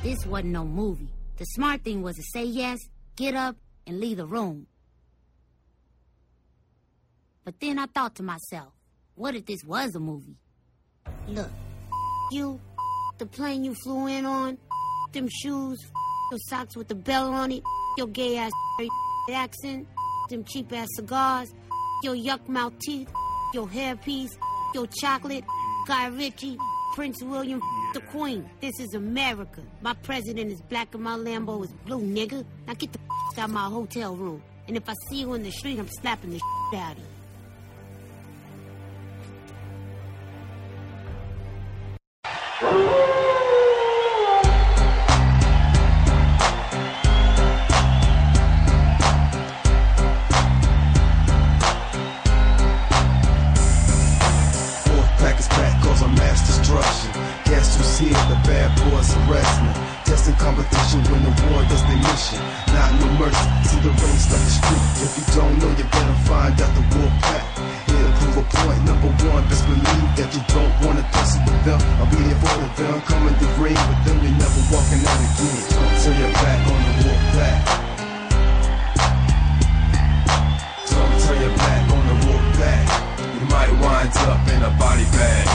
This wasn't no movie. The smart thing was to say yes, get up, and leave the room. But then I thought to myself, what if this was a movie? Look, you, the plane you flew in on, them shoes, your socks with the bell on it, your gay-ass accent, them cheap-ass cigars, your yuck-mouth teeth, your hairpiece, your chocolate, Guy Ritchie, Prince William, the Queen. This is America. My president is black and my Lambo is blue, nigga. Now get the out of my hotel room. And if I see you in the street, I'm slapping the out of you. Here, the bad boys arrest me. Testing competition when the war does their mission. Not no mercy, see the race like the street. If you don't know, you better find out the war pack. Here to prove a point, number one, best believe that you don't want to tussle with them. I'll be here for the them, come in the ring with them, you're never walking out again. Don't turn your back on the war pack. Don't turn your back on the war pack. You might wind up in a body bag.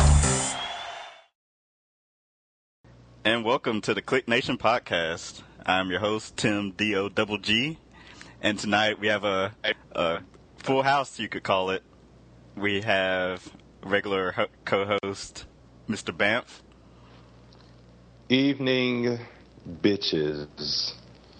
And welcome to the Click Nation podcast. I'm your host, Tim D-O-double-G. And tonight we have a full house, you could call it. We have regular co-host, Mr. Banff. Evening, bitches.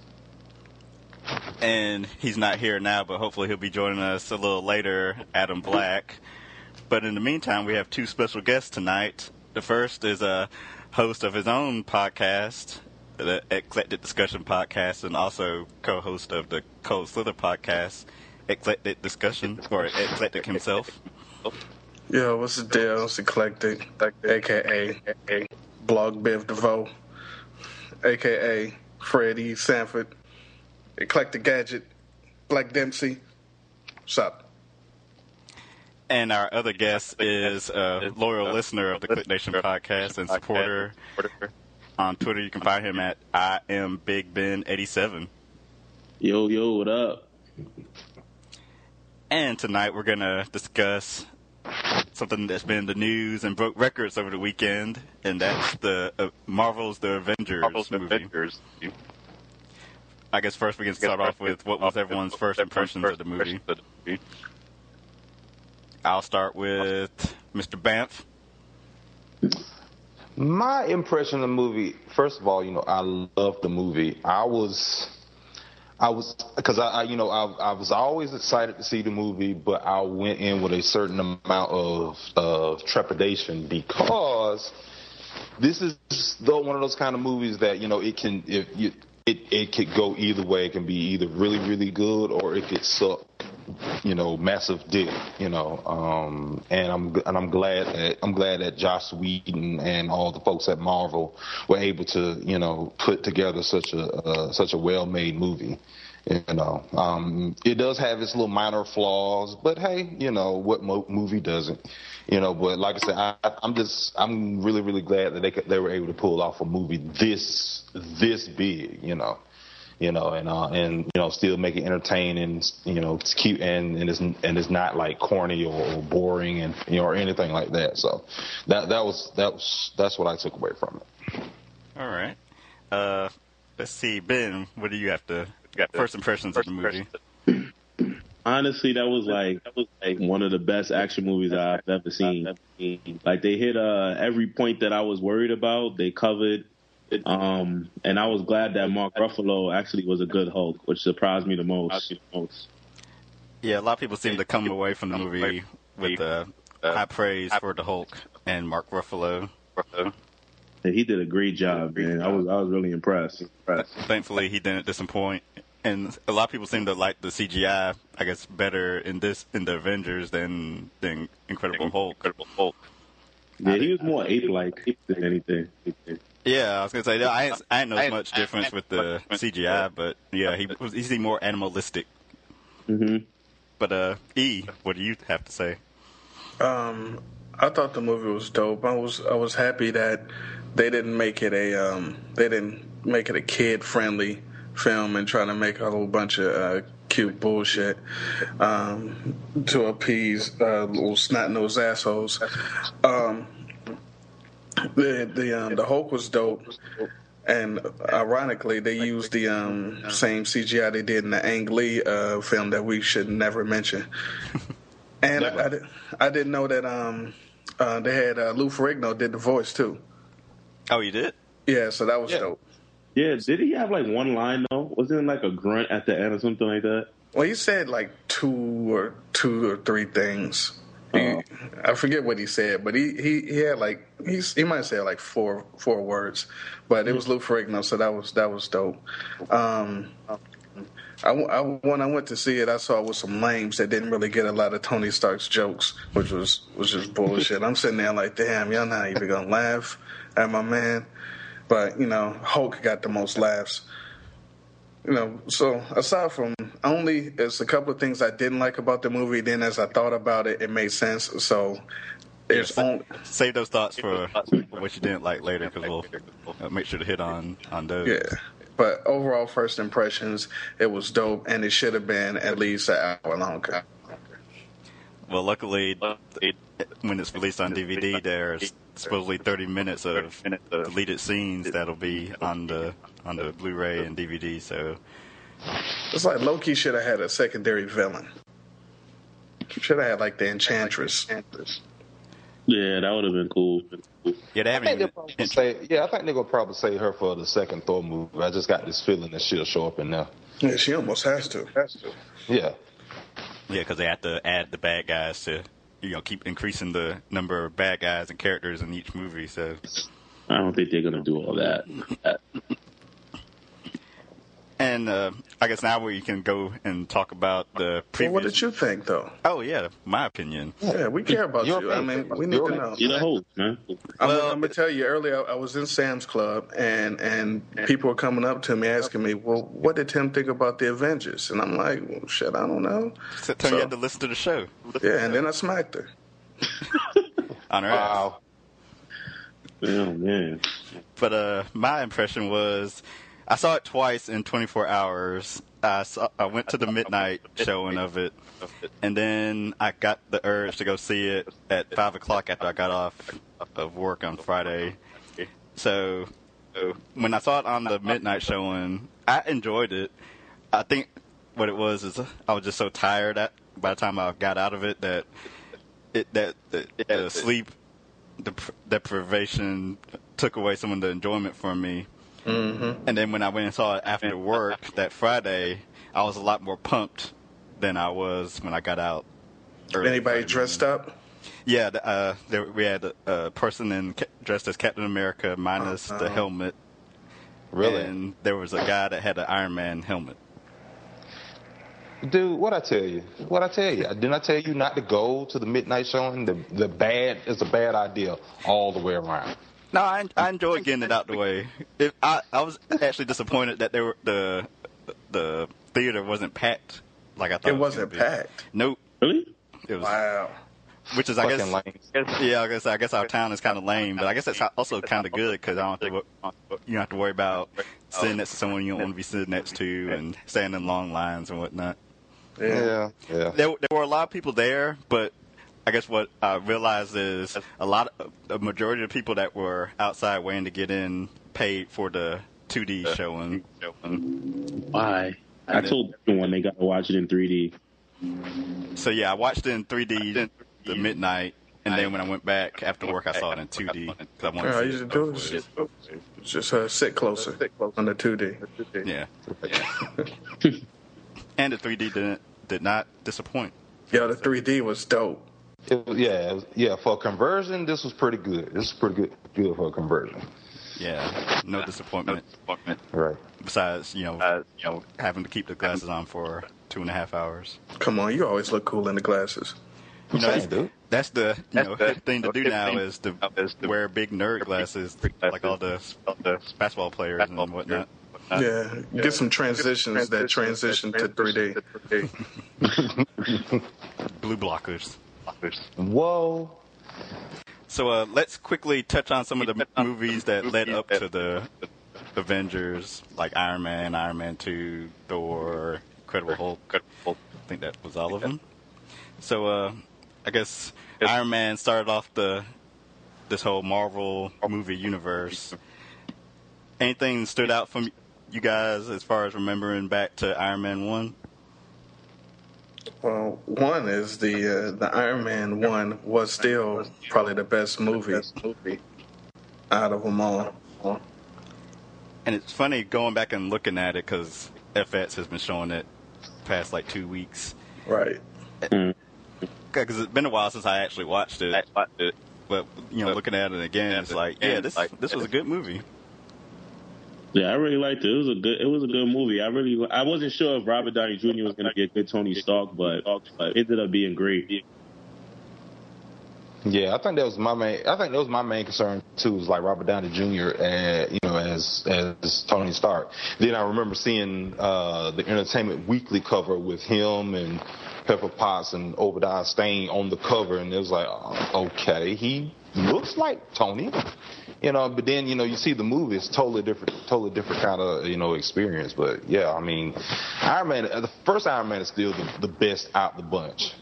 And he's not here now, but hopefully he'll be joining us a little later, Adam Black. But in the meantime, we have two special guests tonight. The first is a host of his own podcast, the Eclectic Discussion Podcast, and also co-host of the Cold Slither Podcast, Eclectic Discussion, or Eclectic himself. Yo, what's the deal? It's Eclectic, a.k.a. Blog Bev DeVoe, a.k.a. Freddie Sanford, Eclectic Gadget, Black Dempsey. What's up? And our other guest is a loyal listener of the Click Nation podcast and supporter. On Twitter, you can find him at IamBigBen87. Yo, what up? And tonight we're going to discuss something that's been in the news and broke records over the weekend, and that's the Marvel's The Avengers movie. I guess first we can start off with what was everyone's first impressions of the movie. I'll start with Mr. Banff. My impression of the movie, first of all, I loved the movie. I was always excited to see the movie, but I went in with a certain amount of trepidation because this is one of those kind of movies that, it could go either way. It can be either really, really good or it could suck. Massive dick, and I'm glad that Joss Whedon and all the folks at Marvel were able to, put together such a well-made movie. It does have its little minor flaws, but hey, what movie doesn't? But like I said, I'm really, really glad that they were able to pull off a movie this big, and still make it entertaining, it's cute and it's not like corny or boring and or anything like that. So that's what I took away from it. All right. Let's see, Ben. What do you have to first impressions of the movie? Honestly, that was like one of the best action movies I've ever seen. Like they hit every point that I was worried about. They covered. And I was glad that Mark Ruffalo actually was a good Hulk, which surprised me the most. Yeah, a lot of people seem to come away from the movie with high praise for the Hulk and Mark Ruffalo. Yeah, he did a great job, man. I was really impressed. Thankfully, he didn't disappoint. And a lot of people seem to like the CGI, I guess, better in the Avengers than Incredible Hulk. Yeah, he was more ape-like than anything. Yeah, I was gonna say I didn't know much difference with the CGI, but yeah, he seemed more animalistic. Mm-hmm. But E, what do you have to say? I thought the movie was dope. I was happy that they didn't make it a kid friendly film and trying to make a whole bunch of cute bullshit to appease little snot-nosed assholes. The Hulk was dope, and ironically, they used the same CGI they did in the Ang Lee film that we should never mention. And I didn't know that they had Lou Ferrigno did the voice too. Oh, you did? Yeah, so that was dope. Yeah, did he have like one line though? Wasn't it like a grunt at the end or something like that? Well, he said like two or three things. I forget what he said, but he had like he might have said like four words, but it was Lou Ferrigno, so that was dope. When I went to see it, I saw it with some lames that didn't really get a lot of Tony Stark's jokes, which was just bullshit. I'm sitting there like, damn, y'all not even gonna laugh at my man. But, Hulk got the most laughs. So aside from there's a couple of things I didn't like about the movie. Then as I thought about it, it made sense. So save those thoughts for what you didn't like later, because we'll make sure to hit on those. Yeah. But overall, first impressions, it was dope, and it should have been at least an hour long. Well, luckily, when it's released on DVD, there's supposedly 30 minutes of deleted scenes that'll be on the Blu-ray and DVD. So it's like Loki should have had a secondary villain. Should have had like the Enchantress. Yeah, that would have been cool. Yeah, I think they're gonna probably save her for the second Thor movie. I just got this feeling that she'll show up in there. Yeah, she almost has to. Yeah. Yeah, because they have to add the bad guys to, keep increasing the number of bad guys and characters in each movie. So I don't think they're gonna do all that. And I guess now we can go and talk about the previous. Well, what did you think, though? Oh, yeah, my opinion. Yeah, we care about you. I mean, we need to know. You're the host, man. I'm going to tell you, earlier I was in Sam's Club, and people were coming up to me asking me, well, what did Tim think about the Avengers? And I'm like, well, shit, I don't know. So you had to listen to the show. Yeah, and then I smacked her. On her ass. Oh, man. But my impression was, I saw it twice in 24 hours. I went to the midnight showing of it, and then I got the urge to go see it at 5 o'clock after I got off of work on Friday. So when I saw it on the midnight showing, I enjoyed it. I think what it was is I was just so tired by the time I got out of it that the sleep deprivation took away some of the enjoyment from me. Mm-hmm. And then when I went and saw it after work that Friday, I was a lot more pumped than I was when I got out. Anybody dressed up? Yeah, we had a person dressed as Captain America minus the helmet. Really? And there was a guy that had an Iron Man helmet. Dude, what I tell you? Didn't I tell you not to go to the midnight showing? It's a bad idea all the way around. No, I enjoyed getting it out the way. I was actually disappointed that the theater wasn't packed like I thought. It wasn't packed. Nope. Really? It was. Wow. Which is, I guess our town is kind of lame, but I guess it's also kind of good because you don't have to worry about sitting next to someone you don't want to be sitting next to and standing in long lines and whatnot. Yeah. There were a lot of people there, but I guess what I realized is the majority of the people that were outside waiting to get in paid for the 2D showing. Why? I told everyone they got to watch it in 3D. So yeah, I watched it in 3D the midnight, and then when I went back after work, I saw it in 2D. I usually do is just sit closer on the 2D. Yeah. And the 3D did not disappoint. Yeah, the 3D was dope. For conversion, this was pretty good. This is pretty good for a conversion. Yeah, no disappointment. Right. Besides, having to keep the glasses on for 2.5 hours. Come on, you always look cool in the glasses. That's the hip thing to do now is to wear big nerd glasses like all the basketball players and whatnot. Yeah, get some transitions that transition to 3D. Blue blockers. Whoa. So let's quickly touch on some of the movies that led up to the Avengers, like Iron Man, Iron Man 2, Thor, Incredible Hulk. I think that was all of them. So I guess Iron Man started off this whole Marvel movie universe. Anything stood out from you guys as far as remembering back to Iron Man 1? Well, one is the Iron Man 1 was still probably the best movie out of them all. And it's funny going back and looking at it because FX has been showing it past like 2 weeks. Right. Because it's been a while since I actually watched it. But, looking at it again, it's like, this was a good movie. Yeah, I really liked it. It was a good movie. I wasn't sure if Robert Downey Jr. was going to be a good Tony Stark, but it ended up being great. Yeah, I think that was my main concern too. Was like Robert Downey Jr. As Tony Stark. Then I remember seeing the Entertainment Weekly cover with him and Pepper Potts and Obadiah Stane on the cover, and it was like, okay, he looks like Tony. But then, you see the movie, it's totally different kind of, experience. But yeah, I mean, Iron Man, the first Iron Man is still the best out the bunch,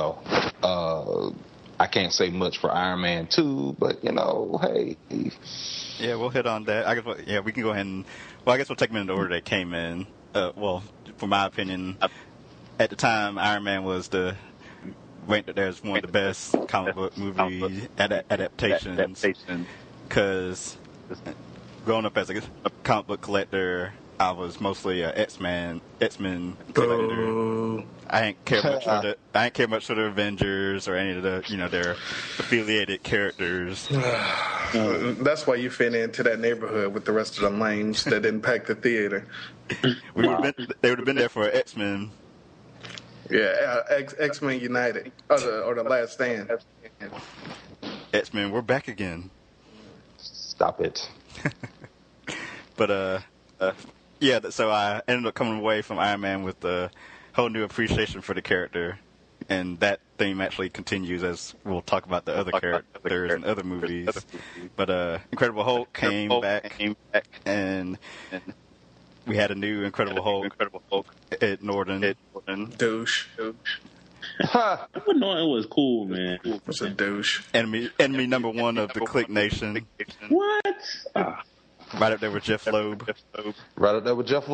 I can't say much for Iron Man 2, but, hey. Yeah, we'll hit on that. I guess, we can go ahead and, I guess we'll take them in the order they came in. For my opinion, at the time, Iron Man was ranked as one of the best comic book movie adaptations. Because growing up as a comic book collector, I was mostly an X-Men collector. I ain't care much for the Avengers or any of the their affiliated characters. That's why you fit into that neighborhood with the rest of the lames that didn't pack the theater. They would have been there for X-Men. Yeah, X-Men United or the Last Stand. X-Men, we're back again. Stop it. But so I ended up coming away from Iron Man with a whole new appreciation for the character, and that theme actually continues as we'll talk about the other characters and other movies. But Incredible Hulk came back, and we had a new Incredible Hulk, Ed Norton. Douche. Edward Norton was cool, man. It's a douche. Enemy number one of the Click Nation. What? Right up there with Jeff Loeb. Jeff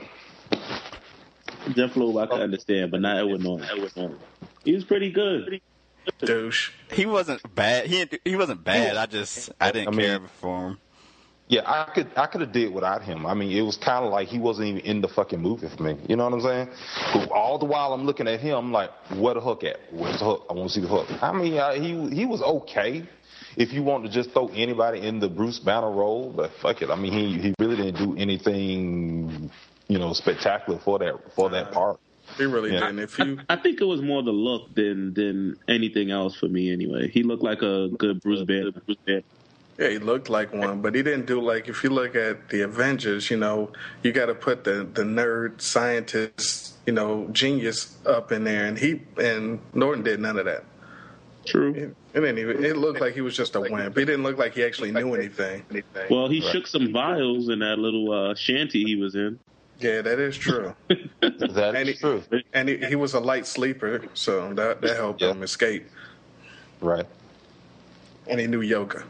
Loeb, I can understand, but not Edward Norton. He was pretty good. Douche. He wasn't bad. He wasn't bad. I didn't care for him. Yeah, I could have did without him. I mean, it was kind of like he wasn't even in the fucking movie for me. You know what I'm saying? But all the while I'm looking at him, I'm like, where the hook at? Where's the hook? I want to see the hook. I mean, he was okay. If you want to just throw anybody in the Bruce Banner role, but fuck it. I mean, he really didn't do anything, spectacular for that part. He really didn't. I think it was more the look than anything else for me. Anyway, he looked like a good Bruce Banner. Yeah, he looked like one, but he didn't do if you look at the Avengers, you got to put the nerd scientist, genius up in there, and Norton did none of that. True. It looked like he was just a wimp. He didn't look like he actually knew anything. Well, he shook some vials in that little shanty he was in. Yeah, that is true. That is true. And he was a light sleeper, so that helped him escape. Right. And he knew yoga.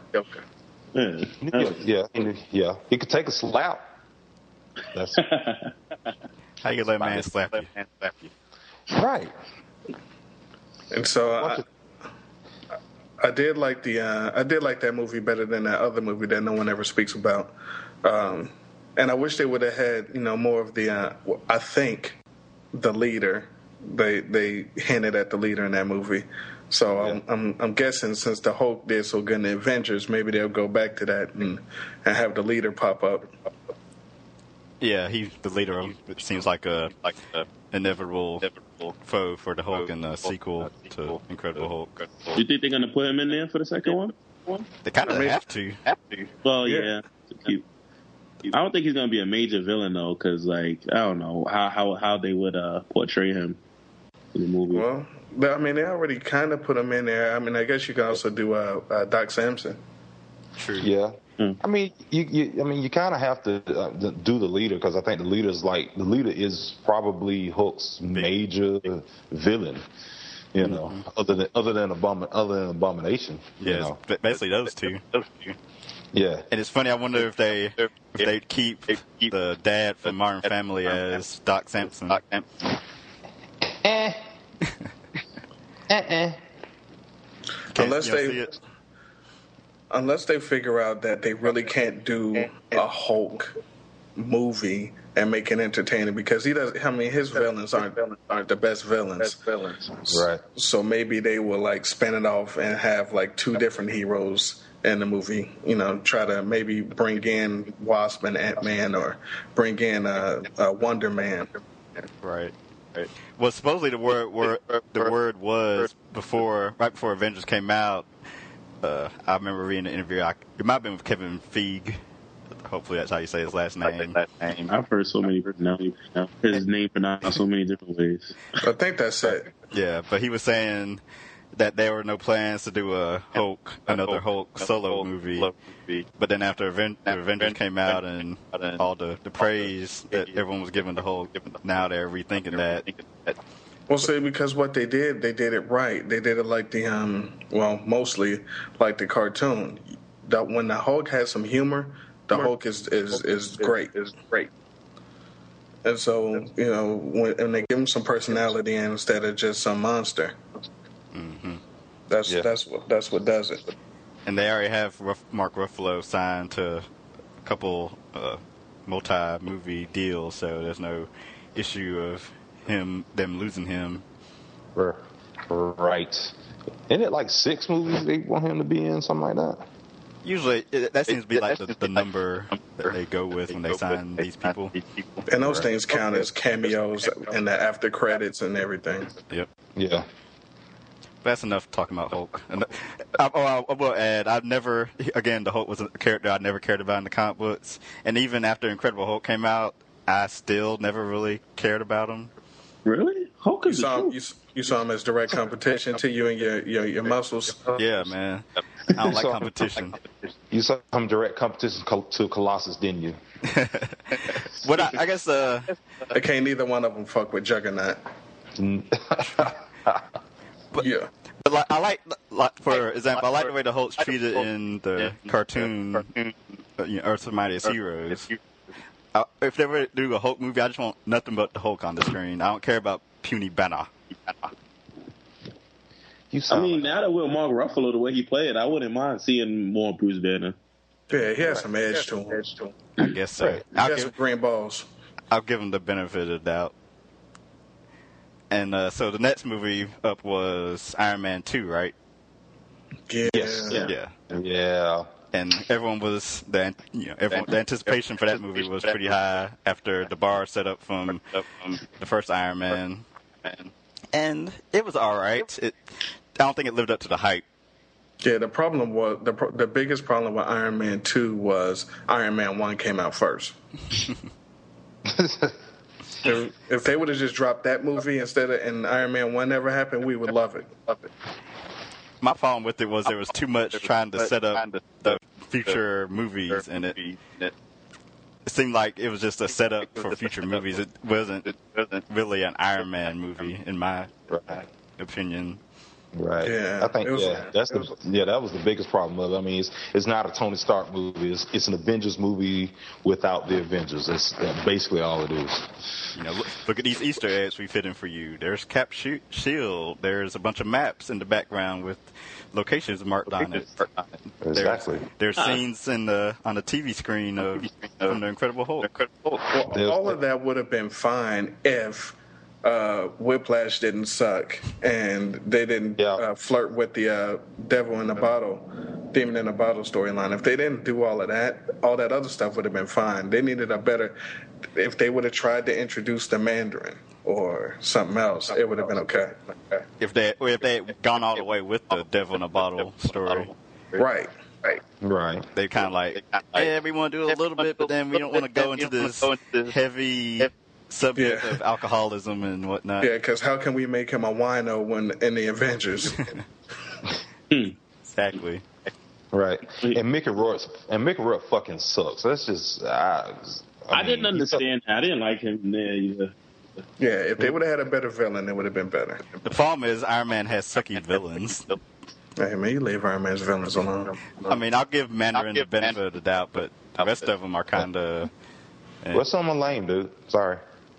Yeah. He could take a slap. That's how you let a man slap you. Right. And so I did like that movie better than that other movie that no one ever speaks about. And I wish they would have had more of the. I think the leader. They hinted at the leader in that movie. So I'm guessing since the Hulk did so good in the Avengers, maybe they'll go back to that and have the leader pop up. Yeah, he's the leader of. It seems like a inevitable foe for the Hulk in the sequel to Incredible Hulk. You think they're gonna put him in there for the second one? They kind of have to. Well, yeah. I don't think he's gonna be a major villain though, because I don't know how they would portray him. in the movie. Well, I mean, they already kind of put him in there. I mean, I guess you can also do Doc Samson. True. Yeah. I mean, you kind of have to do the leader, because I think the leader is probably Hulk's major villain. You know, other than Abomination. Yeah, You know? basically those two. Yeah. And it's funny. I wonder if they keep the dad from Modern Family as Doc Samson. Unless they figure out that they really can't do a Hulk movie and make it entertaining, because he does. I mean, his villains aren't the best villains. Right. So maybe they will like spin it off and have like two different heroes in the movie. You know, try to maybe bring in Wasp and Ant-Man, or bring in Wonder Man. Right. Well, supposedly the word was right before Avengers came out. I remember reading an interview. It might have been with Kevin Feige. Hopefully that's how you say his last name. I've heard so many his name pronounced so many different ways. I think that's it. Yeah, but he was saying that there were no plans to do another Hulk solo movie. But then after Avengers came out and all the praise that everyone was giving the Hulk, now they're rethinking that. Well, see, because what they did it right. They did it like the mostly like the cartoon. When the Hulk has some humor, the Hulk is great. And so, you know, when they give him some personality instead of just some monster, that's what does it. And they already have Mark Ruffalo signed to a couple multi-movie deals, so there's no issue of them losing him. Right. Isn't it like 6 movies they want him to be in, something like that? Usually, that seems to be like the number that they go with when they sign these people. And those things count as cameos and the after credits and everything. Yep. Yeah. That's enough talking about Hulk. And I will add, the Hulk was a character I never cared about in the comic books. And even after Incredible Hulk came out, I still never really cared about him. Really? Hulk is you saw him as direct competition to you and your muscles. Yeah, man. I don't like competition. You saw him direct competition to Colossus, didn't you? What I guess. Okay, neither one of them fuck with Juggernaut. But, yeah. But for example, I like the way the Hulk's treated in the cartoon Earth's Mightiest Heroes. If they were to do a Hulk movie, I just want nothing but the Hulk on the screen. I don't care about puny Banner. Now that we're Mark Ruffalo, the way he played, I wouldn't mind seeing more Bruce Banner. Yeah, he has some edge to him. I guess so. He has some green balls. I'll give him the benefit of the doubt. And so the next movie up was Iron Man 2, right? Yeah. Yes. Yeah. And everyone was the anticipation for that movie was pretty high after the bar set up from the first Iron Man, and it was all right. I don't think it lived up to the hype. Yeah, the problem was the biggest problem with Iron Man 2 was Iron Man 1 came out first. If they would have just dropped that movie and Iron Man 1 never happened, we would love it. My problem with it was there was too much trying to set up the future movies, and it seemed like it was just a setup for future movies. It wasn't really an Iron Man movie, in my opinion. Right. Yeah, I think that was the biggest problem of it. I mean, it's not a Tony Stark movie. It's an Avengers movie without the Avengers. That's basically all it is. Look at these Easter eggs we fit in for you. There's Cap Shield. There's a bunch of maps in the background with locations marked on it. Exactly. There's scenes on the TV screen from the Incredible Hulk. Well, all of that would have been fine if Whiplash didn't suck and they didn't flirt with the demon in the bottle storyline. If they didn't do all that other stuff would have been fine. They needed if they would have tried to introduce the Mandarin or something else, it would have been okay. If they had gone all the way with the devil in a bottle story. Right. They kind of we want to do a little bit, but then we don't want to go into this heavy subject of alcoholism and whatnot. Yeah, because how can we make him a wino when in the Avengers? Exactly. Right. And Mickey Rourke fucking sucks. That's just. I didn't understand. I didn't like him there either. Yeah, if they would have had a better villain, it would have been better. The problem is Iron Man has sucky villains. Hey, man, you leave Iron Man's villains alone. I mean, I'll give Mandarin the benefit of the doubt, but the rest of them are kind of... Well, someone lame, dude. Sorry.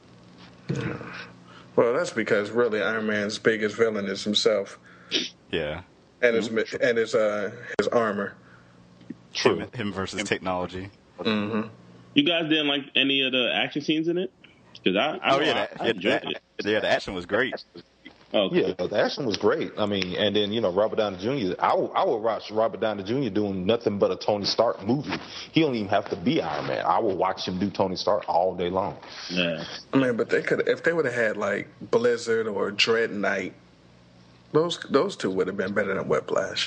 Well, that's because really Iron Man's biggest villain is himself. Yeah. And his armor. True. Him versus technology. Mm-hmm. You guys didn't like any of the action scenes in it? Because I enjoyed it. Yeah, the action was great. Okay. Yeah, the action was great. I mean, and then, Robert Downey Jr., I would watch Robert Downey Jr. doing nothing but a Tony Stark movie. He don't even have to be Iron Man. I would watch him do Tony Stark all day long. Yeah. I mean, but if they would have had like Blizzard or Dread Knight, those two would have been better than Whiplash.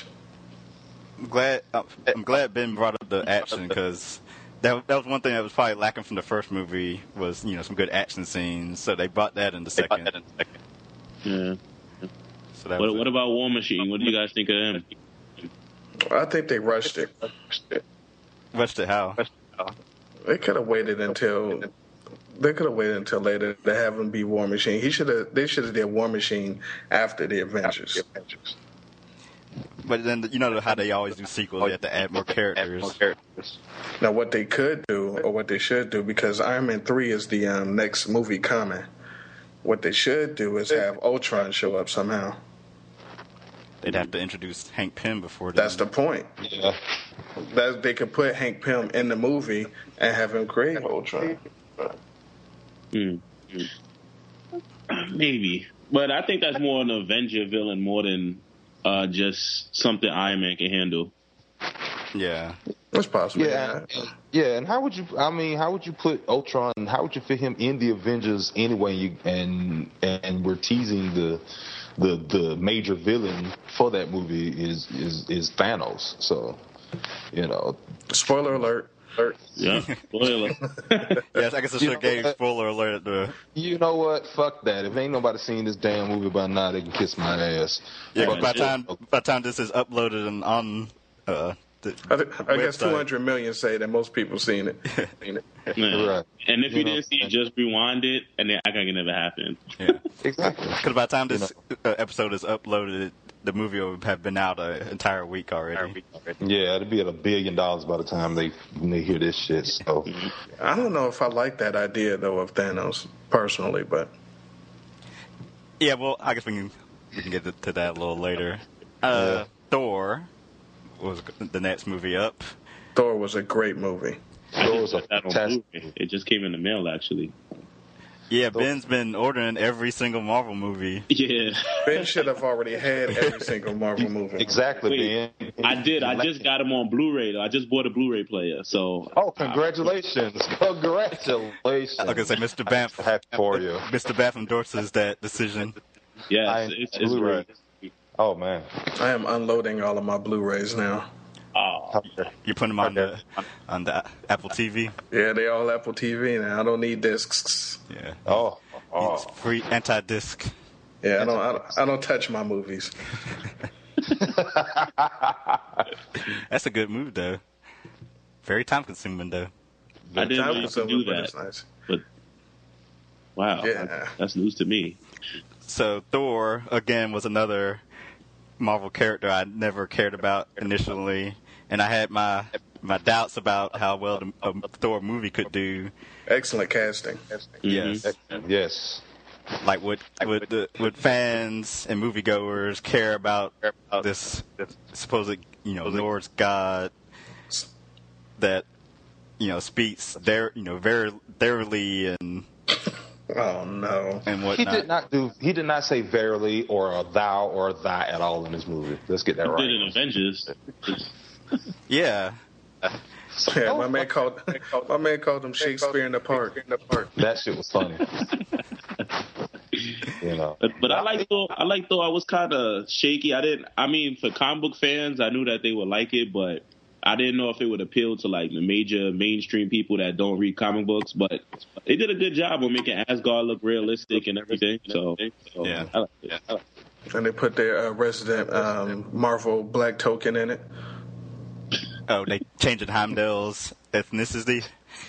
I'm glad Ben brought up the action because that was one thing that was probably lacking from the first movie was some good action scenes. So they brought that in the second. Yeah. So that what about War Machine? What do you guys think of him? I think they rushed it. Rushed it how? They could have waited until later to have him be War Machine. They should have did War Machine after the Avengers. But then how they always do sequels, they have to add more characters. Now, what they could do, or what they should do, because Iron Man 3 is the next movie coming, what they should do is have Ultron show up somehow. They'd have to introduce Hank Pym before. That's the point. Yeah. They could put Hank Pym in the movie and have him create Ultron. Maybe. But I think that's more an Avenger villain more than just something Iron Man can handle. Yeah. That's possible. Yeah. And how would you put Ultron? How would you fit him in the Avengers anyway? And we're teasing the major villain for that movie is Thanos. So, Spoiler alert. Yeah, spoiler. Yes, I guess I should have gave spoiler alert at the... You know what? Fuck that. If ain't nobody seen this damn movie by now, they can kiss my ass. Yeah, but by the time this is uploaded and on I guess 200 million say that most people seen it. Right. And if you didn't see it, just rewind it, and then act like it never happened. Yeah, exactly. Because by the time this episode is uploaded, the movie will have been out an entire week already. Yeah, it'll be at $1 billion by the time they hear this shit. So I don't know if I like that idea though of Thanos personally, but yeah, well, I guess we can get to that a little later. Thor was the next movie up. Thor was a great movie. Thor was a fantastic. It just came in the mail, actually. Yeah, Ben's been ordering every single Marvel movie. Yeah. Ben should have already had every single Marvel movie. Exactly, Ben. I did. I just got them on Blu-ray, though. I just bought a Blu-ray player, so... Oh, congratulations. Congratulations. Like I say, Mr. Banff. Happy for you. Mr. Banff endorses that decision. Yeah, it's Blu-ray. great. Oh, man. I am unloading all of my Blu-rays now. Oh. You put them on the Apple TV? Yeah, they all Apple TV now. I don't need discs. Yeah. Oh. It's free anti-disc. Yeah, I don't touch my movies. That's a good move, though. Very time-consuming, though. I didn't know you could do that. Nice. But wow, Yeah. that's news to me. So Thor, again, was another Marvel character I never cared about initially, and I had my doubts about how well a Thor movie could do. Excellent casting. Yes. Yes. Like would fans and moviegoers care about this supposed Norse god that speaks verily and Oh no! and whatnot. He did not say verily or a thou or a thy at all in this movie. Let's get that He right. did in Avengers. Yeah. Yeah, my man called him Shakespeare in the Park. That shit was funny. But I like Thor. I was kind of shaky. For comic book fans, I knew that they would like it, but I didn't know if it would appeal to like the major mainstream people that don't read comic books, but they did a good job on making Asgard look realistic and everything. So Yeah. I like it. And they put their resident Marvel black token in it. Oh, they changing Heimdall's ethnicity.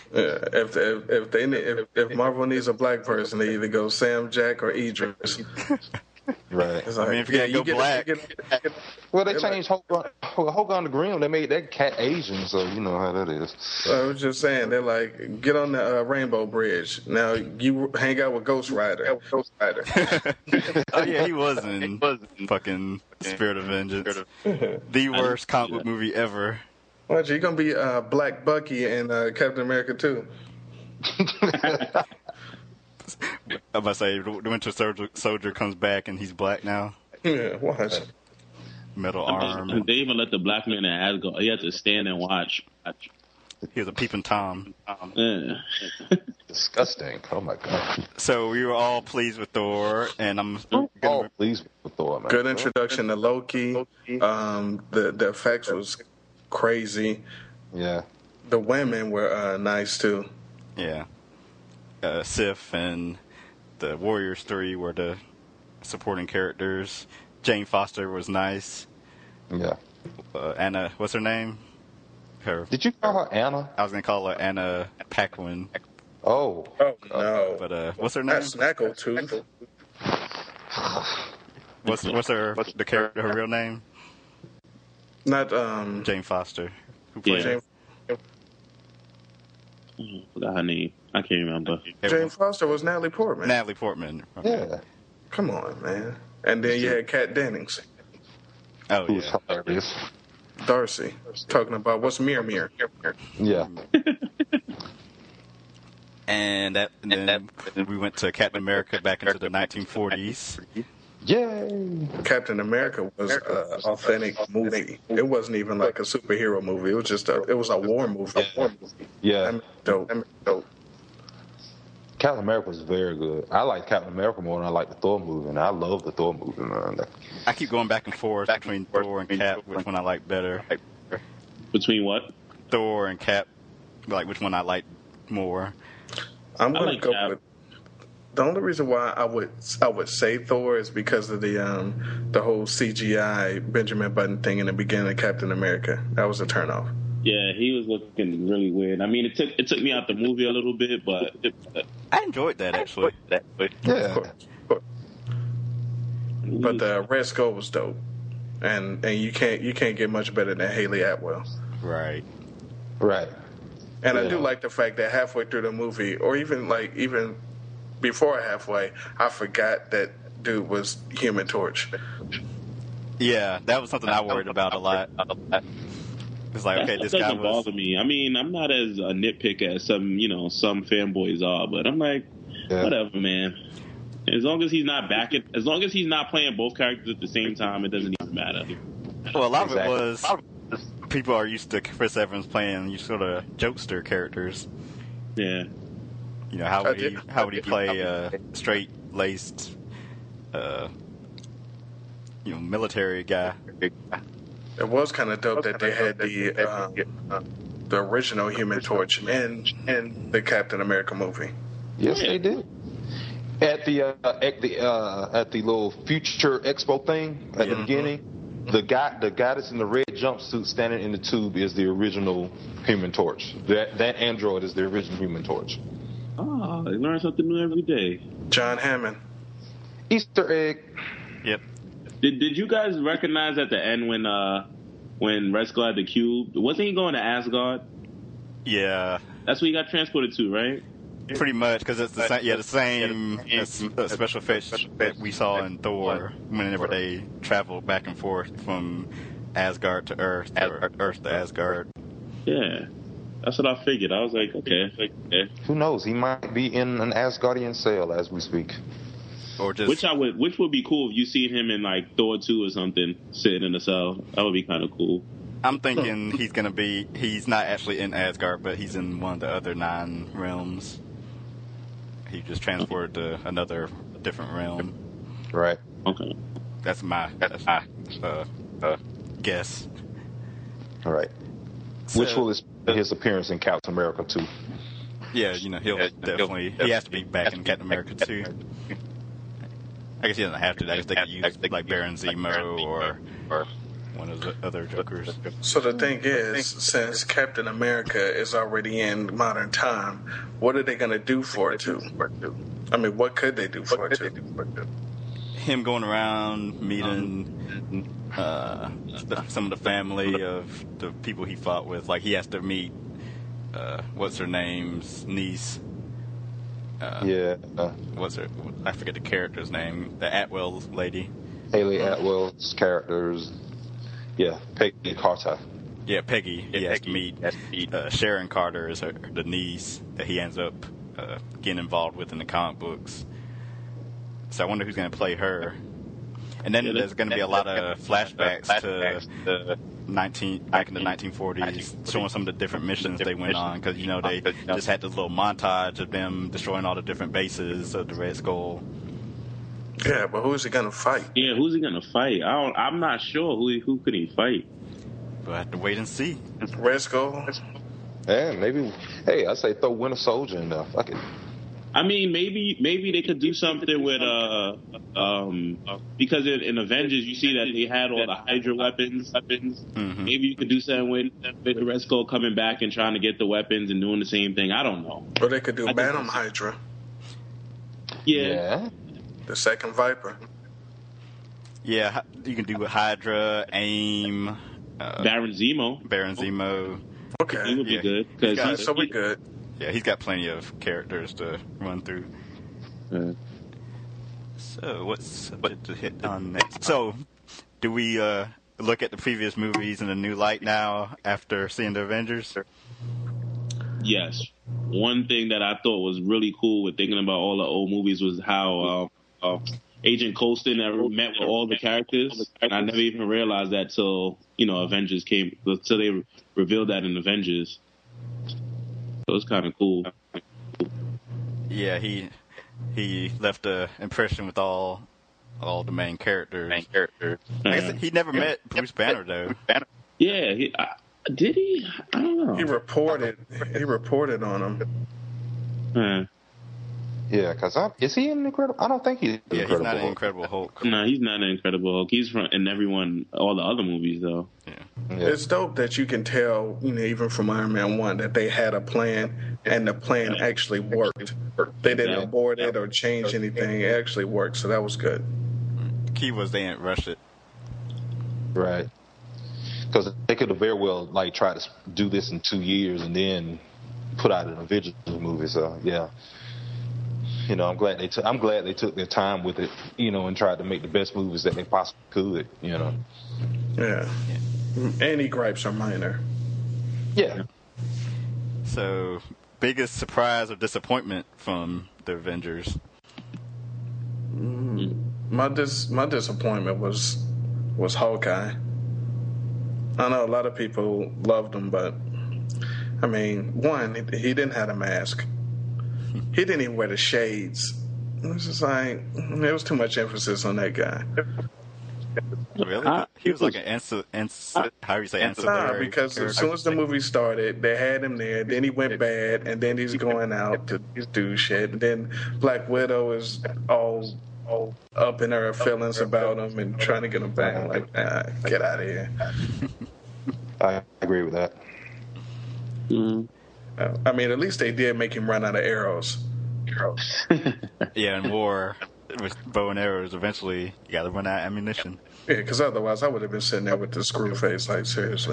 If Marvel needs a black person, they either go Sam, Jack, or Idris. Right. It's like, I mean, if you're gonna go black. Well, they changed Hogan to Grim. They made that cat Asian, so you know how that is. I was just saying, they're like, get on the Rainbow Bridge. Now you hang out with Ghost Rider. Oh yeah, he was in fucking Spirit of Vengeance, the worst comic book movie ever. Watch, you're gonna be Black Bucky and Captain America too. I'm about to say, the Winter Soldier comes back and he's black now. Yeah, watch. Metal arm. They even let the black man in Asgard. He had to stand and watch. He was a peeping Tom. Yeah. Disgusting. Oh my god. So we were all pleased with Thor, and I'm Oh, please with Thor, man. Good introduction to Loki. The effects was crazy. Yeah. The women were nice too. Yeah. Sif and the Warriors 3 were the supporting characters. Jane Foster was nice. Yeah. Anna, what's her name? Did you call her Anna? I was going to call her Anna Paquin. Oh. Oh no! But what's her name? That's Snaggletooth. What's the character, her real name? Not Jane Foster. Who Yeah. played Jane, Forgot her name. I can't remember. Jane Foster was Natalie Portman. Natalie Portman. Yeah. Come on, man. And then you had Kat Dennings, Oh, Who's yeah. hilarious. Darcy, talking about what's Mir. Yeah. And then we went to Captain America back into the 1940s. Yay. Captain America was an authentic movie. It wasn't even like a superhero movie. It was just it was a war movie. Yeah. I mean, dope. Captain America was very good. I like Captain America more than I like the Thor movie, and I love the Thor movie, man. I keep going back and forth between Thor and Cap, which one I like better. Between what? Thor and Cap, like which one I like more. I'm I gonna like go Cap. with. The only reason why I would say Thor is because of the whole CGI Benjamin Button thing in the beginning of Captain America. That was a turnoff. Yeah, he was looking really weird. I mean, it took me out the movie a little bit, but I enjoyed that actually. Yeah. Of course. But the Red Skull was dope, and you can't get much better than Haley Atwell. Right. Right. And I Yeah. do like the fact that halfway through the movie, or even before halfway, I forgot that dude was Human Torch. Yeah, that was something I worried about a lot. It's like, okay, that this stuff guy doesn't was. bother me. I mean, I'm not as a nitpicker as some fanboys are, but I'm like, Yeah. whatever, man. As long as he's not as long as he's not playing both characters at the same time, it doesn't even matter. Well, a lot of it Exactly. was people are used to Chris Evans playing sort of jokester characters. Yeah. You know, how would he play a straight laced, military guy? It was kind of dope that they had the original Human Torch in the Captain America movie. Yes, they did. At the little future expo thing at the beginning, the guy that's in the red jumpsuit standing in the tube is the original Human Torch. That android is the original Human Torch. Oh, they learn something new every day. John Hammond. Easter egg. Yep. Did you guys recognize at the end when Red Skull had the cube? Wasn't he going to Asgard? Yeah. That's where he got transported to, right? Pretty much, because it's the same special effects that we saw in Thor whenever they traveled back and forth from Asgard to Earth, or Earth to Asgard. Yeah. That's what I figured. I was like, okay. Who knows? He might be in an Asgardian cell as we speak. Or just Which would be cool if you see him in like Thor 2 or something sitting in a cell. That would be kind of cool. I'm thinking he's not actually in Asgard, but he's in one of the other 9 realms. He just transported to another different realm. Right. Okay. That's my guess. All right. Which will explain his appearance in Captain America 2. Yeah, he'll definitely he has to be back in Captain America 2. I guess he doesn't have to. I guess they could use like Baron Zemo or one of the other Jokers. So the thing is, since Captain America is already in modern time, what are they going to do for it too? I mean, what could they do for it too? Him going around meeting some of the family of the people he fought with. Like he has to meet what's her name's niece. What's her? I forget the character's name. The Atwell lady. Haley Atwell's characters. Yeah, Peggy Carter. Yeah, Peggy. He has to meet. Sharon Carter is the niece that he ends up getting involved with in the comic books. So I wonder who's going to play her. And then there's going to be a lot of flashbacks to back in the 1940s, showing some of the different missions they went on. Because they just had this little montage of them destroying all the different bases of the Red Skull. Yeah, but who is he gonna fight? Yeah, who's he gonna fight? I'm not sure who could he fight. We'll have to wait and see. Red Skull. Yeah, maybe. Hey, I say throw Winter Soldier in there. Fuck it. I mean, maybe they could do something with because in Avengers you see that they had all the Hydra weapons. Mm-hmm. Maybe you could do something with the Red Skull coming back and trying to get the weapons and doing the same thing. I don't know. Or they could do Venom Hydra. Yeah. The second Viper. Yeah, you can do with Hydra, AIM, Baron Zemo. Okay. He would be good. So we good. Yeah, he's got plenty of characters to run through. So what's to hit on next? So, do we look at the previous movies in a new light now after seeing the Avengers? Yes. One thing that I thought was really cool with thinking about all the old movies was how Agent Coulson never met with all the characters, and I never even realized that till Avengers came, till they revealed that in Avengers. So it's kind of cool. Yeah, he left an impression with all the main characters. I guess he never met Bruce Banner though. Yeah, did he? I don't know. He reported on him. Yeah, because is he in Incredible? I don't think he's Incredible Hulk. He's not an Incredible Hulk. No, he's not an Incredible Hulk. He's in all the other movies, though. Yeah. It's dope that you can tell, even from Iron Man 1, that they had a plan, and the plan actually worked. They didn't abort it or change anything. It actually worked, so that was good. The key was they didn't rush it. Right. Because they could have very well, tried to do this in 2 years and then put out an Avengers movie, so, yeah. I'm glad they took their time with it, and tried to make the best movies that they possibly could, Yeah. Any gripes are minor. Yeah. So, biggest surprise or disappointment from the Avengers? My disappointment was Hawkeye. I know a lot of people loved him, but I mean, one, he didn't have a mask. He didn't even wear the shades. It was just there was too much emphasis on that guy. Really? He was like an how do you say ancillary? Because as soon as the movie started, they had him there. Then he went bad, and then he's going out to do shit. And then Black Widow is all up in her feelings about him and trying to get him back. Get out of here. I agree with that. Mm-hmm. I mean, at least they did make him run out of arrows. Yeah, in war with bow and arrows, eventually you got to run out of ammunition. Yeah, because otherwise I would have been sitting there with the screw face. Seriously.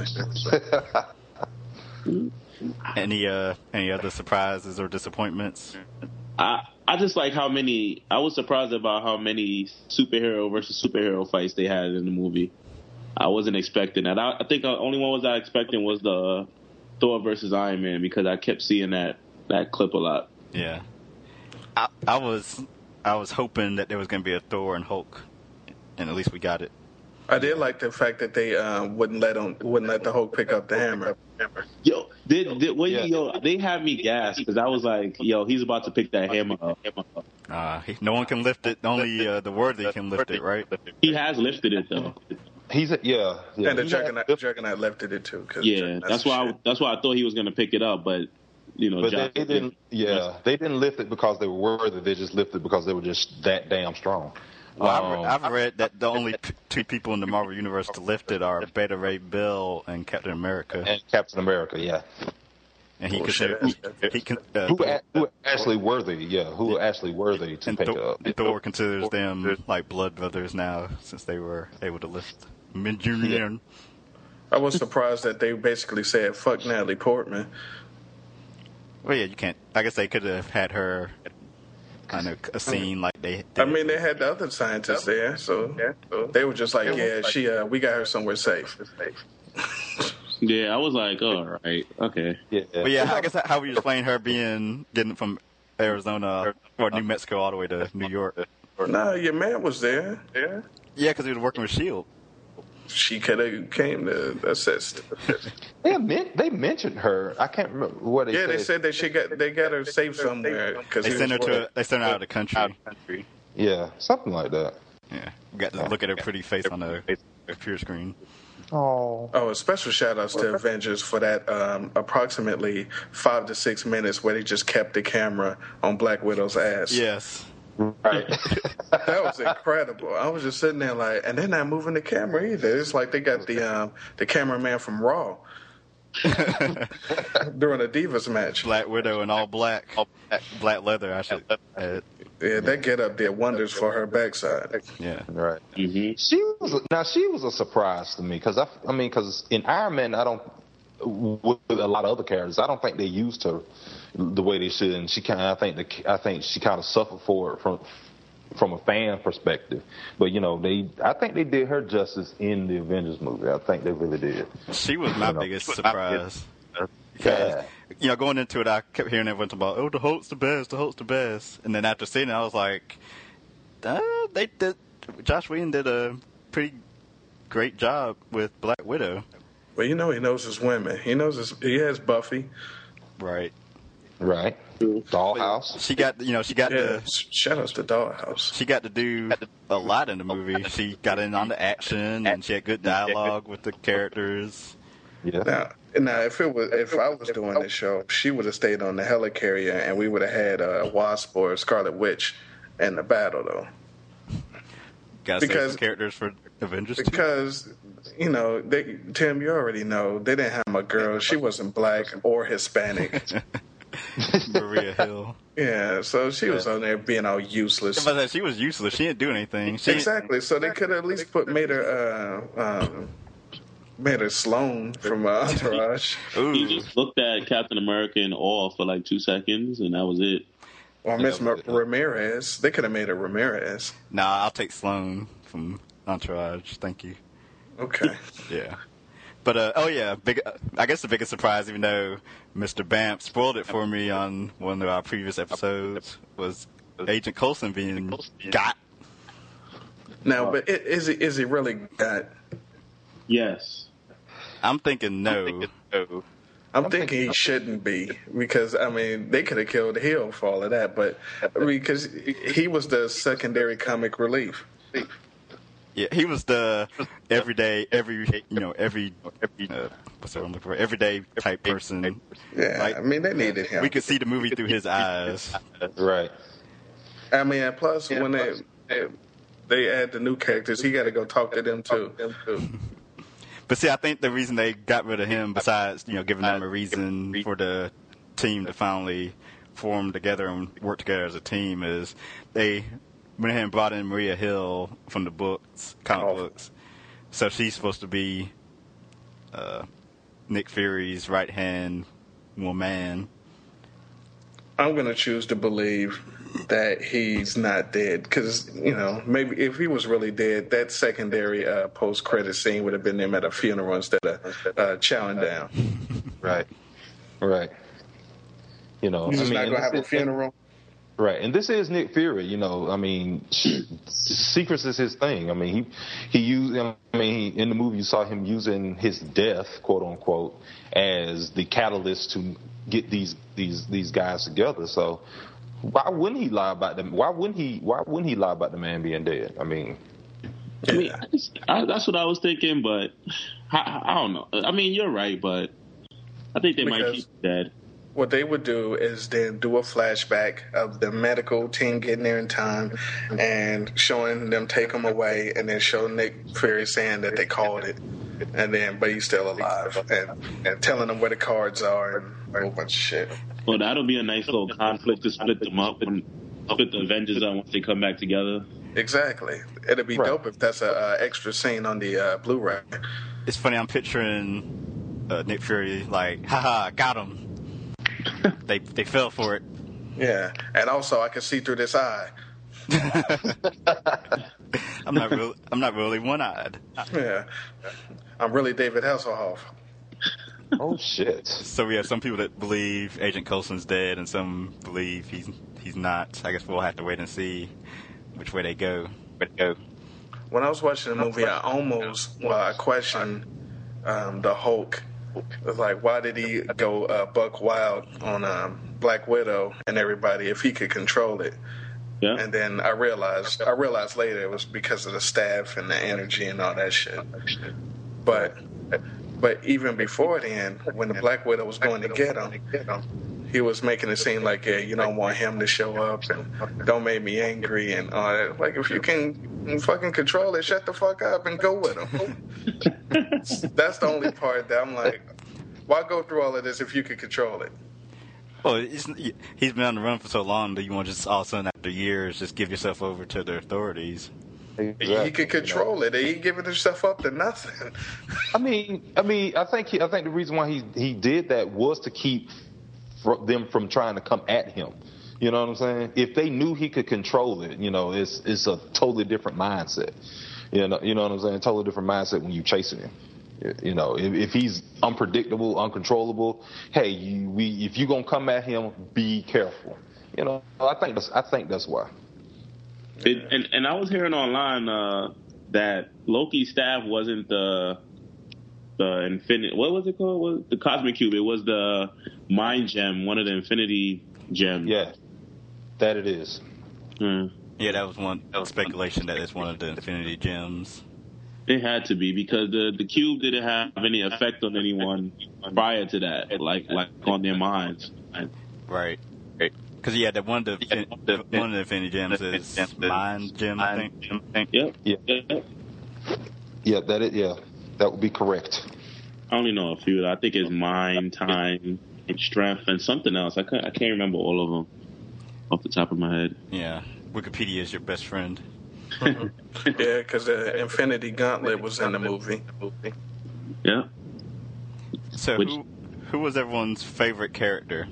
Any other surprises or disappointments? I just like how many. I was surprised about how many superhero versus superhero fights they had in the movie. I wasn't expecting that. I think the only one I was expecting was the Thor versus Iron Man, because I kept seeing that clip a lot. Yeah, I was hoping that there was going to be a Thor and Hulk, and at least we got it. I did like the fact that they wouldn't let the Hulk pick up the hammer. Yo, they had me gassed because I was like, yo, he's about to pick that hammer up. No one can lift it. Only the worthy can lift it, right? He has lifted it though. He's yeah. And the Juggernaut lifted it too. Yeah, that's why I thought he was going to pick it up, but but they didn't. Yeah, they didn't lift it because they were worthy. They just lifted it because they were just that damn strong. Well, I've read that the only two people in the Marvel Universe to lift it are Beta Ray Bill and Captain America. And Captain America, yeah. And who actually worthy, who actually worthy to pick it up. And Thor considers them like blood brothers now, since they were able to lift Jr. I was surprised that they basically said "fuck Natalie Portman." Well, yeah, you can't. I guess they could have had her kind of a scene like they did. I mean, they had the other scientists there, so they were just like, we got her somewhere safe. Yeah, I was like, all right, okay. Yeah. But yeah, I guess how would you explain her getting from Arizona or New Mexico all the way to New York? No, your man was there. Yeah. Yeah, because he was working with S.H.I.E.L.D. She could have came to assist. They mentioned her. I can't remember what they said. Yeah, they said they got her safe somewhere. They sent her out of the country. Yeah, something like that. Yeah, we got to look at her pretty face on the computer screen. Oh, a special shout outs to Avengers for that approximately 5 to 6 minutes where they just kept the camera on Black Widow's ass. Yes. Right. That was incredible. I was just sitting there like, and they're not moving the camera either. It's like they got the cameraman from Raw during a Divas match. Black Widow in all black leather. I should add. Yeah, that get up did wonders for her backside. Yeah, right. Mm-hmm. She was a surprise to me because because in Iron Man with a lot of other characters, I don't think they used her the way they should, and I think she kind of suffered for it from a fan perspective. But I think they did her justice in the Avengers movie. I think they really did. She was my biggest surprise. Because, going into it, I kept hearing everyone talk about, the Hulk's the best. And then after seeing it, I was like, Joss Whedon did a pretty great job with Black Widow. Well, he knows his women. He has Buffy. Right. Dollhouse. She got to shout outs to Dollhouse. She got to do a lot in the movie. She got in on the action, and she had good dialogue with the characters. Yeah. Now, if I was doing this show, she would have stayed on the helicarrier, and we would have had a Wasp or Scarlet Witch in the battle, though. Because characters for Avengers. Because Tim, you already know they didn't have a girl. She wasn't black or Hispanic. Maria Hill. Yeah, so she was on there being all useless. But she was useless. She didn't do anything. Exactly. So they could have at least made her Sloane from Entourage. He just looked at Captain America in awe for like 2 seconds, and that was it. Or Miss Ramirez. They could have made her Ramirez. Nah, I'll take Sloane from Entourage. Thank you. Okay. Yeah. But, I guess the biggest surprise, even though Mr. Bamp spoiled it for me on one of our previous episodes, was Agent Coulson being got. Now, but is he really got? Yes. I'm thinking no. I'm thinking he shouldn't be because, they could have killed Hill for all of that, but because he was the secondary comic relief. Yeah, he was the everyday type person. Yeah, they needed him. We could see the movie through his eyes. Right. And plus, when they add the new characters, he got to go talk to them too. But see, I think the reason they got rid of him, besides giving them a reason for the team to finally form together and work together as a team, is they went ahead and brought in Maria Hill from the comic books. So she's supposed to be Nick Fury's right-hand woman. I'm going to choose to believe that he's not dead because, maybe if he was really dead, that secondary post-credit scene would have been him at a funeral instead of chowing down. Right. He's not going to have a funeral. Right, and this is Nick Fury. Secrets is his thing. He used. In the movie, you saw him using his death, quote unquote, as the catalyst to get these guys together. So, why wouldn't he lie about them? Why wouldn't he lie about the man being dead? I mean, that's what I was thinking, but I don't know. I mean, you're right, but I think they might keep him dead. What they would do is then do a flashback of the medical team getting there in time and showing them take him away, and then show Nick Fury saying that they called it, and then but he's still alive, and telling them where the cards are and a whole bunch of shit. Well, that'll be a nice little conflict to split them up and split the Avengers up once they come back together. Exactly. It'd be dope if that's a extra scene on the Blu-ray. It's funny. I'm picturing Nick Fury like, haha, got him. They fell for it. Yeah, and also I can see through this eye. I'm not really one-eyed. Yeah, I'm really David Hasselhoff. Oh shit! So we have some people that believe Agent Coulson's dead, and some believe he's not. I guess we'll have to wait and see which way they go. When I was watching the movie, I questioned the Hulk. It was like, why did he go buck wild on Black Widow and everybody if he could control it? Yeah. And then I realized later it was because of the staff and the energy and all that shit. But even before then, when the Black Widow was going to get him, he was making it seem like, yeah, you don't want him to show up and don't make me angry and all that. Like, if you can fucking control it, shut the fuck up and go with him. That's the only part that I'm like, why go through all of this if you could control it? Well, he's been on the run for so long that you want to just all of a sudden after years just give yourself over to the authorities. Exactly. He could control it. He ain't giving himself up to nothing. I think the reason why he did that was to keep them from trying to come at him. You know what I'm saying? If they knew he could control it, it's a totally different mindset. You know what I'm saying? Totally different mindset when you're chasing him. If he's unpredictable, uncontrollable, hey, if you're gonna come at him, be careful. I think that's why. And I was hearing online that Loki's staff wasn't the Infinity. What was it called? The Cosmic Cube. It was the Mind Gem, one of the Infinity Gems. Yeah, that it is. Yeah, that was speculation that it's one of the Infinity Gems. It had to be, because the cube didn't have any effect on anyone prior to that, like on their minds. Right. Because one of the Infinity Gems is Mind Gem, I think. Yeah, that would be correct. I only know a few. I think it's Mind, Time, Strength, and something else. I can't remember all of them off the top of my head. Yeah, Wikipedia is your best friend. Yeah, because the Infinity Gauntlet was in the movie. Yeah. So who was everyone's favorite character?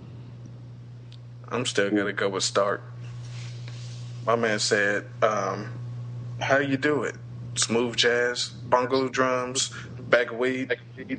I'm still gonna go with Stark. My man said, "How you do it? Smooth jazz, bongo drums, bag of weed."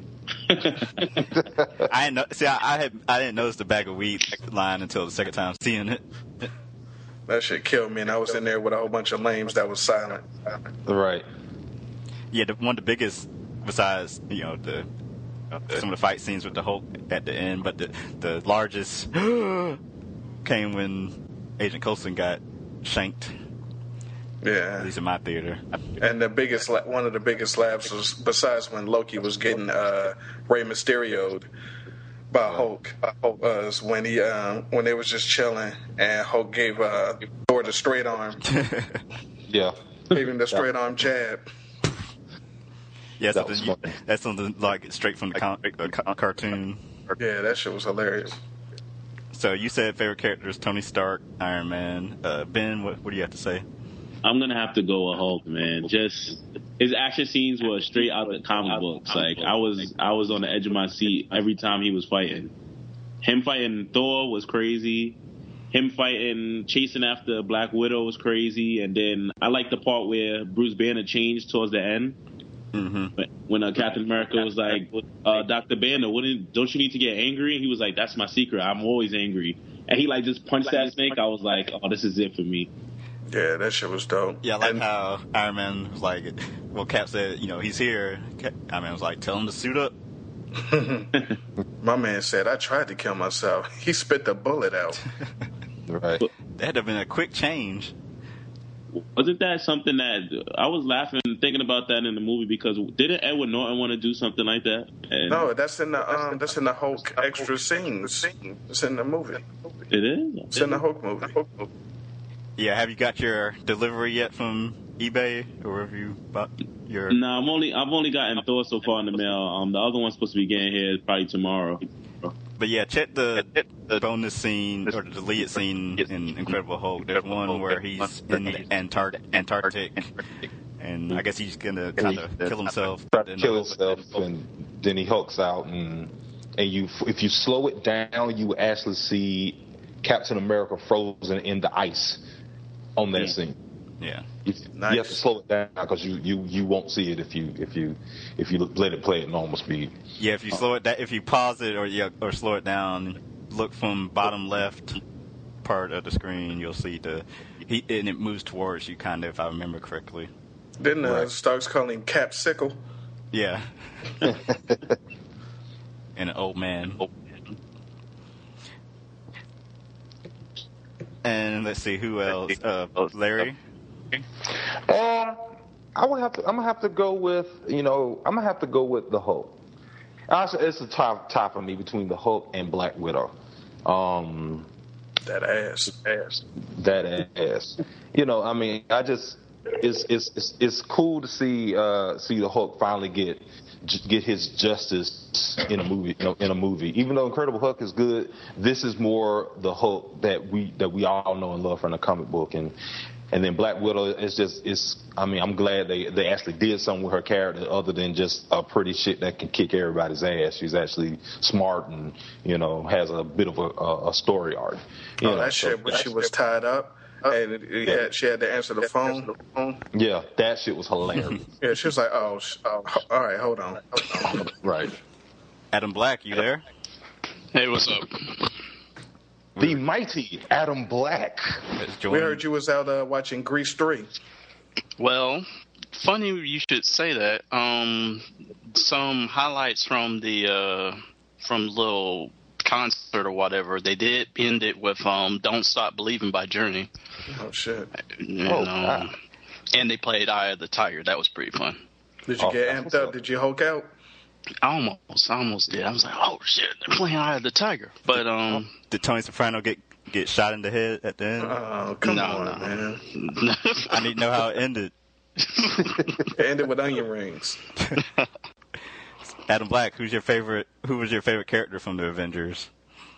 I didn't notice the bag of weed line until the second time seeing it. That shit killed me, and I was in there with a whole bunch of lames that was silent. Right. Yeah, one of the biggest, besides some of the fight scenes with the Hulk at the end, but the largest came when Agent Coulson got shanked. Yeah. At least in my theater. And one of the biggest laughs was, besides when Loki was getting Rey Mysterio'd by Hulk, was when they was just chilling and Hulk gave Thor the straight arm. Yeah. Gave him the straight arm jab. Yeah, that's something like straight from the cartoon. Yeah, that shit was hilarious. So you said favorite characters: Tony Stark, Iron Man. Ben, what do you have to say? I'm gonna have to go with Hulk, man. Just his action scenes were straight out of the comic books. Like I was on the edge of my seat every time he was fighting. Him fighting Thor was crazy. Him chasing after Black Widow was crazy. And then I like the part where Bruce Banner changed towards the end. Mm-hmm. When Captain America was like, Dr. Banner, don't you need to get angry? And he was like, that's my secret. I'm always angry. And he just punched that snake. I was like, oh, this is it for me. Yeah, that shit was dope. Yeah, I like how Iron Man was like, well, Cap said, he's here. Iron Man was like, tell him to suit up. My man said, I tried to kill myself. He spit the bullet out. Right. That had to have been a quick change. wasn't that something that I was laughing thinking about that in the movie because didn't Edward Norton want to do something like that? And No, that's in the Hulk extra scenes. It's in the movie. it is. It's in the Hulk movie. Yeah, have you got your delivery yet from eBay, or have you bought your? No, I've only gotten Thor so far in the mail. The other one's supposed to be getting here probably tomorrow. But yeah, check the bonus scene or the deleted scene in Incredible Hulk. There's one where he's in the Antarctic, and I guess he's gonna kind of kill himself. And then he hulks out, and if you slow it down, you will actually see Captain America frozen in the ice on that scene. Yeah, you have to slow it down because you won't see it if you let it play at normal speed. Yeah, if you slow it down, if you pause it or slow it down, look from bottom left part of the screen, you'll see and it moves towards you, kind of, if I remember correctly. Then Starks call him Capsicle. Yeah, and an old man. And let's see who else. Larry. I'm gonna have to go with the Hulk. Actually, it's a tie for me between the Hulk and Black Widow. That ass. I mean, it's cool to see the Hulk finally get his justice in a movie. Even though Incredible Hulk is good, this is more the Hulk that we all know and love from the comic book, and then Black Widow I'm glad they actually did something with her character other than just a pretty shit that can kick everybody's ass. She's actually smart and has a bit of a story arc. Shit when she was tied up. And she had to answer the phone. Yeah, that shit was hilarious. Yeah, she was like, oh, all right, hold on. Right. Adam Black, you there? Hey, what's up? The mighty Adam Black. We heard you was out watching Grease 3. Well, funny you should say that. Some highlights from the little concert or whatever, they did end it with Don't Stop Believing by Journey. Oh shit. And they played Eye of the Tiger. That was pretty fun. Did you get amped up? Did you Hulk out? I almost did. I was like, oh shit, they're playing Eye of the Tiger. But did Tony Soprano get shot in the head at the end? Oh, come on, man. I need to know how it ended. It ended with onion rings. Adam Black, who was your favorite character from the Avengers?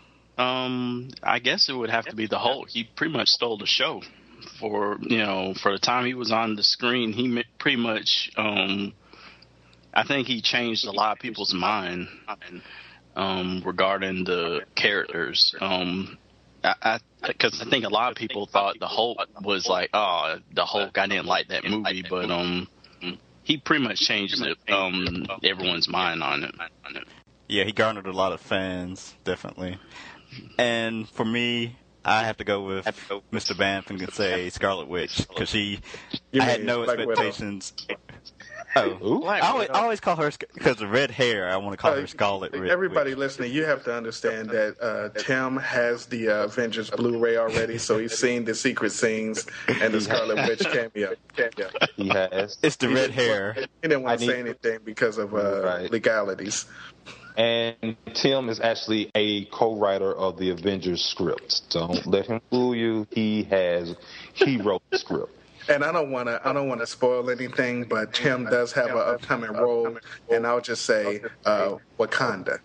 I guess it would have to be the Hulk. He pretty much stole the show for the time he was on the screen. He pretty much, I think he changed a lot of people's mind regarding the characters. Because I think a lot of people thought the Hulk was like, oh, the Hulk. I didn't like that movie, but he pretty much changed everyone's mind on it. Yeah, he garnered a lot of fans, definitely. And for me, I have to go with Mr. Banff and say Scarlet Witch, because I had no expectations. Oh, I always call her, because of the red hair, I want to call her Scarlet Witch. Everybody listening, you have to understand that Tim has the Avengers Blu-ray already, so he's seen the secret scenes and the Scarlet Witch cameo. He has. It's the red hair. He didn't want to say anything because of legalities. And Tim is actually a co-writer of the Avengers script. Don't let him fool you. He wrote the script. And I don't want to spoil anything, but Tim does have an upcoming role, and I'll just say Wakanda.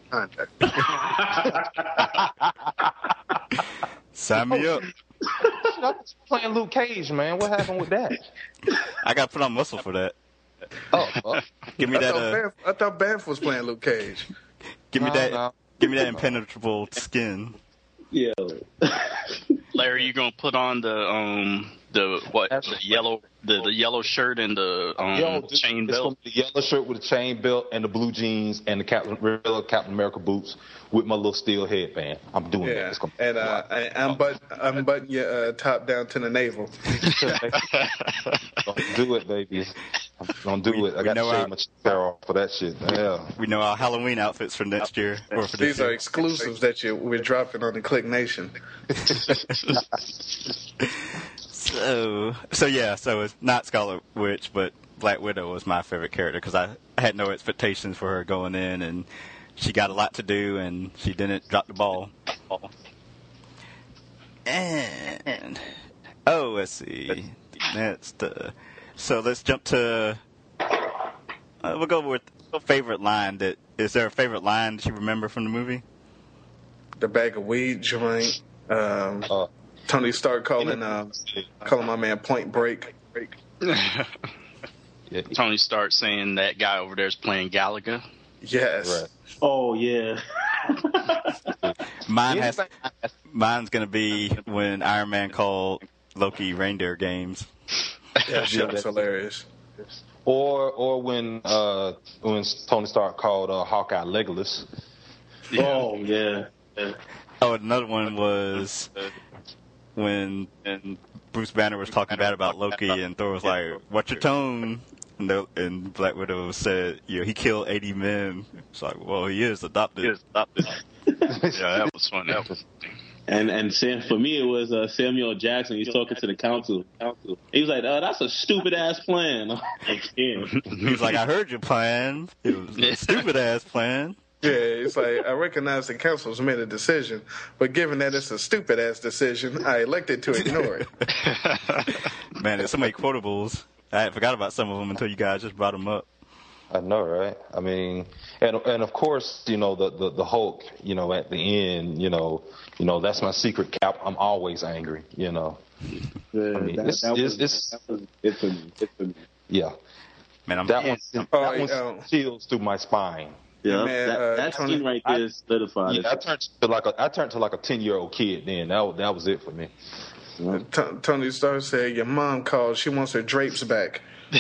Sign me up. I was playing Luke Cage, man. What happened with that? I got to put on muscle for that. Oh, well. Give me that. I thought Banff was playing Luke Cage. Give me that impenetrable skin. Yeah. Larry, you gonna put on the yellow shirt and the chain belt? The yellow shirt with the chain belt and the blue jeans and the Captain America boots with my little steel headband. I'm doing that. And I'm butting your top down to the navel. Don't do it, baby. Don't do it. I got to shave my hair off for that shit. Yeah. We know our Halloween outfits for next year. Or for These are exclusives that we're dropping on the Click Nation. So it's not Scarlet Witch, but Black Widow was my favorite character because I had no expectations for her going in, and she got a lot to do, and she didn't drop the ball. And let's see. Next, so let's jump to. We'll go with favorite line. Is there a favorite line that you remember from the movie? The bag of weed joint. Tony Stark calling my man Point Break. Tony Stark saying that guy over there is playing Gallagher. Yes. Right. Oh yeah. Mine's gonna be when Iron Man called Loki reindeer games. That shit was hilarious. Or when Tony Stark called Hawkeye Legolas. Yeah. Oh yeah. Oh, another one was when Bruce Banner was talking bad about Loki, and Thor was like, "Watch your tone." And Black Widow said, he killed 80 men. It's like, well, he is adopted. Yeah, that was funny. And for me, it was Samuel Jackson. He's talking to the council. He was like, that's a stupid-ass plan. He's like, I heard your plan. It was a stupid-ass plan. Yeah, it's like, I recognize the council's made a decision, but given that it's a stupid-ass decision, I elected to ignore it. Man, there's so many quotables. I forgot about some of them until you guys just brought them up. I know, right? I mean, and of course, the Hulk, at the end, that's my secret cap. I'm always angry, Yeah, Man, that one chills through my spine. Yeah, man, that scene right there is solidified. Yeah, I turned to like a 10-year-old kid. Then that was it for me. Tony Stark said, "Your mom called. She wants her drapes back."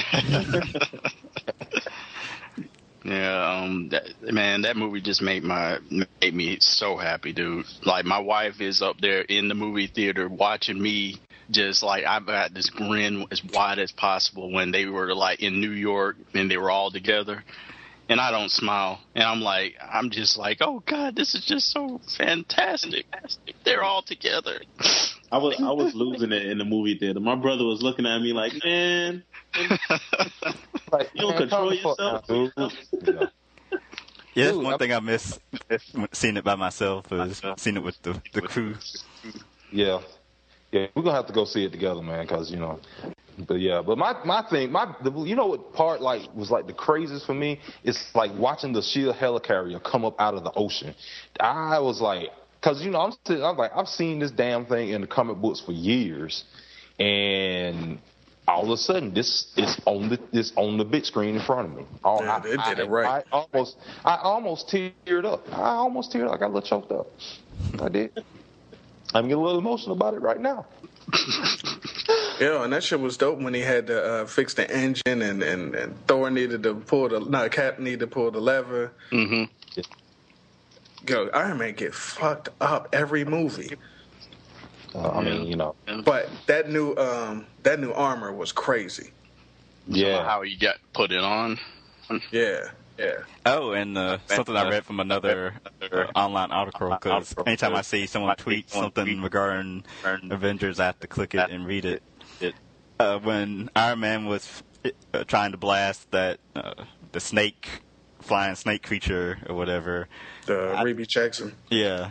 Yeah, that movie just made me so happy, dude. Like, my wife is up there in the movie theater watching me, just like I've got this grin as wide as possible when they were like in New York and they were all together, and I don't smile, and I'm just like, oh God, this is just so fantastic. They're all together. I was losing it in the movie theater. My brother was looking at me like, man, like, you don't control yourself. Yeah, that's one thing I miss seeing it by myself is seeing it with the crew. Yeah, we're gonna have to go see it together, man, because But my thing, what part was like the craziest for me? It's like watching the SHIELD helicarrier come up out of the ocean. I was like, because I'm like, I've seen this damn thing in the comic books for years, and all of a sudden this is on the big screen in front of me. They did it right. I almost teared up. I got a little choked up. I did. I'm getting a little emotional about it right now. Yeah, and that shit was dope when he had to fix the engine, and Thor needed to Cap needed to pull the lever. Mm-hmm. Yo, Iron Man get fucked up every movie. I mean, But that new armor was crazy. Yeah. How he got put it on. Yeah. Oh, and something I read from another online article, because anytime I see someone tweet something regarding Avengers, I have to click it and read it. When Iron Man was trying to blast the flying snake creature or whatever. Reby Jackson. Yeah.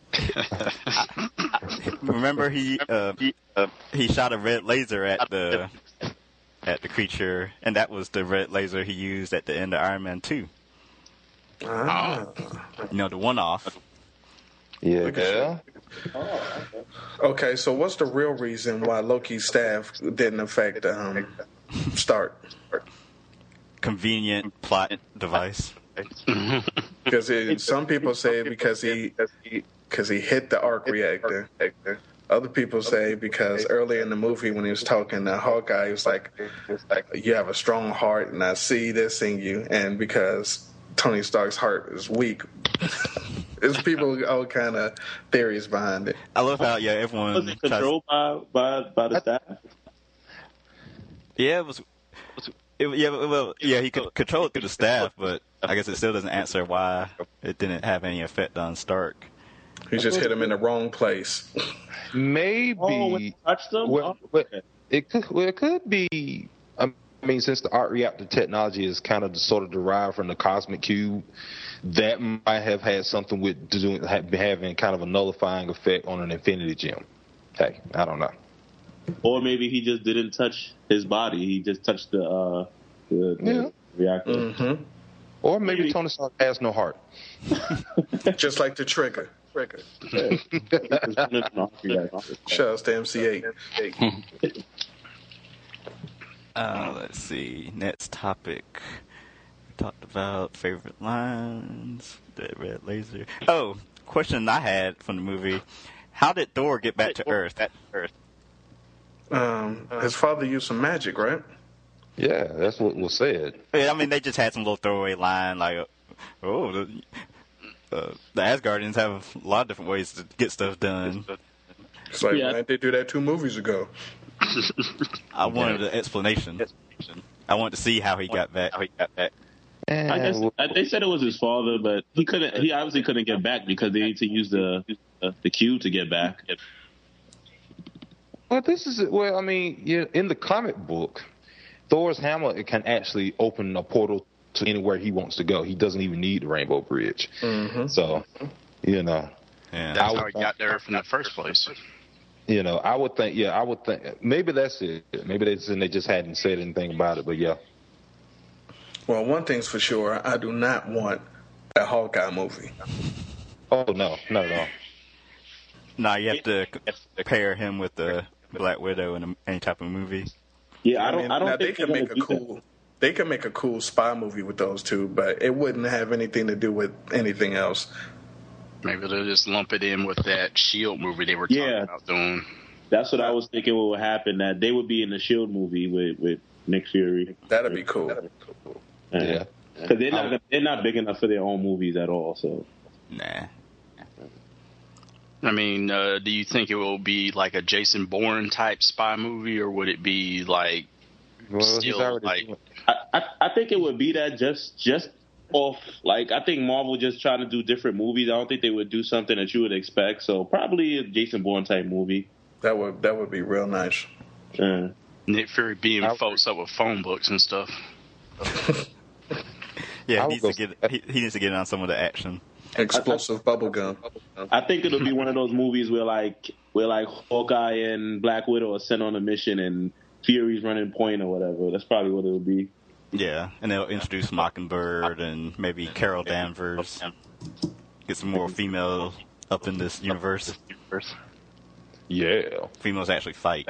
Remember he shot a red laser at the creature, and that was the red laser he used at the end of Iron Man 2. Ah. The one-off. Yeah. Okay, so what's the real reason why Loki's staff didn't affect Stark? Convenient plot device. Because some people say because he hit the arc reactor. Other people say because early in the movie when he was talking to Hawkeye, he was like, you have a strong heart and I see this in you. And because Tony Stark's heart is weak. There's people, all kind of theories behind it. I love how, everyone... Was it controlled by the staff? Yeah, it was... he could control it through the staff, but I guess it still doesn't answer why it didn't have any effect on Stark. He just hit him in the wrong place. Maybe. Oh, when he touched him? It could be. I mean, since the art reactor technology is kind of sort of derived from the cosmic cube, that might have had something with doing having kind of a nullifying effect on an infinity gem. Hey, I don't know. Or maybe he just didn't touch his body. He just touched the reactor. Mm-hmm. Or maybe Tony Stark has no heart. Just like the trigger. Shout out to MC8. Let's see. Next topic. We talked about favorite lines. The red laser. Oh, question I had from the movie. How did Thor get back to Earth? His father used some magic, right? Yeah, that's what was said. Yeah, I mean, they just had some little throwaway line like, the Asgardians have a lot of different ways to get stuff done. It's like, why didn't they do that 2 movies ago? I wanted an explanation. I wanted to see how he got back. I guess they said it was his father, but he couldn't. He obviously couldn't get back because they need to use the cube to get back. Well, I mean, in the comic book, Thor's hammer can actually open a portal to anywhere he wants to go. He doesn't even need the Rainbow Bridge. Mm-hmm. So, Yeah. That's how he got there from the first place. I would think maybe that's it. Maybe they just hadn't said anything about it, but yeah. Well, one thing's for sure, I do not want a Hawkeye movie. Oh, no, not at all. No, you have to pair him with the Black Widow in any type of movie. Yeah, I don't think they could make they could make a cool spy movie with those two, but it wouldn't have anything to do with anything else. Maybe they'll just lump it in with that S.H.I.E.L.D. movie they were talking about doing. That's what I was thinking would happen, that they would be in the S.H.I.E.L.D. movie with Nick Fury. That'd be cool. Yeah. Because they're not big enough for their own movies at all, so. Nah. I mean, do you think it will be like a Jason Bourne type spy movie, or would it be like still like? I think it would be that just off. Like, I think Marvel just trying to do different movies. I don't think they would do something that you would expect. So probably a Jason Bourne type movie. That would be real nice. Nick Fury being folks up with phone books and stuff. Yeah, he needs to get on some of the action. Explosive bubblegum. I think it'll be one of those movies where Hawkeye and Black Widow are sent on a mission and Fury's running point or whatever. That's probably what it'll be. Yeah, and they'll introduce Mockingbird and maybe Carol Danvers. Get some more female up in this universe. Yeah. Females actually fight.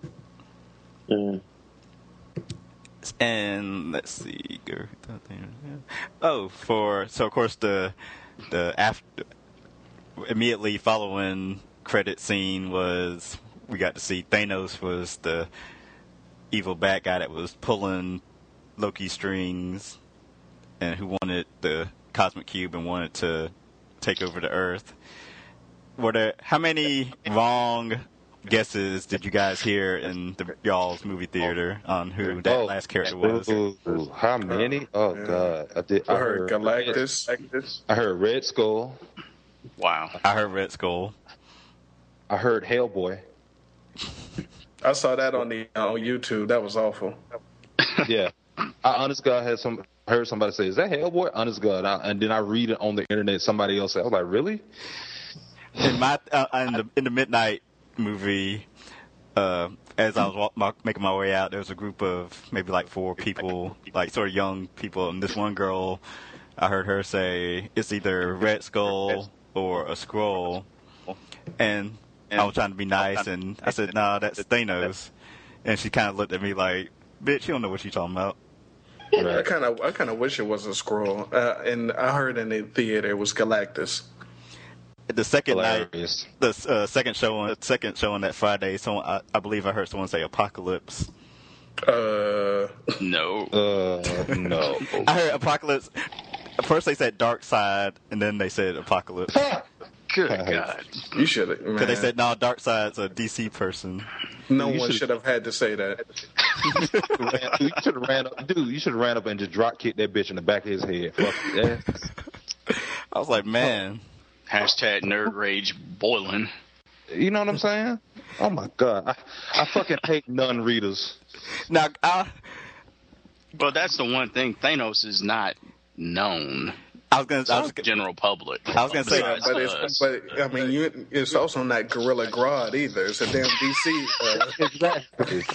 And let's see. So of course the after immediately following credit scene was we got to see Thanos was the evil bad guy that was pulling Loki strings and who wanted the cosmic cube and wanted to take over the Earth. How many wrong guesses did you guys hear in y'all's movie theater on who that last character was? How many? Oh, God. I heard Galactus. I heard Red Skull. Wow. I heard Red Skull. I heard Hellboy. I saw that on YouTube. That was awful. Yeah. I honest God heard somebody say, "Is that Hellboy?" Honest God. And then I read it on the internet. Somebody else said, I was like, really? In the Midnight movie, as I was making my way out, there was a group of maybe like 4 people, like sort of young people, and this one girl, I heard her say it's either Red Skull or a Skrull, and I was trying to be nice, and I said, "No, that's Thanos," and she kind of looked at me like, "Bitch, you don't know what you're talking about." Right. I kind of wish it was a Skrull, and I heard in the theater it was Galactus. The second Hilarious. night, the second show on that Friday, I believe I heard someone say Apocalypse. No. No. I heard Apocalypse. First they said Dark Side, and then they said Apocalypse. Good God. You should have. Because they said, no, Dark Side's a DC person. No one should have had to say that. You should have ran up. Dude, you should have ran up and just drop kicked that bitch in the back of his head. Fuck that. I was like, man. Hashtag nerd rage boiling. You know what I'm saying? Oh my god, I fucking hate non-readers. Now, But that's the one thing. Thanos is not known. I was gonna General public. I was gonna say, but I mean, it's also not Gorilla Grodd either. It's a damn DC. Exactly.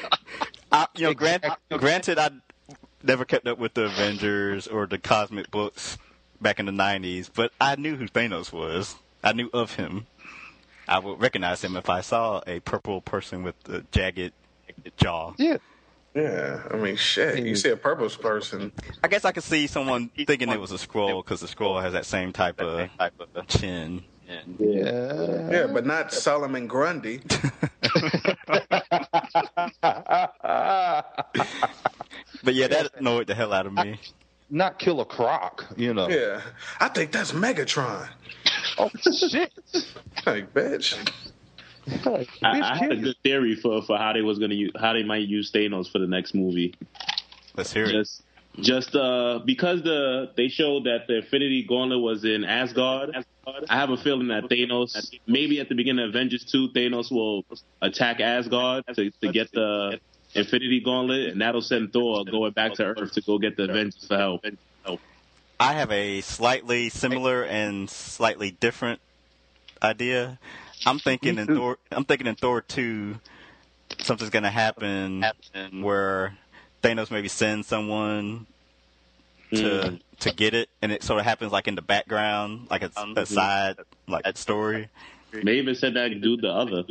Granted, I never kept up with the Avengers or the cosmic books back in the 90s, but I knew who Thanos was. I knew of him. I would recognize him if I saw a purple person with a jagged jaw. Yeah. Yeah, I mean, shit. You see a purple person. I guess I could see someone thinking it was a Skrull because the Skrull has that same type of chin. Yeah, but not Solomon Grundy. But yeah, that annoyed the hell out of me. Not Killer Croc, you know. Yeah, I think that's Megatron. Oh shit! Like, bitch. I had a good theory for how they was gonna how they might use Thanos for the next movie. Let's hear it. Just because they showed that the Infinity Gauntlet was in Asgard. I have a feeling that Thanos, maybe at the beginning of Avengers 2, Thanos will attack Asgard to get the Infinity Gauntlet, and that'll send Thor going back to Earth to go get the Avengers for help. I have a slightly similar and slightly different idea. I'm thinking in Thor 2, something's going to happen where Thanos maybe sends someone to get it, and it sort of happens like in the background, like it's a side like story. They even said that dude the other.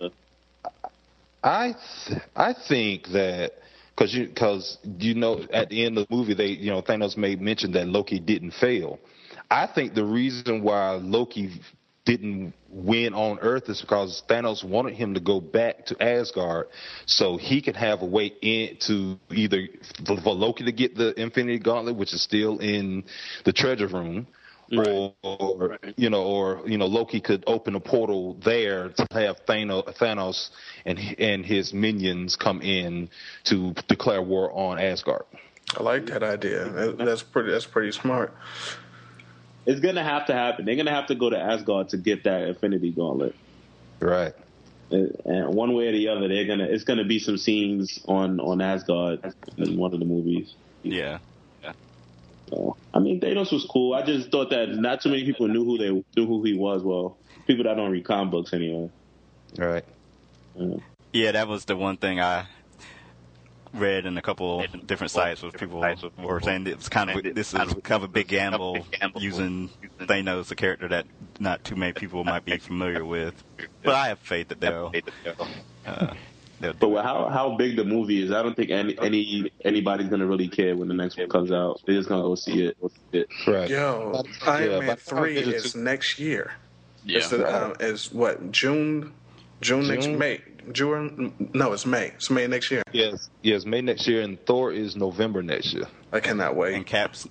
I think that because at the end of the movie Thanos made mention that Loki didn't fail. I think the reason why Loki didn't win on Earth is because Thanos wanted him to go back to Asgard so he could have a way in to either for Loki to get the Infinity Gauntlet, which is still in the treasure room, or Loki could open a portal there to have Thanos and his minions come in to declare war on Asgard. I like that idea. That's pretty smart. It's going to happen. They're going to have to go to Asgard to get that Infinity Gauntlet. Right. And one way or the other, it's going to be some scenes on Asgard in one of the movies. Yeah. I mean, Thanos was cool. I just thought that not too many people knew who he was. Well, people that don't read comic books anyway. Right. Yeah, that was the one thing I read in a couple different sites where people were saying this is kind of a big gamble using Thanos, a character that not too many people might be familiar with. But I have faith that they'll But how big the movie is, I don't think anybody's gonna really care when the next one comes out. They're just gonna go see it. Right. Yo, Iron Man 3 is next year. Yeah. It's what, June next May. June? No, it's May. It's May next year. Yes, May next year, and Thor is November next year. I cannot wait. And Cap's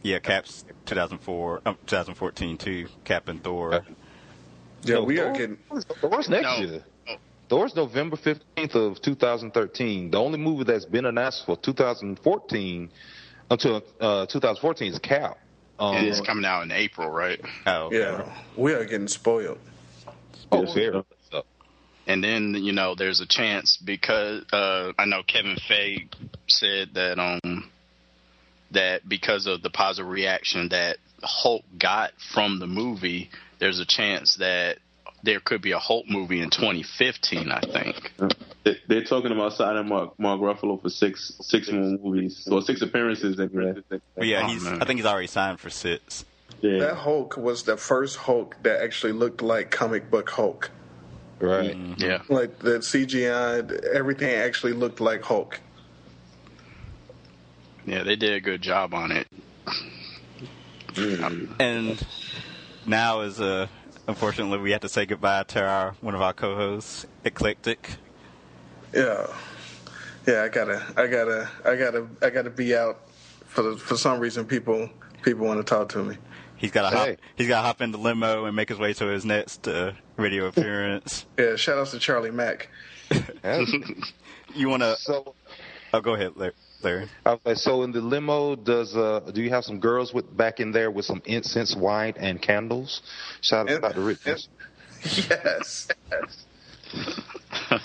2014 too. Cap and Thor. Yeah, we are getting Thor's next year. Thor's November 15th of 2013. The only movie that's been announced for 2014 until 2014 is Cap. And it's coming out in April, right? Oh, okay. Yeah, we are getting spoiled. Very. And then, there's a chance because I know Kevin Feige said that that because of the positive reaction that Hulk got from the movie, there's a chance that there could be a Hulk movie in 2015, I think. They're talking about signing Mark Ruffalo for six more movies, or 6 appearances. Anyway. But yeah, I think he's already signed for 6. Yeah. That Hulk was the first Hulk that actually looked like comic book Hulk. Right. Yeah. Like the CGI, everything actually looked like Hulk. Yeah, they did a good job on it. And now unfortunately we have to say goodbye to one of our co-hosts, Eclectic. Yeah, I gotta be out for some reason. People want to talk to me. He's got to hop in the limo and make his way to his next radio appearance. Yeah, shout outs to Charlie Mack. You want to? Go ahead, Larry. So in the limo, do you have some girls back in there with some incense, wine, and candles? Shout out to Richards. Yes.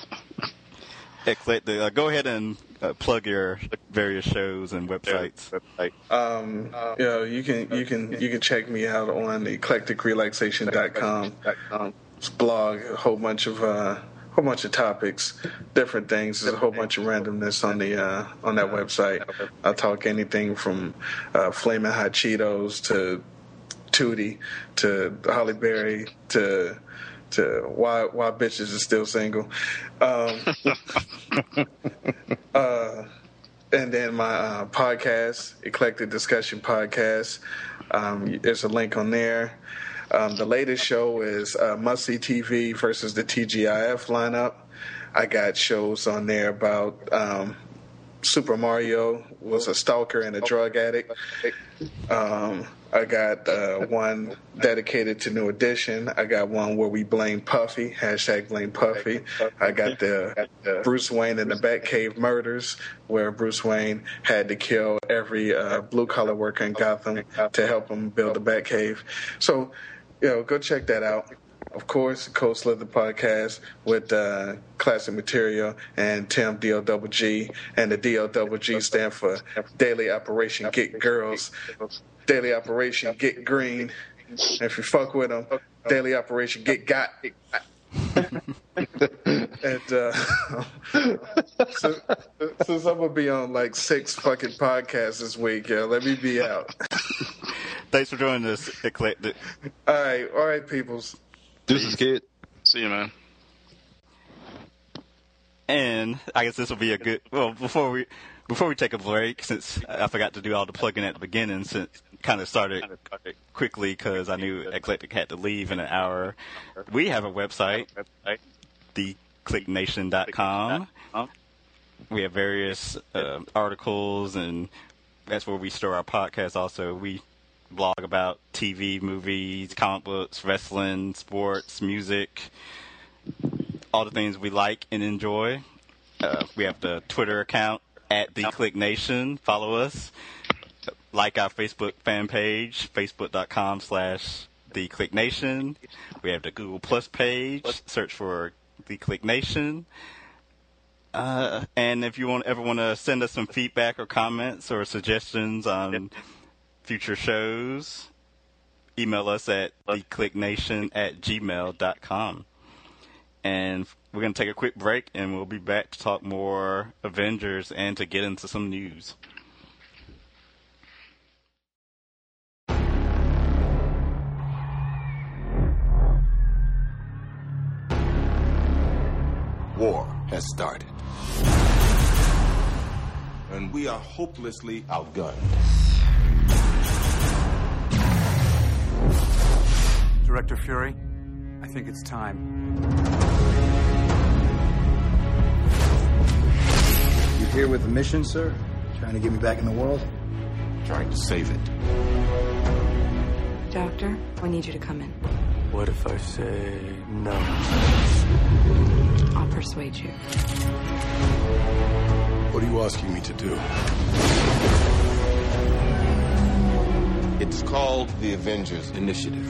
Eclectic. Go ahead and plug your various shows and websites. You can check me out on eclecticrelaxation.com. It's a blog, a whole bunch of topics, different things. There's a whole bunch of randomness on that website. I talk anything from Flamin' Hot Cheetos to Tootie to Holly Berry to why bitches are still single. And then my podcast, Eclectic Discussion Podcast. There's a link on there. The latest show is Must See TV versus the TGIF lineup. I got shows on there about Super Mario was a stalker and a drug addict. I got one dedicated to New Edition. I got one where we blame Puffy, #blame Puffy. I got the Bruce Wayne and the Batcave murders, where Bruce Wayne had to kill every blue-collar worker in Gotham to help him build the Batcave. So, go check that out. Of course, Cold Slither podcast with classic material and Tim DLGG, and the DLGG stand for Daily Operation Get Girls, Daily Operation Get Green. And if you fuck with them, Daily Operation Get Got. And since I'm gonna be on like 6 fucking podcasts this week, let me be out. Thanks for joining us, Eclectic. All right, peoples. Deuces, kid. See you, man. And I guess this will be a good. Well, before we take a break, since I forgot to do all the plugging at the beginning, since it kind of started quickly because I knew Eclectic had to leave in an hour. We have a website, theclicknation.com. We have various articles, and that's where we store our podcast. Also, we blog about TV, movies, comic books, wrestling, sports, music, all the things we like and enjoy. We have the Twitter account at TheClickNation. Follow us. Like our Facebook fan page, facebook.com/TheClickNation. We have the Google Plus page. Search for The Click Nation. And if you ever want to send us some feedback or comments or suggestions on future shows, email us at theclicknation@gmail.com. And we're going to take a quick break, and we'll be back to talk more Avengers and to get into some news. War has started. And we are hopelessly outgunned. Director Fury, I think it's time. You here with a mission, sir? Trying to get me back in the world? Trying to save it. Doctor, I need you to come in. What if I say no? I'll persuade you. What are you asking me to do? It's called the Avengers Initiative.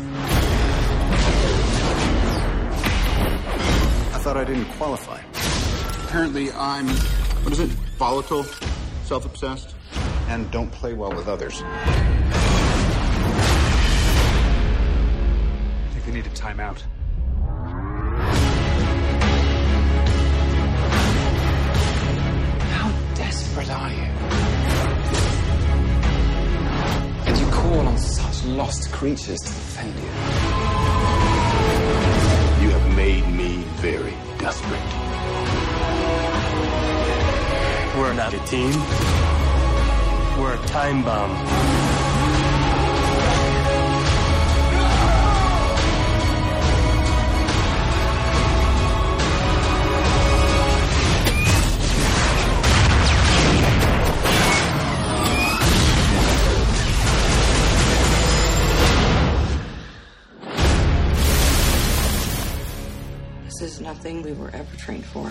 I thought I didn't qualify. Apparently I'm, volatile, self-obsessed, and don't play well with others. I think they need a timeout. How desperate are you? And you call on such lost creatures to defend you. You have made me very desperate. We're not a team. We're a time bomb. This is nothing we were ever trained for.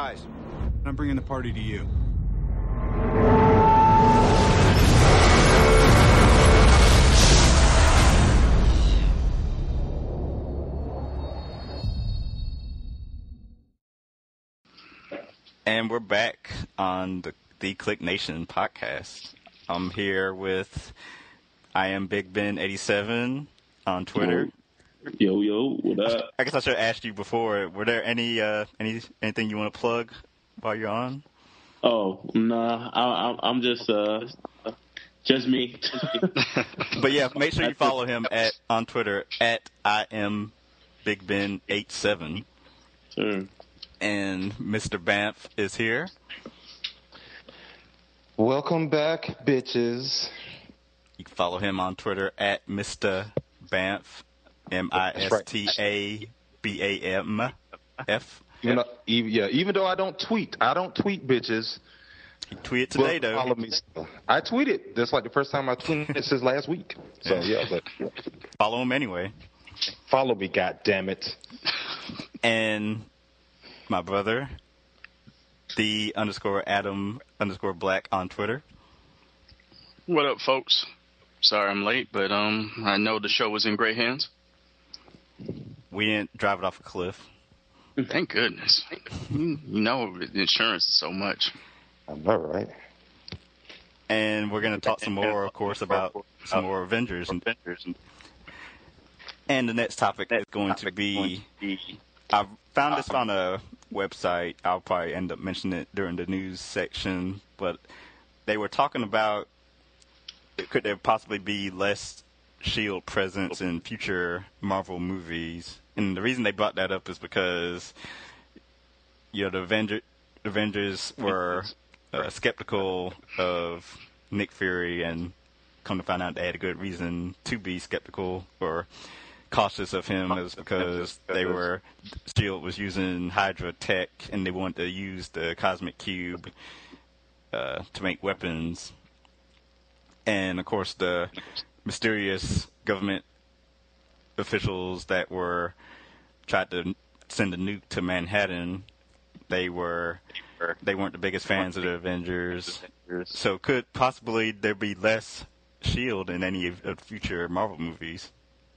Guys, I'm bringing the party to you. And we're back on the Click Nation podcast. I'm here with I am Big Ben 87 on Twitter. Yo, what up? I guess I should have asked you before. Were there anything you want to plug while you're on? Oh, nah, I'm just me. But yeah, make sure you follow him on Twitter at I am Big Ben 87. Sure. And Mr. Banff is here. Welcome back, bitches. You can follow him on Twitter at Mr. Banff, MISTABAMF. Even though I don't tweet, bitches. He tweeted today, though. Follow me still. I tweeted. That's like the first time I tweeted since last week. So but follow him anyway. Follow me, goddammit. And my brother, the _Adam_Black on Twitter. What up, folks? Sorry I'm late, but I know the show was in great hands. We didn't drive it off a cliff. Thank goodness. You know, insurance is so much. I know, right? And we're going to talk some more, of course, about some more Avengers. And the next topic is going to be, I found this on a website. I'll probably end up mentioning it during the news section, but they were talking about could there possibly be less S.H.I.E.L.D. presence in future Marvel movies. And the reason they brought that up is because the Avengers were skeptical of Nick Fury, and come to find out they had a good reason to be skeptical or cautious of him, is because S.H.I.E.L.D. was using Hydra tech, and they wanted to use the Cosmic Cube to make weapons. And of course, the mysterious government officials that tried to send a nuke to Manhattan, they weren't the biggest fans of the Avengers. So could possibly there be less S.H.I.E.L.D. in any of the future Marvel movies?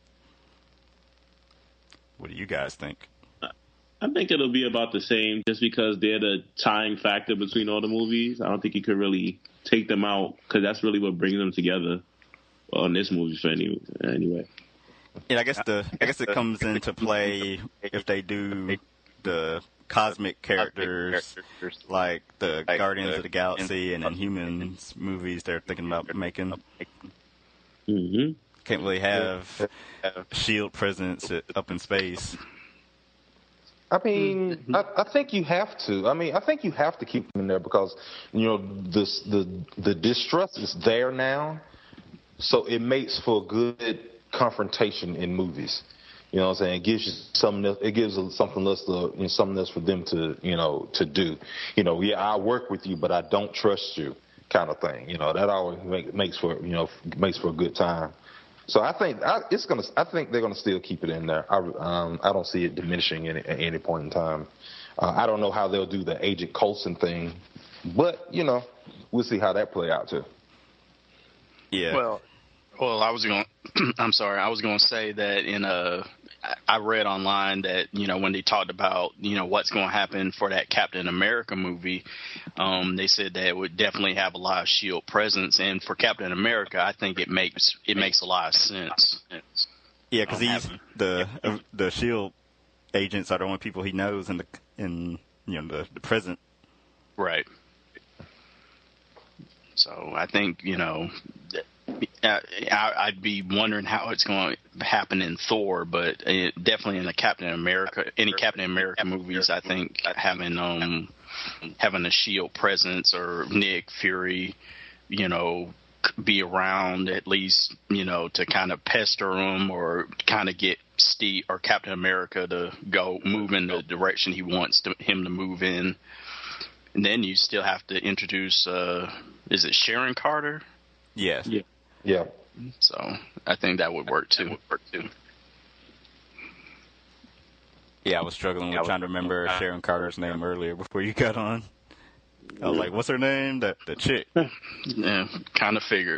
What do you guys think? I think it'll be about the same, just because they're the tying factor between all the movies. I don't think you could really take them out, because that's really what brings them together on this movie for anyway. Yeah, I guess it comes into play if they do the cosmic characters like the Guardians of the Galaxy and Inhumans movies they're thinking about making. Mm-hmm. Can't really have S.H.I.E.L.D. presence up in space. I mean, I think you have to. I think you have to keep them in there because, the distrust is there now, so it makes for good confrontation in movies. You know what I'm saying? It gives you something. It gives something else for them to do. I work with you, but I don't trust you, kind of thing. That always makes for a good time. So I think they're gonna still keep it in there. I don't see it diminishing at any point in time. I don't know how they'll do the Agent Coulson thing, but we'll see how that play out too. Yeah. Well, I was going to say that I read online that, when they talked about, what's going to happen for that Captain America movie, they said that it would definitely have a lot of S.H.I.E.L.D. presence. And for Captain America, I think it makes a lot of sense. Yeah, because the S.H.I.E.L.D. agents are the only people he knows in the present. Right. So I think, I'd be wondering how it's going to happen in Thor, but definitely in any Captain America movies, I think having a S.H.I.E.L.D. presence or Nick Fury, be around at least, to kind of pester him or kind of get Steve or Captain America to move in the direction he wants him to move in. And then you still have to introduce, is it Sharon Carter? Yes. Yeah. So I think that would work too. Yeah, I was struggling with trying to remember Sharon Carter's name earlier before you got on. I was like, what's her name? The chick. Yeah, kind of figured.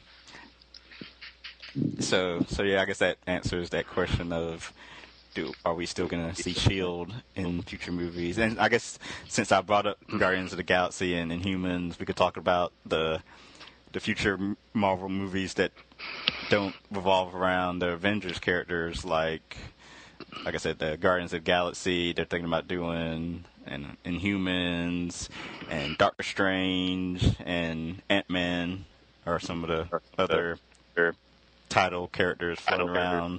So yeah, I guess that answers that question of, are we still going to see S.H.I.E.L.D. in future movies? And I guess since I brought up Guardians of the Galaxy and Inhumans, we could talk about the future Marvel movies that don't revolve around the Avengers characters, like I said, the Guardians of the Galaxy. They're thinking about doing and Inhumans and Doctor Strange and Ant-Man are some of the other title characters floating around.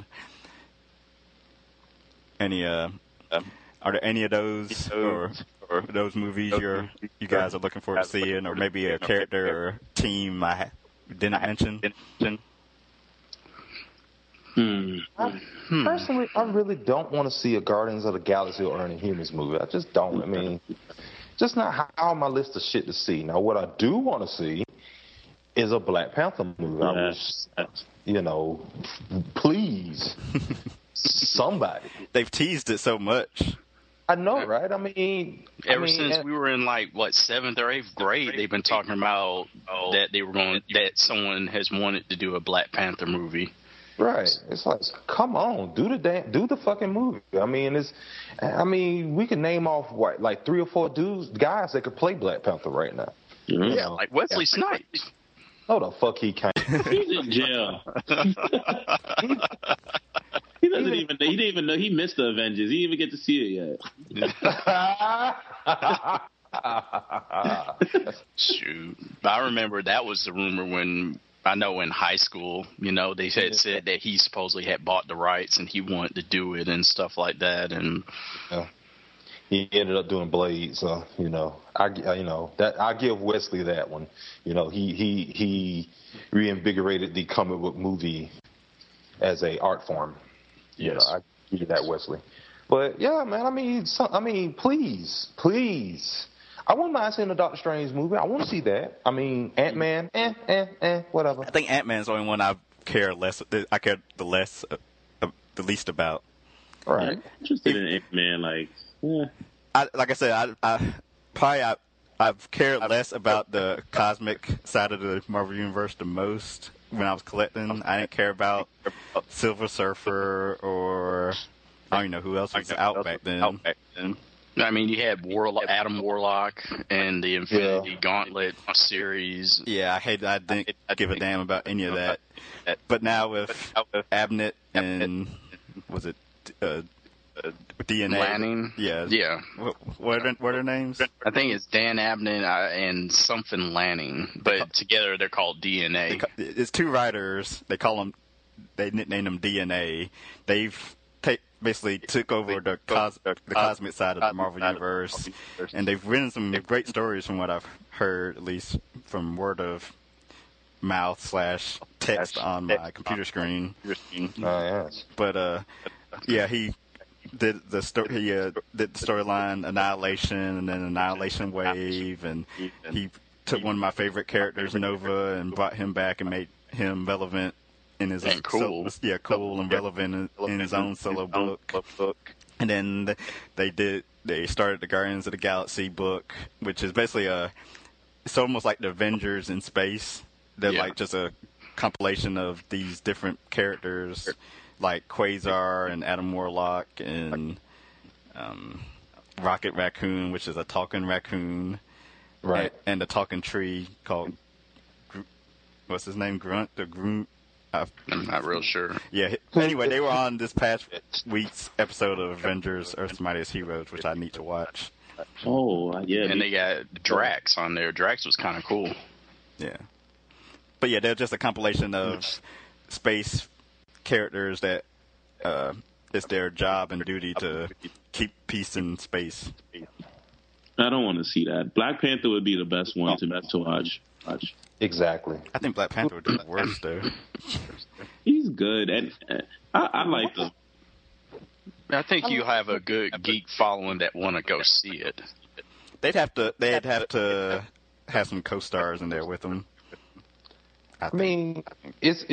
Are there any of those or those movies you guys are looking forward to seeing, or maybe a character or team I didn't mention? Personally, I really don't want to see a Guardians of the Galaxy or an Inhumans movie. I just don't. I mean, just not high on my list of shit to see. Now, what I do want to see is a Black Panther movie. I wish, please, somebody. They've teased it so much. I know, right? I mean, ever since we were in 7th or 8th grade, they've been talking about that someone has wanted to do a Black Panther movie. Right. It's like, come on, do the fucking movie. I mean, we can name off 3 or 4 guys that could play Black Panther right now. Yeah, like Wesley Snipes. No, the fuck he can't. He's in jail. He didn't even know he missed the Avengers. He didn't even get to see it yet. Shoot. I remember that was the rumor when, I know in high school, they had said that he supposedly had bought the rights and he wanted to do it and stuff like that. And he ended up doing Blade, so I give Wesley that one. He reinvigorated the comic book movie as a art form. Yes. I give you that, Wesley. But yeah, man, I mean, please. I wouldn't mind seeing a Doctor Strange movie. I want to see that. I mean, Ant-Man, whatever. I think Ant-Man's the only one I care the least about. All right. Interested in Ant-Man, I've cared less about the cosmic side of the Marvel Universe the most when I was collecting. I didn't care about Silver Surfer or I don't even know who else was out back then. I mean, you had Adam Warlock and the Infinity Gauntlet series. Yeah, I didn't give a damn about any of that. But now with Abnett and was it DNA? Lanning. Yeah. What are their names? I think it's Dan Abnett and something Lanning, but together they're called DNA. It's 2 writers. They nickname them DNA. They've basically took over the cosmic side of the Marvel Universe, and they've written some great stories from what I've heard, at least from word of mouth / text on my computer screen. Yes. But he did the storyline Annihilation and then Annihilation Wave, and he took one of my favorite characters, Nova, and brought him back and made him relevant in his cool and relevant in his own solo book. And then they started the Guardians of the Galaxy book, which is basically it's almost like the Avengers in space. They're like just a compilation of these different characters like Quasar and Adam Warlock and Rocket Raccoon, which is a talking raccoon, right? And a talking tree called what's his name? Grunt. I'm not real sure. Yeah. Anyway, they were on this past week's episode of Avengers: Earth's Mightiest Heroes, which I need to watch. Oh, yeah. And they got Drax on there. Drax was kind of cool. Yeah. But yeah, they're just a compilation of space characters that it's their job and duty to keep peace in space. I don't want to see that. Black Panther would be the best one to watch. Exactly. I think Black Panther would do the worst, though. He's good, and I like him. I think you have a good geek following that want to go see it. They'd have to have some co-stars in there with them. I mean, I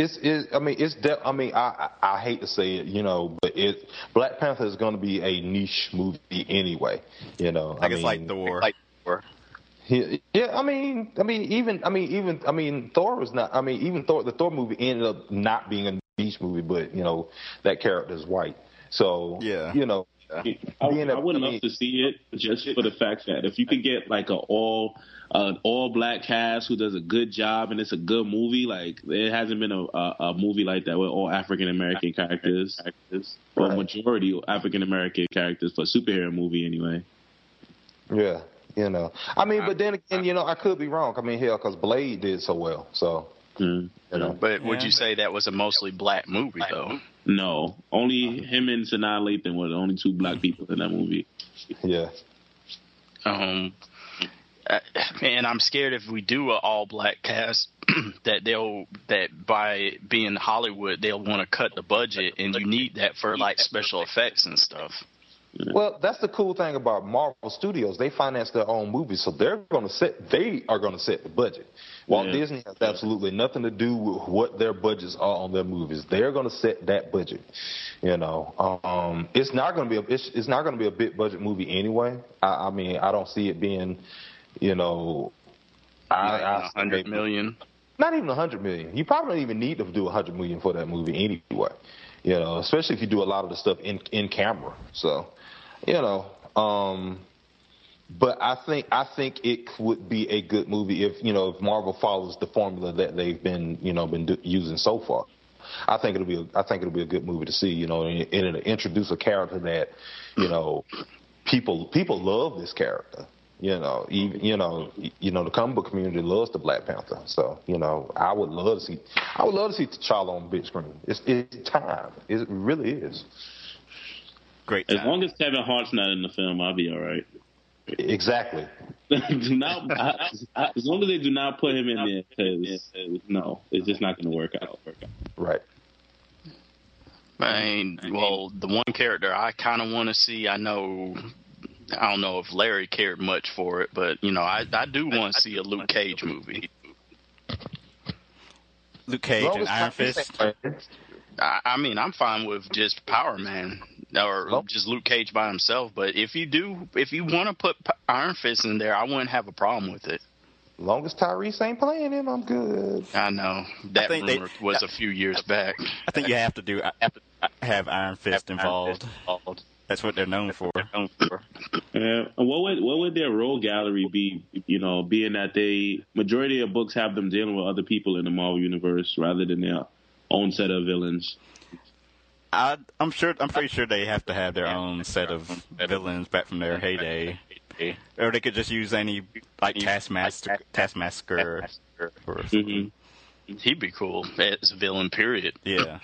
hate to say it, you know, but Black Panther is going to be a niche movie anyway, you know. It's like Thor. Yeah, I mean, Thor was not. I mean, even the Thor movie ended up not being a niche movie, but you know, that character is white, so yeah, you know. I would love to see it just for the fact that if you could get like an all black cast who does a good job and it's a good movie, like there hasn't been a movie like that with all African American characters, or majority African American characters for a superhero movie anyway. Yeah, you know, I mean, but then again, you know, I could be wrong. I mean, hell, because Blade did so well, so. You know. But would you say that was a mostly black movie, though? No, only him and Sanaa Lathan were the only two black people in that movie. Yeah. And I'm scared if we do an all black cast that by being Hollywood they'll want to cut the budget, and you need that for like special effects and stuff. Well, that's the cool thing about Marvel Studios. They finance their own movies, so they are going to set the budget. Walt Disney has absolutely nothing to do with what their budgets are on their movies. They're going to set that budget. You know, it's not going to be a big budget movie anyway. I mean, I don't see it being, you know, $100 million. Not even $100 million. You probably don't even need to do $100 million for that movie anyway. You know, especially if you do a lot of the stuff in camera. So, you know, but I think it would be a good movie if Marvel follows the formula that they've been using so far. I think it'll be a good movie to see. You know, and it'll introduce a character that, you know, people love this character. You know, even the comic book community loves the Black Panther. So, you know, I would love to see T'Challa on big screen. It's time. It really is. Great time. As long as Kevin Hart's not in the film, I'll be all right. Exactly. As long as they do not put him in there, because no, it's just not going to work out. Right. I mean, well, the one character I kind of want to see, I don't know if Larry cared much for it, but, you know, I do want to see a Luke Cage movie. Luke Cage and Iron Fist? I mean, I'm fine with just Power Man or just Luke Cage by himself, but if you want to put Iron Fist in there, I wouldn't have a problem with it. As long as Tyrese ain't playing him, I'm good. I know. That rumor was a few years back. I think you have to have Iron Fist involved. That's what they're known for. What would their role gallery be? You know, being that majority of books have them dealing with other people in the Marvel universe rather than their own set of villains. I'm pretty sure they have to have their own set of villains back from their heyday, or they could just use any like Taskmaster or something. He'd be cool as a villain. Period. Yeah.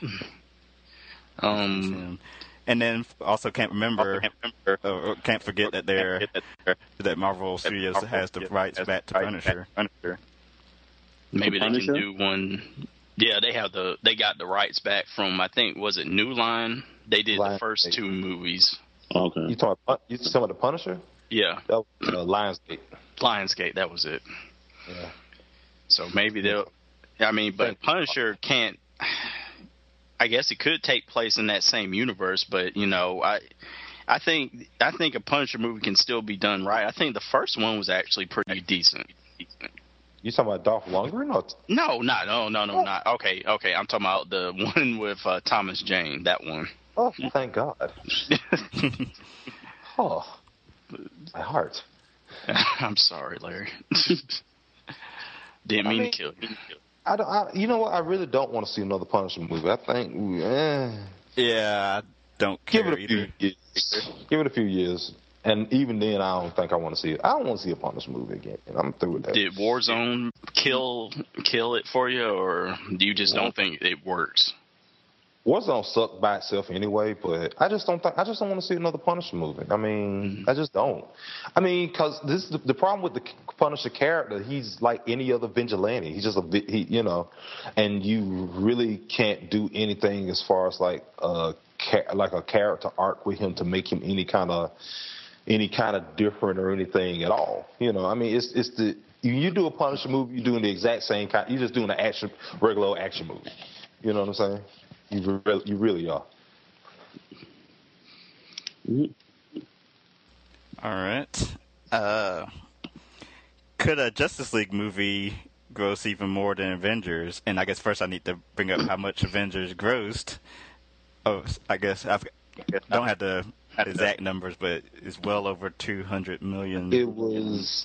And then also can't forget that that Marvel Studios has the rights back to Punisher. Maybe they can do one. Yeah, they got the rights back from, I think, was it New Line? They did the first two movies. Okay. You talking about the Punisher? Yeah. That was Lionsgate. Lionsgate, that was it. Yeah. So maybe but Punisher can't. I guess it could take place in that same universe, but you know, I think a Punisher movie can still be done right. I think the first one was actually pretty decent. You talking about Dolph Lundgren? No, not. Okay. I'm talking about the one with Thomas Jane. That one. Oh, thank God. Oh, my heart. I'm sorry, Larry. Didn't mean to kill you. You know what? I really don't want to see another Punisher movie. I think, yeah, I don't care either. Give it a few years, and even then, I don't think I want to see it. I don't want to see a Punisher movie again. I'm through with that. Did Warzone kill it for you, or do you just don't think it works? Warzone sucked by itself anyway, but I just don't want to see another Punisher movie. I mean, I just don't. I mean, because this is the problem with the Punisher character. He's like any other vigilante. He's just and you really can't do anything as far as like a character arc with him to make him any kind of different or anything at all. You know, I mean, it's you do a Punisher movie, you're doing the exact same kind. You're just doing an regular old action movie. You know what I'm saying? You really are. All right. Could a Justice League movie gross even more than Avengers? And I guess first I need to bring up how much Avengers grossed. Oh, I guess I don't have the exact numbers, but it's well over 200 million. It was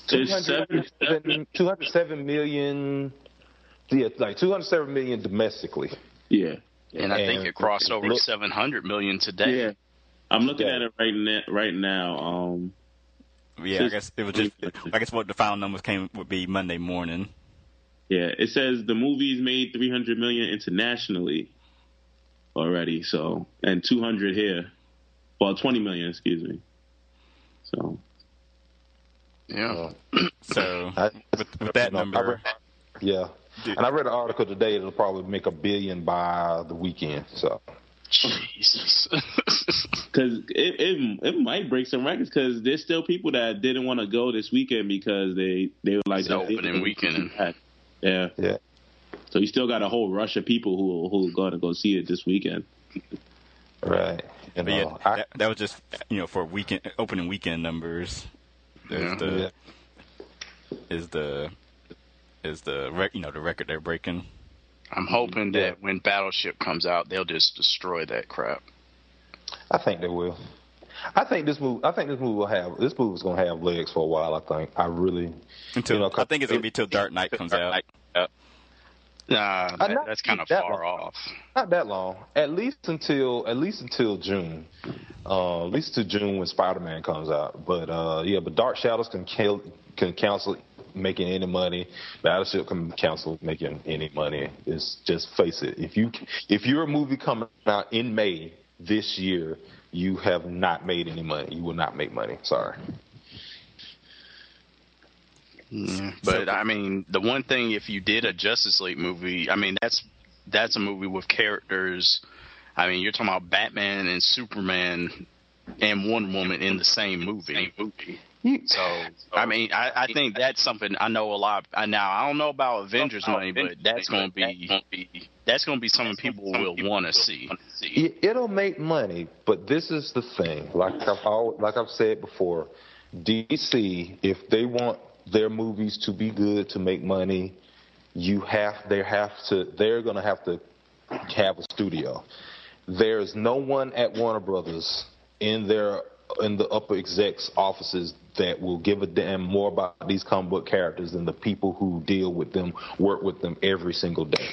207 million. Yeah, like 207 million domestically. Yeah. And I think it crossed over 700 million today. Yeah. I'm looking at it right now. Yeah, I guess it was just. I guess what the final numbers would be Monday morning. Yeah, it says the movie's made 300 million internationally already. So, and 200 here. Well, 20 million, excuse me. So. Yeah. So with that number. Yeah. And I read an article today it'll probably make $1 billion by the weekend. So. Jesus. Because it might break some records because there's still people that didn't want to go this weekend because they were like it's opening weekend. Yeah. So you still got a whole rush of people who are going to go see it this weekend. Right. But yeah, that was just for opening weekend numbers. Is the the record they're breaking. I'm hoping that when Battleship comes out, they'll just destroy that crap. I think they will. I think this movie is going to have legs for a while. I think. I really. I think it's going to be till Dark Knight comes out. Nah, that's kind of far off. Not that long. At least until June. At least to June when Spider-Man comes out. But but Dark Shadows can cancel making any money. Battleship can cancel making any money. It's just face it. If you're a movie coming out in May this year, you have not made any money. You will not make money. Sorry. Yeah, but I mean, the one thing, if you did a Justice League movie, I mean, that's a movie with characters. I mean, you're talking about Batman and Superman and Wonder Woman in the same movie. So, I mean, I think that's something I know a lot. Now, I don't know about Avengers money, but that's going to be something people will want to see. It'll make money, but this is the thing. Like I've said before, DC, if they want their movies to be good, to make money, they're going to have to have a studio. There's no one at Warner Brothers in the upper execs offices that will give a damn more about these comic book characters than the people who deal with them, work with them every single day.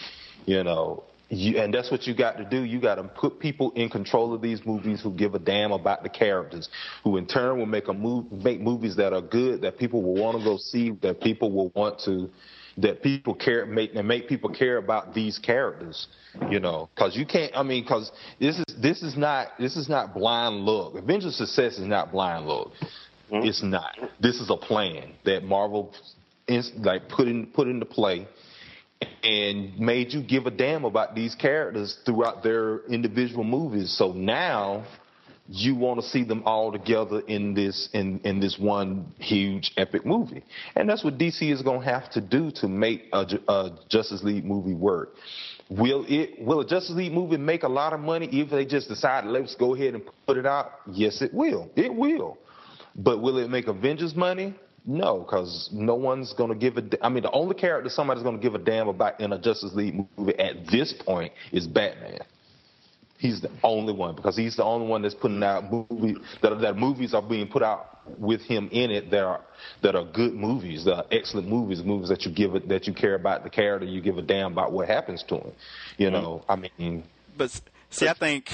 And that's what you got to do. You got to put people in control of these movies who give a damn about the characters, who in turn will make movies that are good, that people will want to go see, that people will want to, that people care, make people care about these characters. Because you can't. I mean, because this is not blind luck. Avengers' success is not blind luck. Mm-hmm. It's not. This is a plan that Marvel put into play and made you give a damn about these characters throughout their individual movies. So now you want to see them all together in this one huge epic movie. And that's what DC is going to have to do to make a Justice League movie work. Will a Justice League movie make a lot of money if they just decide, let's go ahead and put it out? Yes, it will. It will. But will it make Avengers money? No, because no one's going to give I mean, the only character somebody's going to give a damn about in a Justice League movie at this point is Batman. He's the only one, because he's the only one that's putting out movies that movies are being put out with him in it that are good movies, that are excellent movies that you care about the character, you give a damn about what happens to him. I mean. But see, I think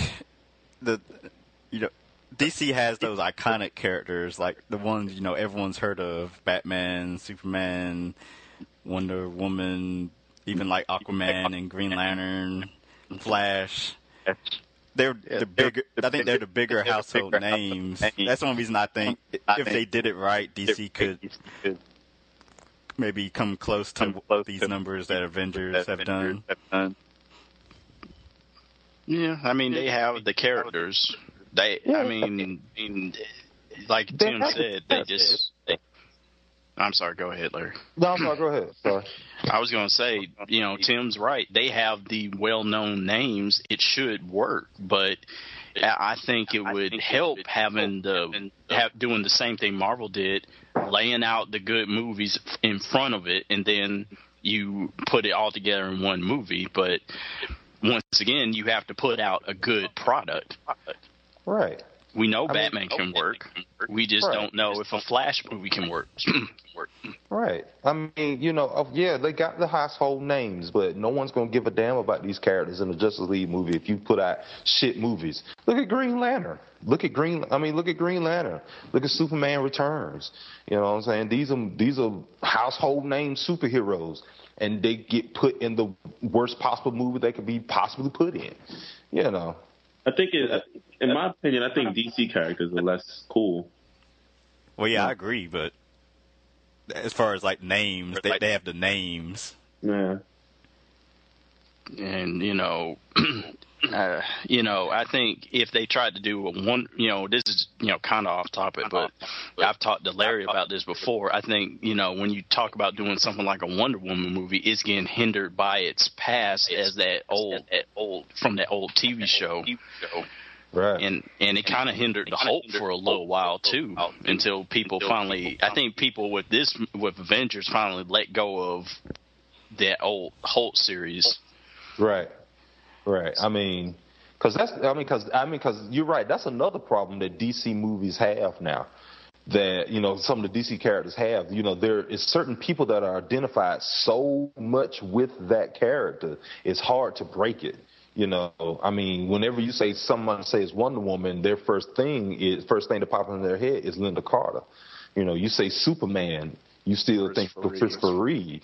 DC has those iconic characters, like the ones, everyone's heard of: Batman, Superman, Wonder Woman, even like Aquaman and Green Lantern, Flash. They're the bigger. I think they're the bigger household names. That's one reason I think if they did it right, DC could maybe come close to these numbers that Avengers have done. Yeah, I mean, they have the characters. I mean, like Tim said, they just. I'm sorry. Go ahead, Larry. No, I'm sorry. Go ahead. Sorry. I was going to say, Tim's right. They have the well-known names. It should work, but I think it would help having doing the same thing Marvel did, laying out the good movies in front of it, and then you put it all together in one movie. But once again, you have to put out a good product. Right. We know Batman can work. We just don't know if a Flash movie can work. Right. I mean, they got the household names, but no one's going to give a damn about these characters in the Justice League movie if you put out shit movies. Look at Green Lantern. Look at Green Lantern. Look at Superman Returns. You know what I'm saying? These are household name superheroes, and they get put in the worst possible movie they could be possibly put in. I think, in my opinion, I think DC characters are less cool. Well, yeah, I agree, but as far as like names, they have the names. Yeah. And I think if they tried to do this is kind of off topic, but I've talked to Larry about this before. I think when you talk about doing something like a Wonder Woman movie, it's getting hindered by its past as that old TV show. Right. And it kind of hindered the Hulk for a little while too, until people finally, I think people with Avengers finally let go of that old Hulk series. Right. I mean, because you're right. That's another problem that DC movies have now. That some of the DC characters have. There is certain people that are identified so much with that character, it's hard to break it. I mean, whenever you say someone says Wonder Woman, their first thing that pops in their head is Linda Carter. You say Superman, you still think of Christopher Reeve.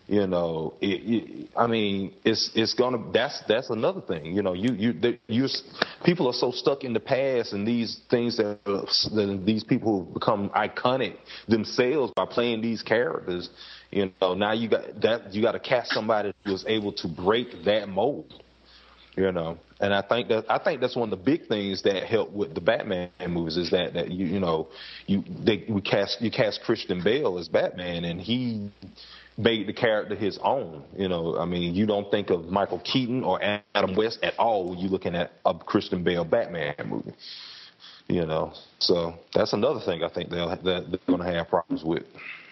I mean, it's gonna. That's another thing. People are so stuck in the past and these things that these people who become iconic themselves by playing these characters. Now you got to cast somebody who is able to break that mold. And I think that's one of the big things that helped with the Batman movies is that you cast Christian Bale as Batman, and he made the character his own. I mean, you don't think of Michael Keaton or Adam West at all when you're looking at a Christian Bale Batman movie. So that's another thing I think they're going to have problems with.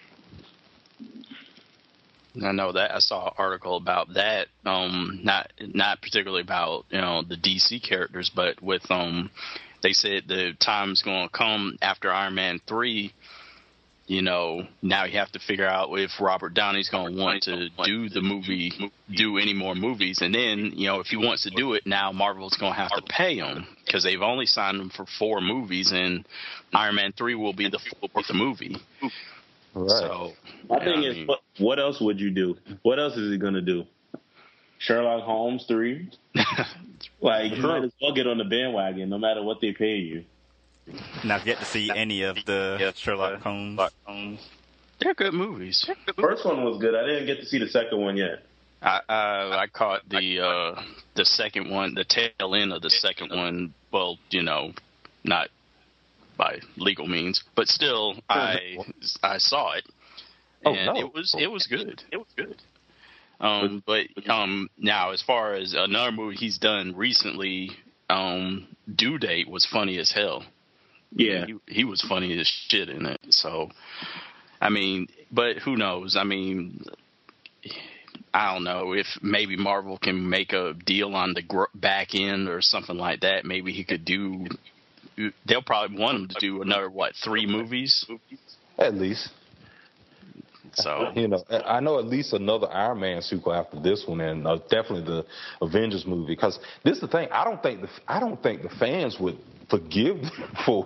I know that I saw an article about that, not particularly about the DC characters, but with they said the time's going to come after Iron Man 3. Now you have to figure out if Robert Downey's going to want to do any more movies, and then if he wants to do it, now Marvel's going to have to pay him because they've only signed him for 4 movies, and Iron Man 3 will be the 4th movie. Right. So my thing is, what else would you do? What else is he going to do? Sherlock Holmes 3? Like, you might as well get on the bandwagon no matter what they pay you. And I've yet to see any of the Sherlock Holmes. They're good movies. First one was good. I didn't get to see the second one yet. I caught the second one, the tail end of the second one. Well, not by legal means, but still, I saw it, and it was good. It was good. But now as far as another movie he's done recently, Due Date was funny as hell. Yeah, he was funny as shit in it. So, I mean, but who knows? I mean, I don't know if maybe Marvel can make a deal on the back end or something like that. Maybe he could do. They'll probably want him to do another 3 movies, at least. So I know at least another Iron Man sequel after this one, and definitely the Avengers movie. Because this is the thing, I don't think the fans would forgive for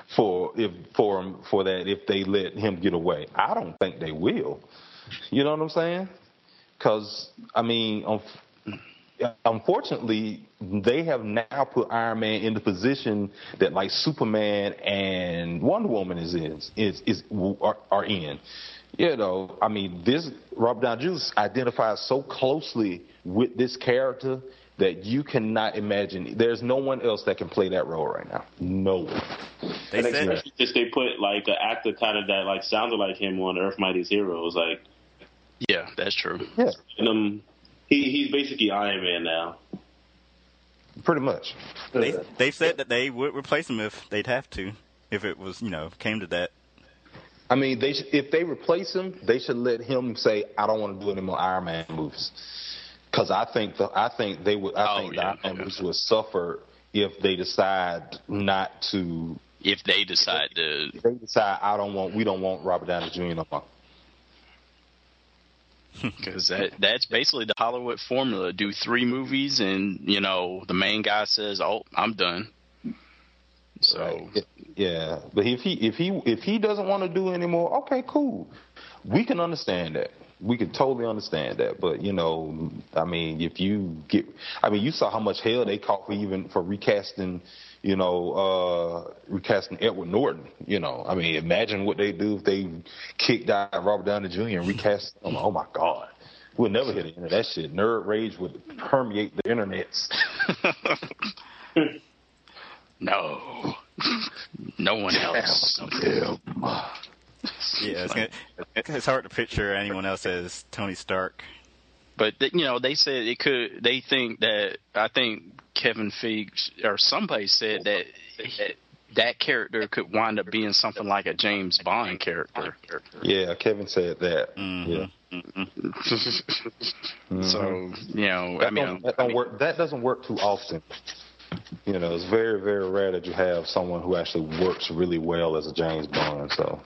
that if they let him get away. I don't think they will. You know what I'm saying? Because I mean, unfortunately, they have now put Iron Man in the position that like Superman and Wonder Woman are in. I mean, this Robert Downey Jr. identifies so closely with this character that you cannot imagine. There's no one else that can play that role right now. No one. And especially since they put like an actor kind of that like sounded like him on Earth Mightiest Heroes. Like, yeah, that's true. Yeah, and he's basically Iron Man now. Pretty much. They said that they would replace him if they'd have to, if it was came to that. I mean, if they replace him, they should let him say, "I don't want to do any more Iron Man movies," because I think the Iron Man movies would suffer if they decide not to. If they decide to, we don't want Robert Downey Jr. no more. Because that's basically the Hollywood formula. Do 3 movies, and the main guy says, "Oh, I'm done." So right. Yeah, but if he doesn't want to do anymore, okay, cool. We can understand that. We can totally understand that. But I mean, you saw how much hell they caught for recasting. Recasting Edward Norton. I mean, imagine what they do if they kicked out Robert Downey Jr. and recast him. Oh my God, we'll never hit the end of that shit. Nerd rage would permeate the internets. No one else. Yeah, it's hard to picture anyone else as Tony Stark. But they said it could. They think that I think Kevin Feige or somebody said that character could wind up being something like a James Bond character. Yeah, Kevin said that. Mm-hmm. Yeah. Mm-hmm. So that doesn't work too often. It's very, very rare that you have someone who actually works really well as a James Bond. So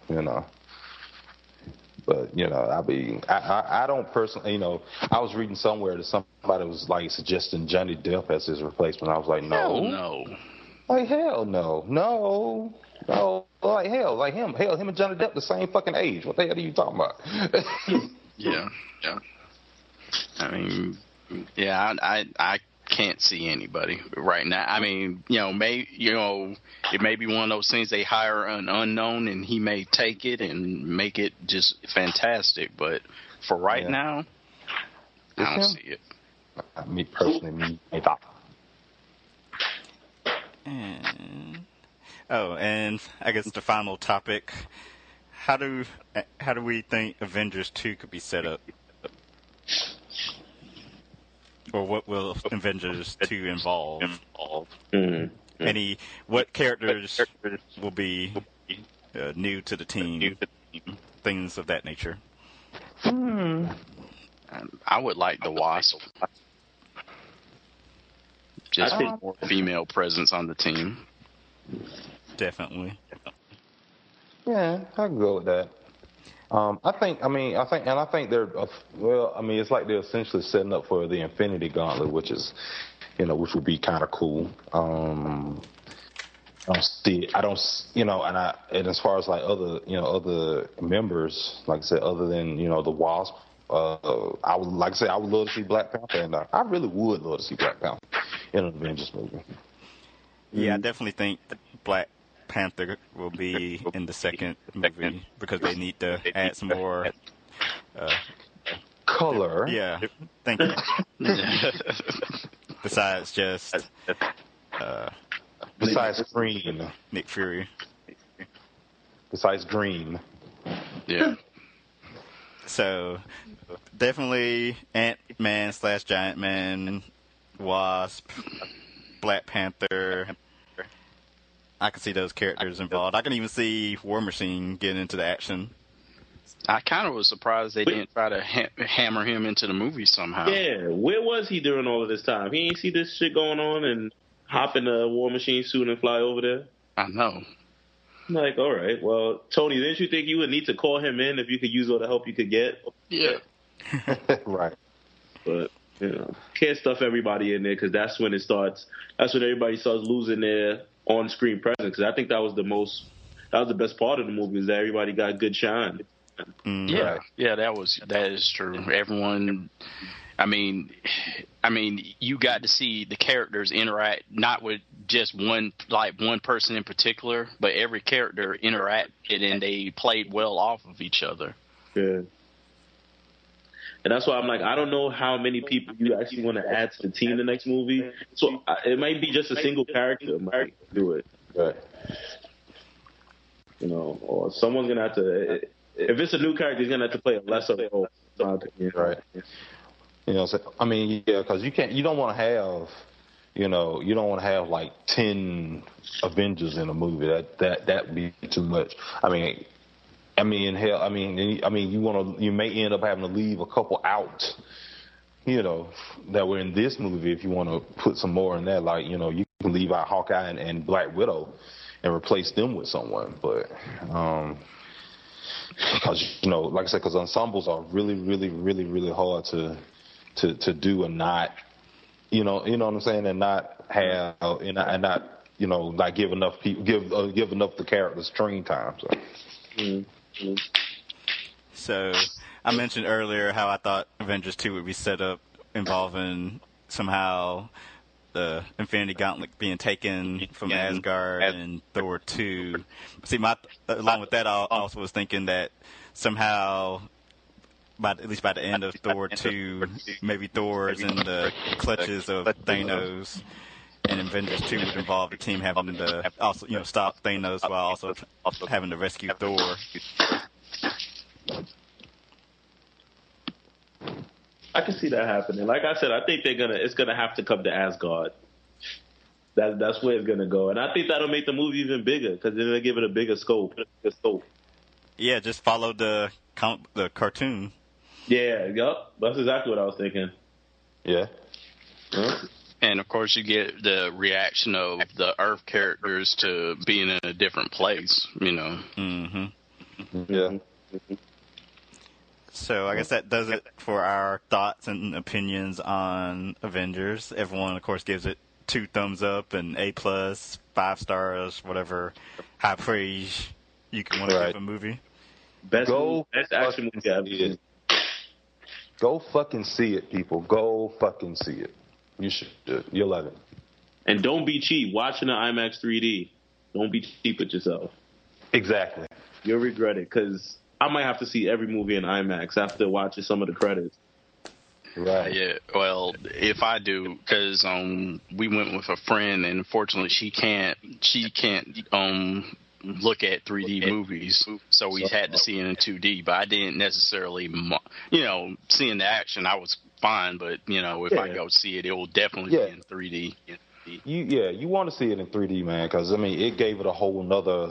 But I don't personally. I was reading somewhere that somebody was like suggesting Johnny Depp as his replacement. I was like, no, like hell no, like him and Johnny Depp the same fucking age. What the hell are you talking about? Yeah. I mean, yeah, I can't see anybody right now. I mean, it may be one of those things they hire an unknown and he may take it and make it just fantastic. But for right now, I don't see it. Me personally, And I guess the final topic: how do we think Avengers 2 could be set up? Or what will Avengers 2 involve? Mm-hmm. What characters will be new to the team? Things of that nature. I would like the Wasp. Just more female presence on the team. Definitely. Yeah, I can go with that. I think they're it's like they're essentially setting up for the Infinity Gauntlet, which is, which would be kind of cool. And as far as like other members, like I said, other than the Wasp, I would love to see Black Panther, and I really would love to see Black Panther in an Avengers movie. Yeah, I definitely think Black Panther will be in the second movie because they need to add some more color. Yeah, thank you. Besides just besides green, Nick Fury. Besides green. Yeah. So definitely Ant-Man / Giant Man, Wasp, Black Panther. I can see those characters involved. I can even see War Machine getting into the action. I kind of was surprised they didn't try to hammer him into the movie somehow. Yeah, where was he during all of this time? He ain't see this shit going on and hop in a War Machine suit and fly over there? I know. I'm like, all right, well, Tony, didn't you think you would need to call him in if you could use all the help you could get? Yeah. Right. But, can't stuff everybody in there because that's when everybody starts losing their on-screen presence. Because I think that was the best part of the movie is that everybody got good shine. Yeah, that is true. Everyone, I mean, you got to see the characters interact, not with just one person in particular, but every character interacted and they played well off of each other. Yeah. And that's why I'm like, I don't know how many people you actually want to add to the team in the next movie. So it might be just a single character might do it. Right. You know, or someone's going to have to, if it's a new character, he's going to have to play a lesser role. Right. You know, I mean, yeah, because you don't want to have, you don't want to have like 10 Avengers in a movie. That'd be too much. I mean, you may end up having to leave a couple out, that were in this movie if you want to put some more in there. Like, you can leave out Hawkeye and Black Widow and replace them with someone. But, because, like I said, because ensembles are really, really, really, really hard to do and not, you know what I'm saying, and not have, and not not give enough people, give enough the characters screen time. So. Mm-hmm. So I mentioned earlier how I thought Avengers 2 would be set up involving somehow the Infinity Gauntlet being taken from Asgard and Thor 2. See, along with that, I also was thinking that somehow, at least by the end of Thor 2, maybe Thor is in the clutches of Thanos, and Avengers 2 would involve the team having to also, stop Thanos while also having to rescue Thor. I can see that happening. Like I said, I think it's gonna have to come to Asgard. That's where it's gonna go, and I think that'll make the movie even bigger because they're gonna give it a bigger scope. Yeah, just follow the cartoon. Yeah, yup. That's exactly what I was thinking. Yeah. Huh? And of course, you get the reaction of the Earth characters to being in a different place. Mm-hmm. Yeah. So I guess that does it for our thoughts and opinions on Avengers. Everyone, of course, gives it 2 thumbs up and A+, 5 stars, whatever high praise you can want to give a movie. Best action movie I've seen. Go fucking see it, people. Go fucking see it. You should. You'll love it. And don't be cheap. Watching the IMAX 3D. Don't be cheap with yourself. Exactly. You'll regret it because I might have to see every movie in IMAX after watching some of the credits. Right. Yeah. Well, if I do, because we went with a friend, and unfortunately she can't look at 3D movies, so we had to see it in 2D. But I didn't necessarily, seeing the action, I was fine. But if I go see it, it will definitely be in 3D. You want to see it in 3D, man, because it gave it a whole nother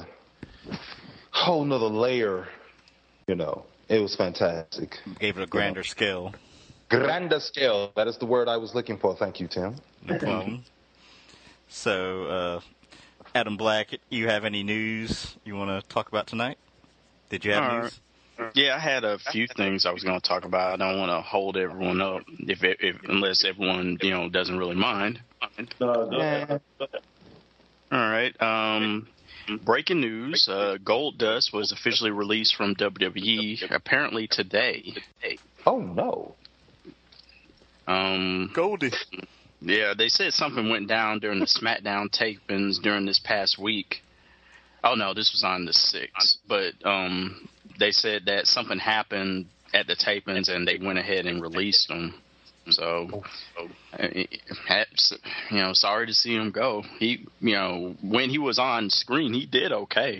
layer. It was fantastic. Gave it a grander scale. Grander scale. That is the word I was looking for. Thank you, Tim. No problem. So, Adam Black, you have any news you want to talk about tonight? Did you have news? Yeah, I had a few things I was going to talk about. I don't want to hold everyone up unless everyone doesn't really mind. No. All right. Breaking news: Goldust was officially released from WWE apparently today. Oh no! Goldie. Yeah, they said something went down during the SmackDown tapings during this past week. Oh no, this was on the 6th. But they said that something happened at the tapings and they went ahead and released him. So, sorry to see him go. He, when he was on screen, he did okay.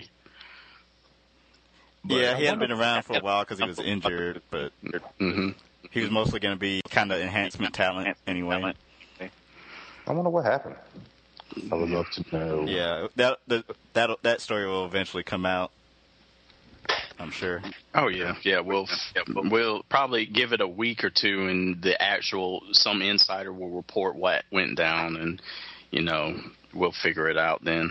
But yeah, he hadn't been around for a while because he was injured, but he was mostly going to be kind of enhancement talent anyway. I wonder what happened. I would love to know. Yeah, that story will eventually come out, I'm sure. Oh yeah. We'll probably give it a week or two, and some insider will report what went down, and we'll figure it out then.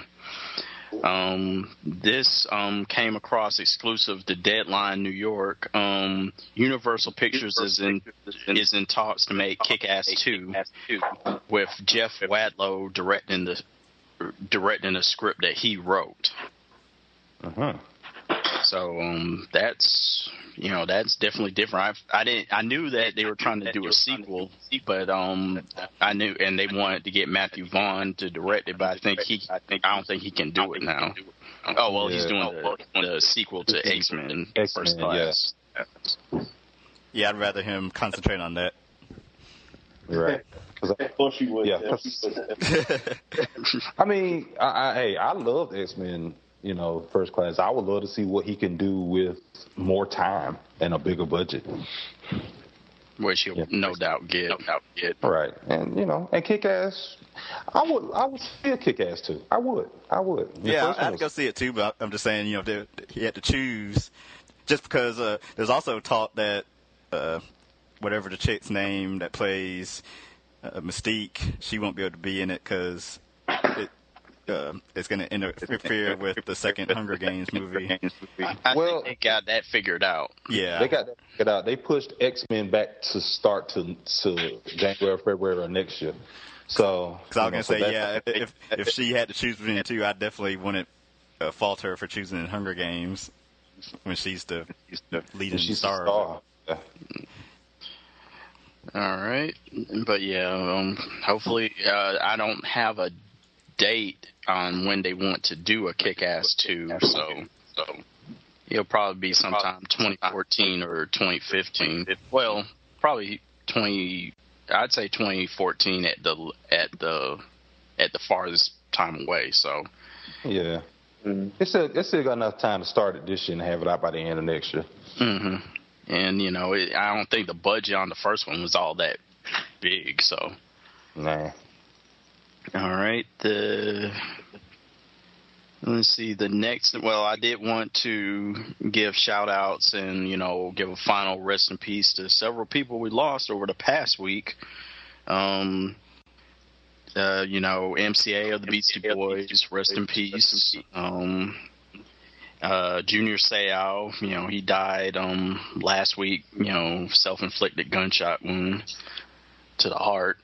This came across exclusive to Deadline New York. Universal Pictures is in talks to make Kick-Ass 2 with Jeff Wadlow directing a script that he wrote. So that's definitely different. I knew that they were trying to do a sequel, but I knew, and they wanted to get Matthew Vaughn to direct it, but I don't think he can do it now. Oh well, he's doing the sequel to X-Men First Class. Yeah, I'd rather him concentrate on that. Right. Of course you would. Yeah. I mean, I love X-Men, First Class. I would love to see what he can do with more time and a bigger budget. Which he'll no doubt get. Right. And, and Kick-Ass, I would feel Kick-Ass too. I would. Yeah, I'd go see it too, but I'm just saying, he had to choose just because there's also talk that whatever the chick's name that plays Mystique, she won't be able to be in it because it's going to interfere with the second Hunger Games movie. I think they got that figured out. Yeah. They got that figured out. They pushed X-Men back to start to January, February of next year. So, because I was going to say, if she had to choose between the two, I definitely wouldn't fault her for choosing Hunger Games when she's the leading star. Yeah. All right. But, hopefully I don't have a date on when they want to do a Kick-Ass 2, so it'll probably be sometime 2014 or 2015. Well, probably I'd say 2014 at the farthest time away. So yeah, it's still got enough time to start it this year and have it out by the end of next year. Mm-hmm. And I don't think the budget on the first one was all that big. So nah. All right. Let's see. The next. Well, I did want to give shout outs and give a final rest in peace to several people we lost over the past week. MCA of the Beastie Boys, rest in peace. Junior Seau, he died last week. Self-inflicted gunshot wound to the heart.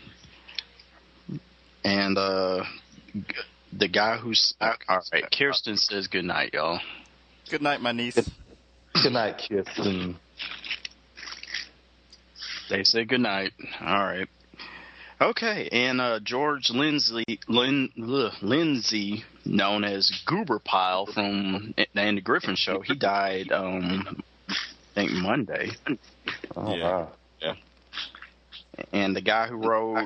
And the guy who's all right. Kirsten says good night, y'all. Good night, my niece. Good night, Kirsten. They say good night. All right. Okay, and George Lindsay, known as Goober Pile from the Andy Griffin Show, he died, I think Monday. Oh, wow. Yeah. And the guy who wrote,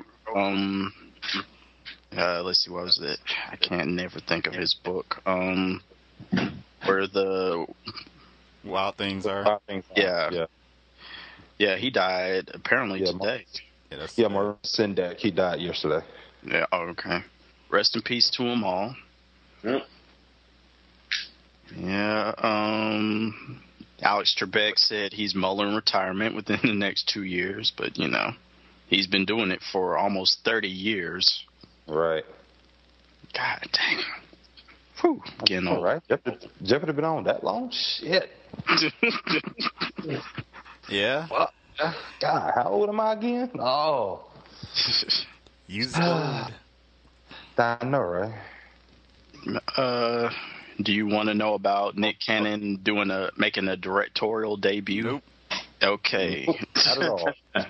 let's see, what was it? I can't never think of his book. Where the Wild Things Are. Yeah, he died apparently today. Maurice Sendak, he died yesterday. Yeah, okay. Rest in peace to them all. Yep. Yeah, Alex Trebek said he's mulling retirement within the next 2 years, but, he's been doing it for almost 30 years. Right. God dang. Whew, getting old. Right. Jeopardy been on that long? Shit. Yeah. Well, God, how old am I again? Oh. Use code. I know, right? Do you want to know about Nick Cannon making a directorial debut? Nope. Okay. Not at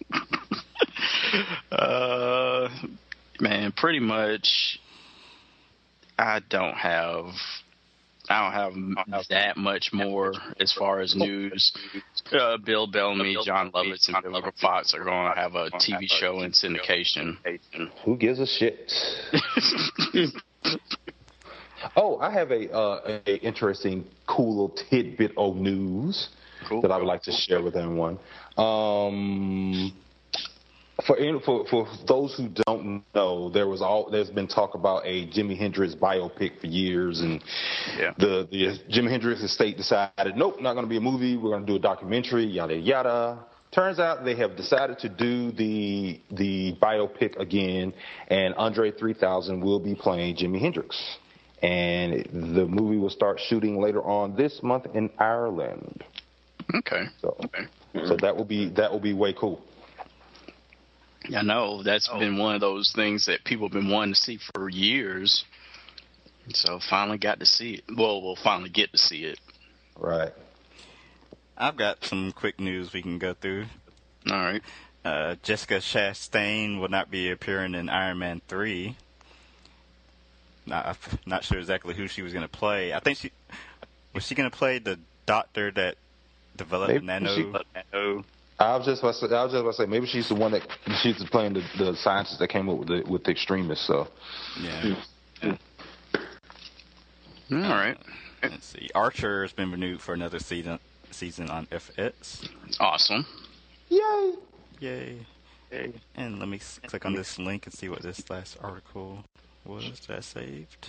all. Man, pretty much I don't have that much more as far as news. Bill Bellamy, John Lovitz, and Vivica Fox are going to have a TV show in syndication. Who gives a shit? Oh, I have a interesting, cool little tidbit of news that I would like to share with everyone. For those who don't know, there's been talk about a Jimi Hendrix biopic for years, and the Jimi Hendrix estate decided, nope, not going to be a movie. We're going to do a documentary, yada yada. Turns out they have decided to do the biopic again, and Andre 3000 will be playing Jimi Hendrix, and the movie will start shooting later on this month in Ireland. Okay. So that will be way cool. I know that's been one of those things that people have been wanting to see for years. So finally got to see it. Well, we'll finally get to see it. Right. I've got some quick news we can go through. All right. Jessica Chastain will not be appearing in Iron Man 3. I'm not sure exactly who she was going to play. I think was she going to play the doctor that develop Maybe nano. I was just about to say maybe she's the one that she's playing the scientist that came up with the extremists. So Yeah. All right. Let's see. Archer has been renewed for another season on FX. Awesome. Yay. And let me click on this link and see what this last article was that I saved.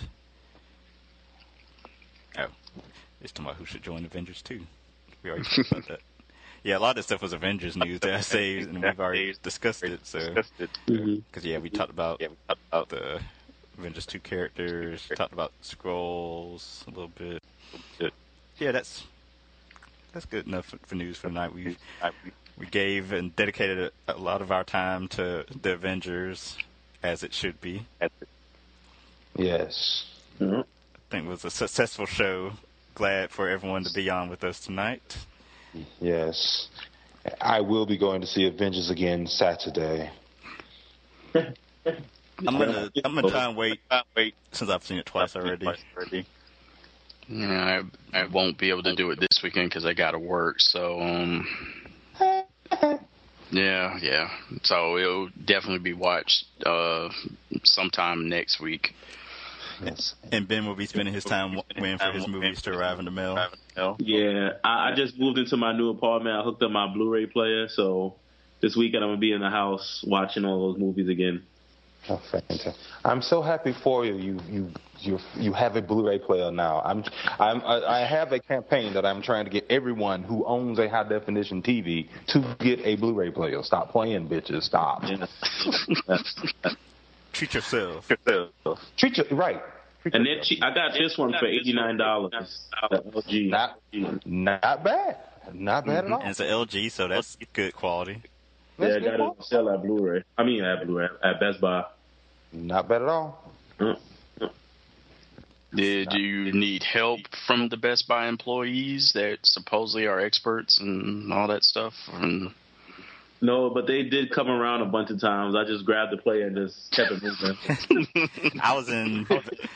Oh, it's talking about who should join Avengers 2. We already talked about that. Yeah, a lot of this stuff was Avengers news that I saved, and we've already discussed it. So, because we talked about the Avengers 2 characters, talked about Skrulls a little bit. Yeah, that's good enough for news for tonight. We gave and dedicated a lot of our time to the Avengers, as it should be. yes. I think it was a successful show. Glad for everyone to be on with us tonight. Yes. I will be going to see Avengers again Saturday. I'm gonna try and wait since I've seen it twice already. Yeah, I won't be able to do it this weekend because I got to work. So, yeah. So it'll definitely be watched sometime next week. Yes. And Ben will be spending his time waiting for his movies to arrive in the mail. Yeah, I just moved into my new apartment. I hooked up my Blu-ray player, so this weekend I'm gonna be in the house watching all those movies again. Oh, fantastic! I'm so happy for you. You have a Blu-ray player now. I have a campaign that I'm trying to get everyone who owns a high definition TV to get a Blu-ray player. Stop playing, bitches. Stop. Treat yourself. Treat you right. And then I got this one for $89. LG. Not bad. Not bad at all. And it's an LG, so that's good quality. Yeah, I got it on sale at Blu-ray. At Best Buy. Not bad at all. Did you need help from the Best Buy employees that supposedly are experts and all that stuff? No, but they did come around a bunch of times. I just grabbed the player and just kept it moving. I was in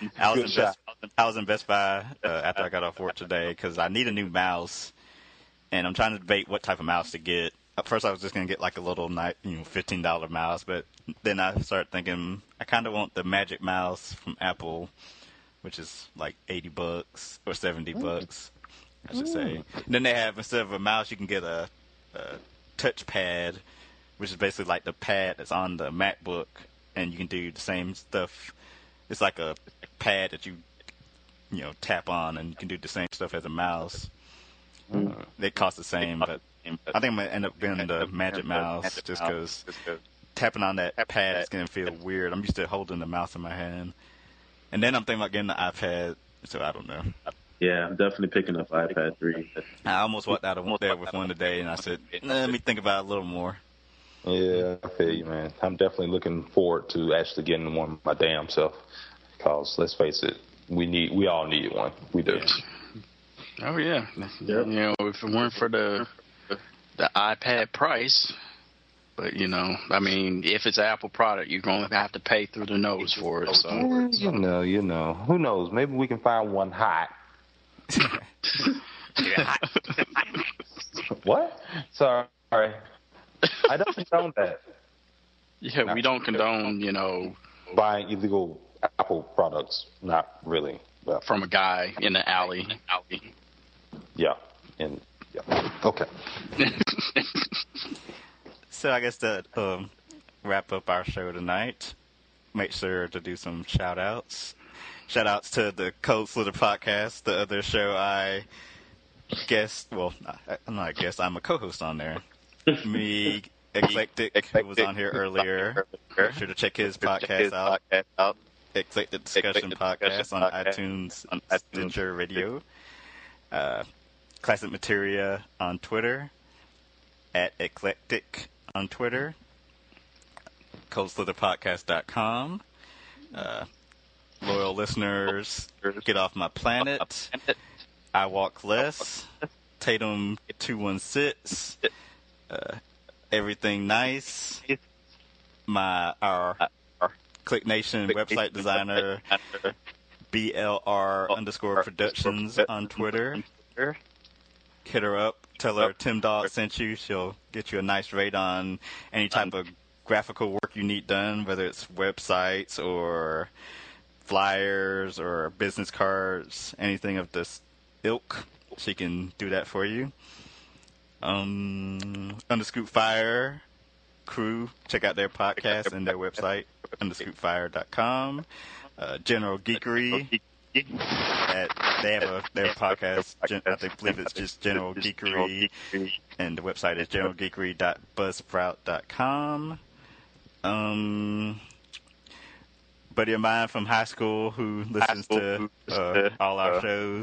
Best Buy after I got off work today because I need a new mouse, and I'm trying to debate what type of mouse to get. At first, I was just gonna get like a little $15 mouse, but then I started thinking I kind of want the Magic Mouse from Apple, which is like $80 or $70, I should say. And then they have, instead of a mouse, you can get a touchpad, which is basically like the pad that's on the MacBook, and you can do the same stuff. It's like a pad that you tap on, and you can do the same stuff as a mouse. They cost the same, but I think I'm gonna end up getting the Magic Mouse just because tapping on that pad is gonna feel weird. I'm used to holding the mouse in my hand, and then I'm thinking about getting the iPad. So I don't know. Yeah, I'm definitely picking up iPad 3. I almost walked out of there with one today, and I said, let me think about it a little more. Yeah, I feel you, man. I'm definitely looking forward to actually getting one my damn self. Because let's face it, we all need one. We do. Oh yeah. Yep. If it weren't for the iPad price, but if it's an Apple product, you're gonna have to pay through the nose for it. So you know, who knows? Maybe we can find one hot. What? Sorry. I don't condone that. Yeah, we don't condone, buying illegal Apple products. Not really. But from a guy in the alley. Yeah. Okay. So I guess to wrap up our show tonight, make sure to do some shout-outs. Shout-outs to the Code Slitter podcast, the other show I'm a co-host on there. Me, Eclectic, who was on here earlier. Be sure to check his podcast out. Eclectic Discussion Podcast on iTunes, on Stitcher Radio. Classic Materia on Twitter, at Eclectic on Twitter. CodeSlitterPodcast.com. Loyal listeners, Get Off My Planet, I Walk Less, Tatum 216, Everything Nice, our Click Nation website designer, BLR_Productions on Twitter, hit her up. Tell her Tim Dog sent you. She'll get you a nice rate on any type of graphical work you need done, whether it's websites or flyers or business cards, anything of this ilk. She can do that for you. Underscoop Fire crew, check out their podcast and their website, underscoopfire.com. General Geekery, they have their podcast, I believe it's just General Geekery, and the website is generalgeekery.buzzsprout.com. Buddy of mine from high school who listens to all our shows.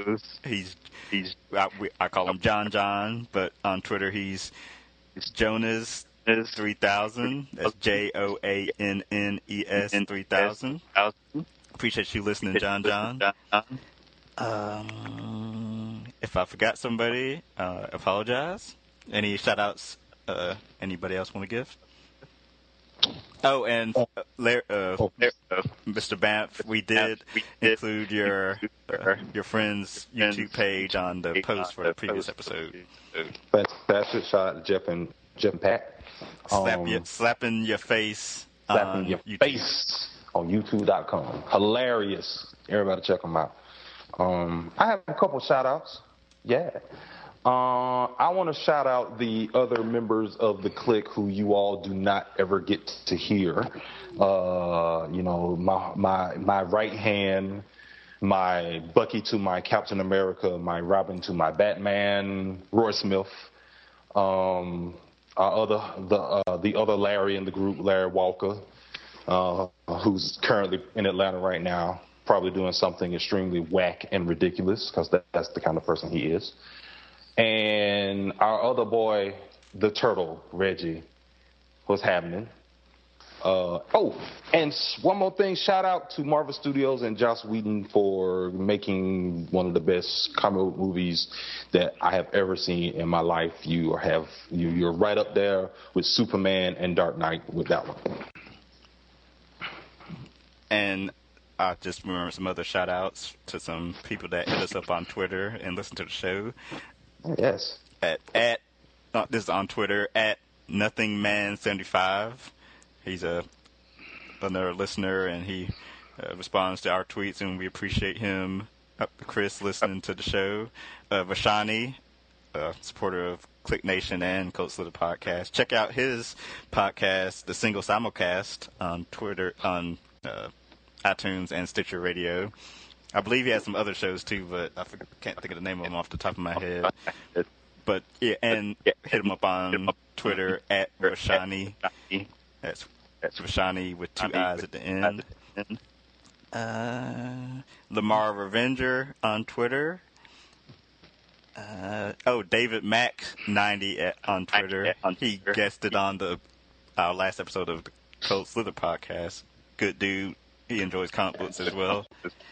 I call him John, but on Twitter he's Jonas 3000. That's JOANNES 3000. Appreciate you listening, John. If I forgot somebody, apologize. Any shout outs anybody else want to give? Oh, and Mr. Banff, we did include your friend's YouTube page on the post for the previous episode. Fantastic. Shout out to Jeff and Pat. Slapping your face on YouTube.com. Hilarious. Everybody check them out. I have a couple shout outs. Yeah. I want to shout out the other members of the clique who you all do not ever get to hear. My right hand, my Bucky to my Captain America, my Robin to my Batman, Roy Smith. The other Larry in the group, Larry Walker, who's currently in Atlanta right now, probably doing something extremely whack and ridiculous because that's the kind of person he is. And our other boy, the turtle, Reggie, what's happening? And one more thing, shout out to Marvel Studios and Joss Whedon for making one of the best comic book movies that I have ever seen in my life. You're right up there with Superman and Dark Knight with that one. And I just remember some other shout outs to some people that hit us up on Twitter and listen to the show. Yes. This is on Twitter at NothingMan75. He's another listener, and he responds to our tweets, and we appreciate him. Chris listening to the show. Vashani, supporter of Click Nation and Cult Slither Podcast. Check out his podcast, The Single Simulcast, on Twitter, on iTunes and Stitcher Radio. I believe he has some other shows too, but I can't think of the name of them off the top of my head. But yeah, and hit him up on Twitter at Vashani. That's Vashani with 2 I's at the end. Lamar Revenger on Twitter. David Mack 90 on Twitter. He guested on our last episode of the Cult Slither Podcast. Good dude. He enjoys comic books as well.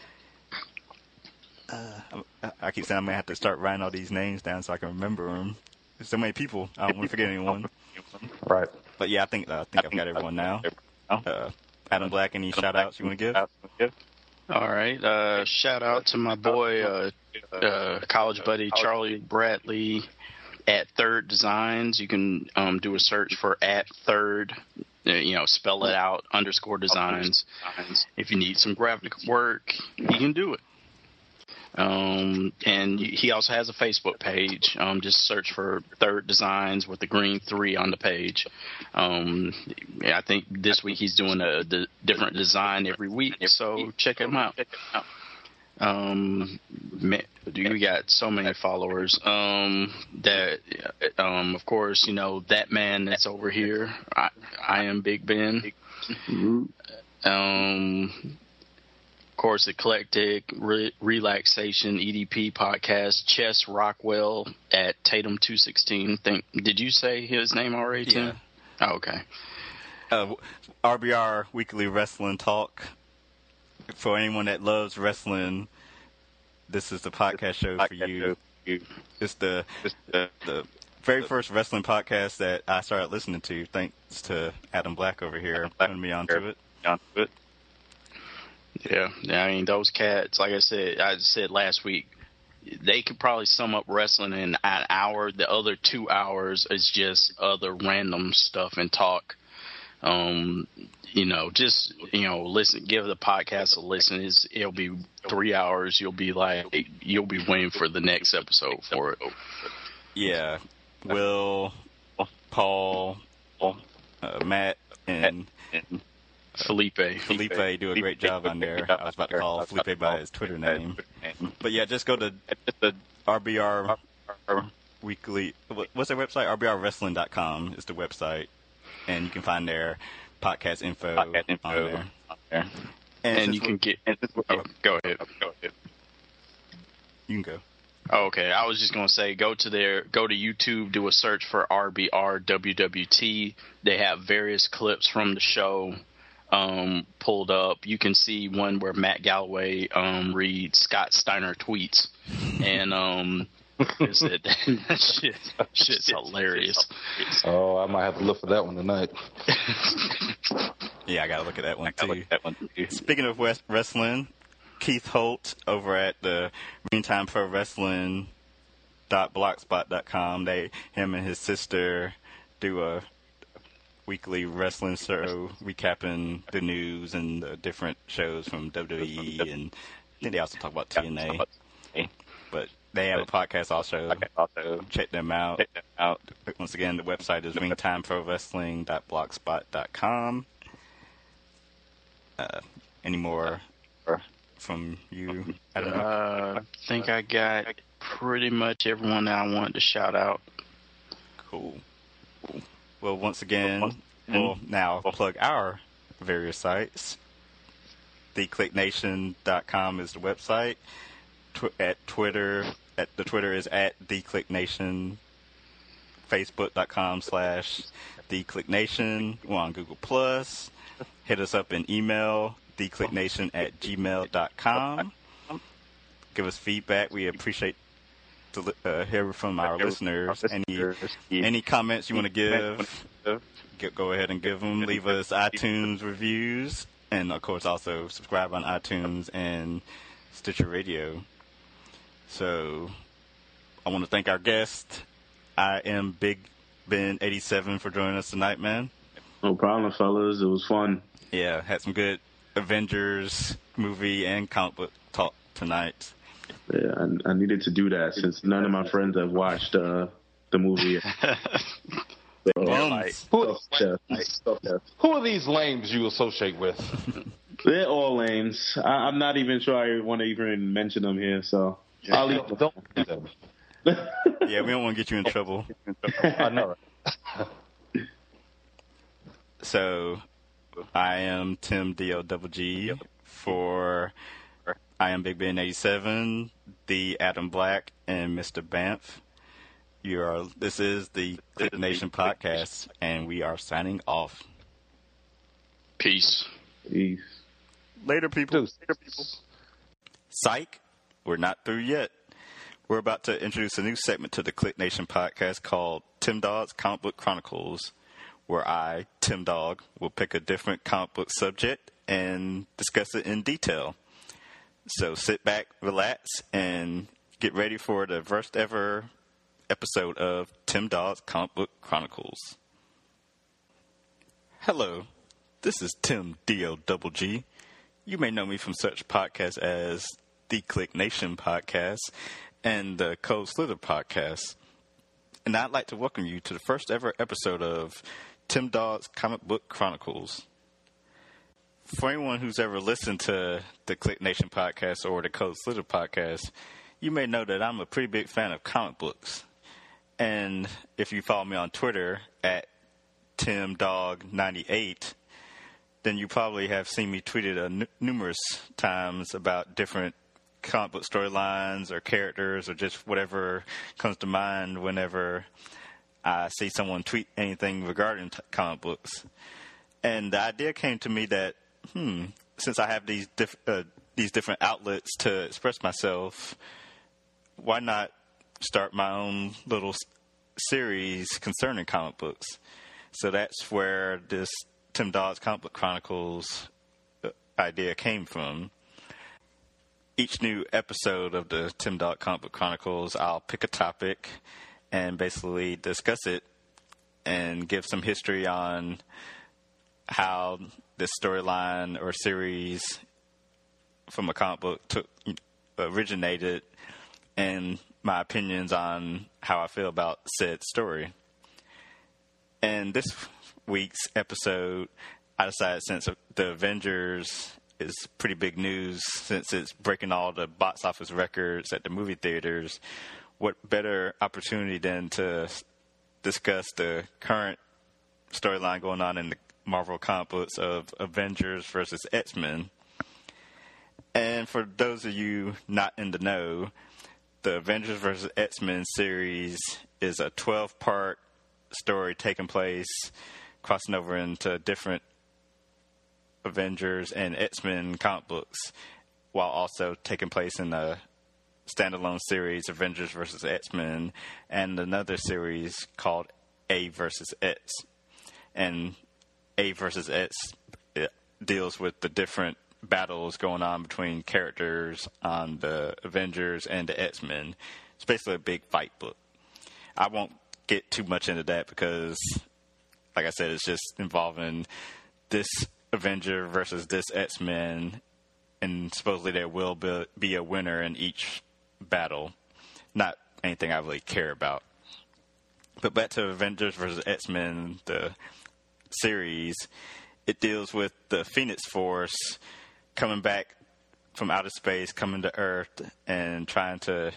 I keep saying I'm going to have to start writing all these names down so I can remember them. There's so many people. I don't want to forget anyone. Right. But yeah, I think I've got everyone now. Adam Black, any shout-outs you want to give? All right. Shout out to my boy, college buddy Charlie Bradley at Third Designs. You can do a search for at Third, spell it out, _designs. If you need some graphic work, you can do it. And he also has a Facebook page. Just search for Third Designs with the green 3 on the page. I think this week he's doing a different design every week, so check him out. We got so many followers. That of course, that man that's over here. I am Big Ben. Of course, Eclectic, Relaxation, EDP Podcast, Chess Rockwell at Tatum 216. Did you say his name already, Tim? Yeah. Oh, okay. RBR Weekly Wrestling Talk. For anyone that loves wrestling, this is the podcast show for you. It's the very first wrestling podcast that I started listening to, thanks to Adam Black over here putting me onto it. Yeah, I mean, those cats, like I said last week, they could probably sum up wrestling in an hour. The other 2 hours is just other random stuff and talk. Listen, give the podcast a listen. It'll be 3 hours. You'll be waiting for the next episode for it. Yeah. Will, Paul, Matt, and Felipe do a great job on there. I was about to call Felipe by his Twitter name. But yeah, just go to the RBR Weekly. What's their website? RBRWrestling.com is the website. And you can find their podcast info on there. And you can get... go ahead. You can go. Oh, okay. I was just going to say, go to YouTube, do a search for RBR WWT. They have various clips from the show pulled up. You can see one where Matt Galloway reads Scott Steiner tweets. And shit's hilarious. Oh, I might have to look for that one tonight. Yeah, I got to look at that one, too. Speaking of wrestling, Keith Holt over at the Meantime Pro Wrestling.blogspot.com. Him and his sister do a weekly wrestling show recapping the news and the different shows from WWE, and I think they also talk about TNA. But they have a podcast also. Check them out. Once again, the website is ringtimeprowrestling.blogspot.com. Any more from you? I don't know. I think I got pretty much everyone that I wanted to shout out. Cool. Well, once again, we'll now plug our various sites. TheClickNation.com is the website. The Twitter is at TheClickNation. Facebook.com/TheClickNation. We're on Google+. Hit us up in email, theclicknation@gmail.com. Give us feedback. We appreciate to hear from our listeners. Any comments you want to give, go ahead and give them. Leave us iTunes reviews. And, of course, also subscribe on iTunes and Stitcher Radio. So I want to thank our guest. I am Big Ben 87 for joining us tonight, man. No problem, fellas. It was fun. Yeah, had some good Avengers movie and comic book talk tonight. Yeah, I needed to do that since none of my friends have watched the movie. Who are these lames you associate with? They're all lames. I'm not even sure I want to even mention them here, so I'll leave them. Don't do them. Yeah, we don't want to get you in trouble. I know. So, I am Tim DLGG for I am Big Ben 87, the Adam Black, and Mr. Banff. This is the Click Nation podcast, and we are signing off. Peace. Later, people. Psych, we're not through yet. We're about to introduce a new segment to the Click Nation podcast called Tim Dog's Comic Book Chronicles, where I, Tim Dog, will pick a different comic book subject and discuss it in detail. So sit back, relax, and get ready for the first ever episode of Tim Dog's Comic Book Chronicles. Hello, this is Tim DLGG. You may know me from such podcasts as the Click Nation podcast and the Cold Slither podcast. And I'd like to welcome you to the first ever episode of Tim Dog's Comic Book Chronicles. For anyone who's ever listened to the Click Nation podcast or the Cold Slither podcast, you may know that I'm a pretty big fan of comic books. And if you follow me on Twitter at TimDog98, then you probably have seen me tweeted numerous times about different comic book storylines or characters or just whatever comes to mind whenever I see someone tweet anything regarding comic books. And the idea came to me that, since I have these different outlets to express myself, why not start my own little series concerning comic books? So that's where this Tim Dog's Comic Book Chronicles idea came from. each new episode of the Tim Dog Comic Book Chronicles, I'll pick a topic and basically discuss it and give some history on how this storyline or series from a comic book originated, and my opinions on how I feel about said story. And this week's episode, I decided, since the Avengers is pretty big news, since it's breaking all the box office records at the movie theaters, what better opportunity than to discuss the current storyline going on in the Marvel comic books of Avengers versus X-Men. And for those of you not in the know, the Avengers vs. X-Men series is a 12-part story taking place, crossing over into different Avengers and X-Men comic books, while also taking place in a standalone series, Avengers vs. X-Men, and another series called A vs. X. And A vs. X deals with the different battles going on between characters on the Avengers and the X-Men. It's basically a big fight book. I won't get too much into that because, like I said, it's just involving this Avenger versus this X-Men, and supposedly there will be a winner in each battle. Not anything I really care about. But back to Avengers versus X-Men, the series, it deals with the Phoenix Force coming back from outer space, coming to Earth, and trying to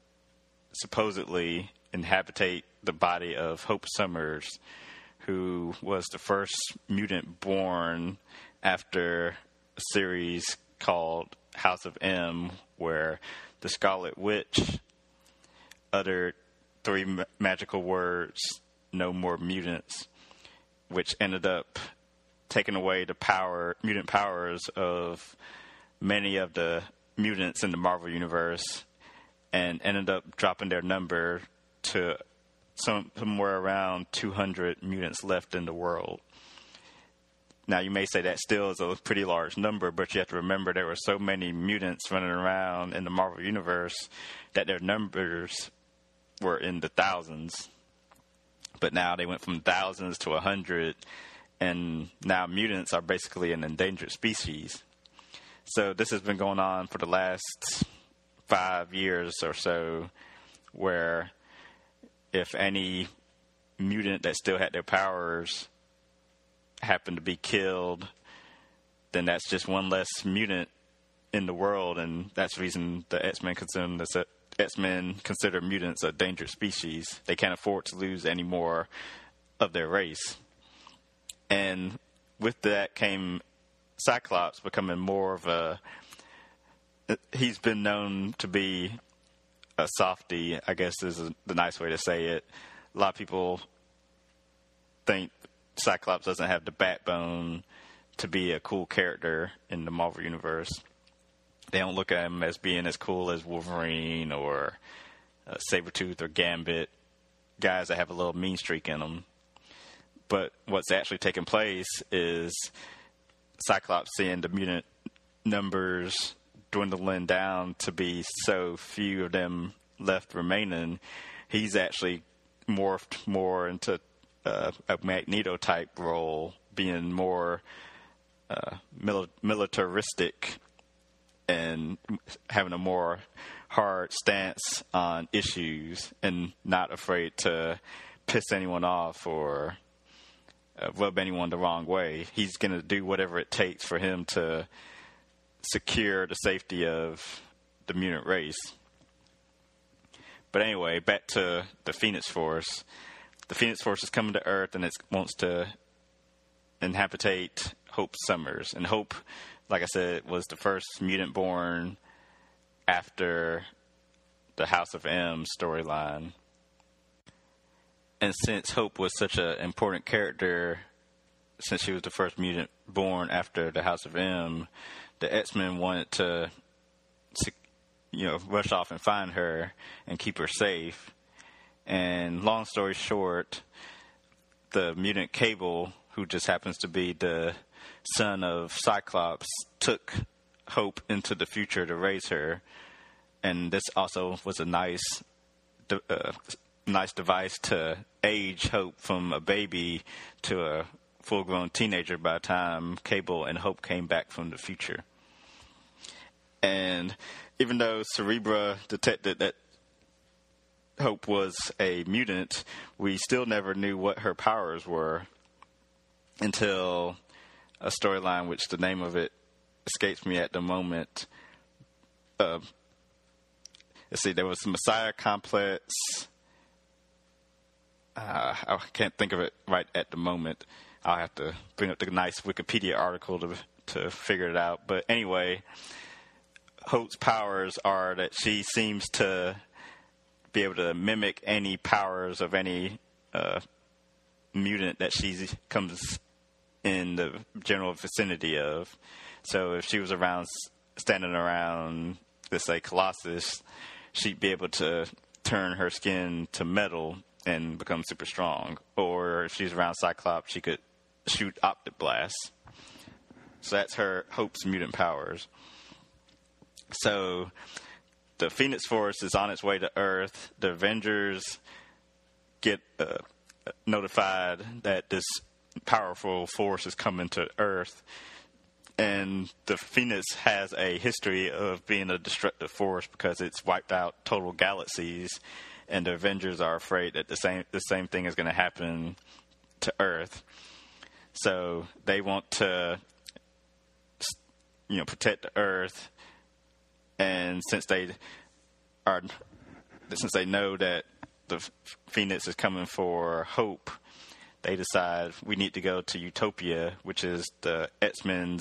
supposedly inhabitate the body of Hope Summers, who was the first mutant born after a series called House of M, where the Scarlet Witch uttered 3 magical words, "No more mutants," which ended up taking away the mutant powers of many of the mutants in the Marvel Universe, and ended up dropping their number to somewhere around 200 mutants left in the world. Now, you may say that still is a pretty large number, but you have to remember there were so many mutants running around in the Marvel Universe that their numbers were in the thousands. But now they went from thousands to 100, and now mutants are basically an endangered species. So this has been going on for the last 5 years or so, where if any mutant that still had their powers happened to be killed, then that's just one less mutant in the world, and that's the reason the X-Men consider mutants a dangerous species. They can't afford to lose any more of their race. And with that came Cyclops becoming more of a... He's been known to be a softie, I guess is the nice way to say it. A lot of people think Cyclops doesn't have the backbone to be a cool character in the Marvel Universe. They don't look at him as being as cool as Wolverine or Sabretooth or Gambit, guys that have a little mean streak in them. But what's actually taking place is Cyclops seeing the mutant numbers dwindling down to be so few of them left remaining. He's actually morphed more into a Magneto-type role, being more militaristic and having a more hard stance on issues and not afraid to piss anyone off or rub anyone the wrong way. He's going to do whatever it takes for him to secure the safety of the mutant race. But anyway, back to the Phoenix Force. The Phoenix Force is coming to Earth, and it wants to inhabitate Hope Summers. And Hope, like I said, was the first mutant born after the House of M storyline. And since Hope was such an important character, since she was the first mutant born after the House of M, the X-Men wanted to, rush off and find her and keep her safe. And long story short, the mutant Cable, who just happens to be the son of Cyclops, took Hope into the future to raise her. And this also was a nice device to age Hope from a baby to a full-grown teenager by the time Cable and Hope came back from the future. And even though Cerebra detected that Hope was a mutant, we still never knew what her powers were until a storyline which the name of it escapes me at the moment. Let's see, there was the Messiah Complex. I can't think of it right at the moment. I'll have to bring up the nice Wikipedia article to figure it out. But anyway, Hope's powers are that she seems to be able to mimic any powers of any mutant that she comes in the general vicinity of. So if she was standing around, let's say, Colossus, she'd be able to turn her skin to metal and become super strong. Or if she's around Cyclops, she could shoot optic blasts. So that's her Hope's mutant powers. So the Phoenix Force is on its way to Earth. The Avengers get notified that this powerful force is coming to Earth. And the Phoenix has a history of being a destructive force because it's wiped out total galaxies. And the Avengers are afraid that the same thing is going to happen to Earth. So they want to, protect the Earth. And since they know that the Phoenix is coming for Hope, they decide we need to go to Utopia, which is the X-Men's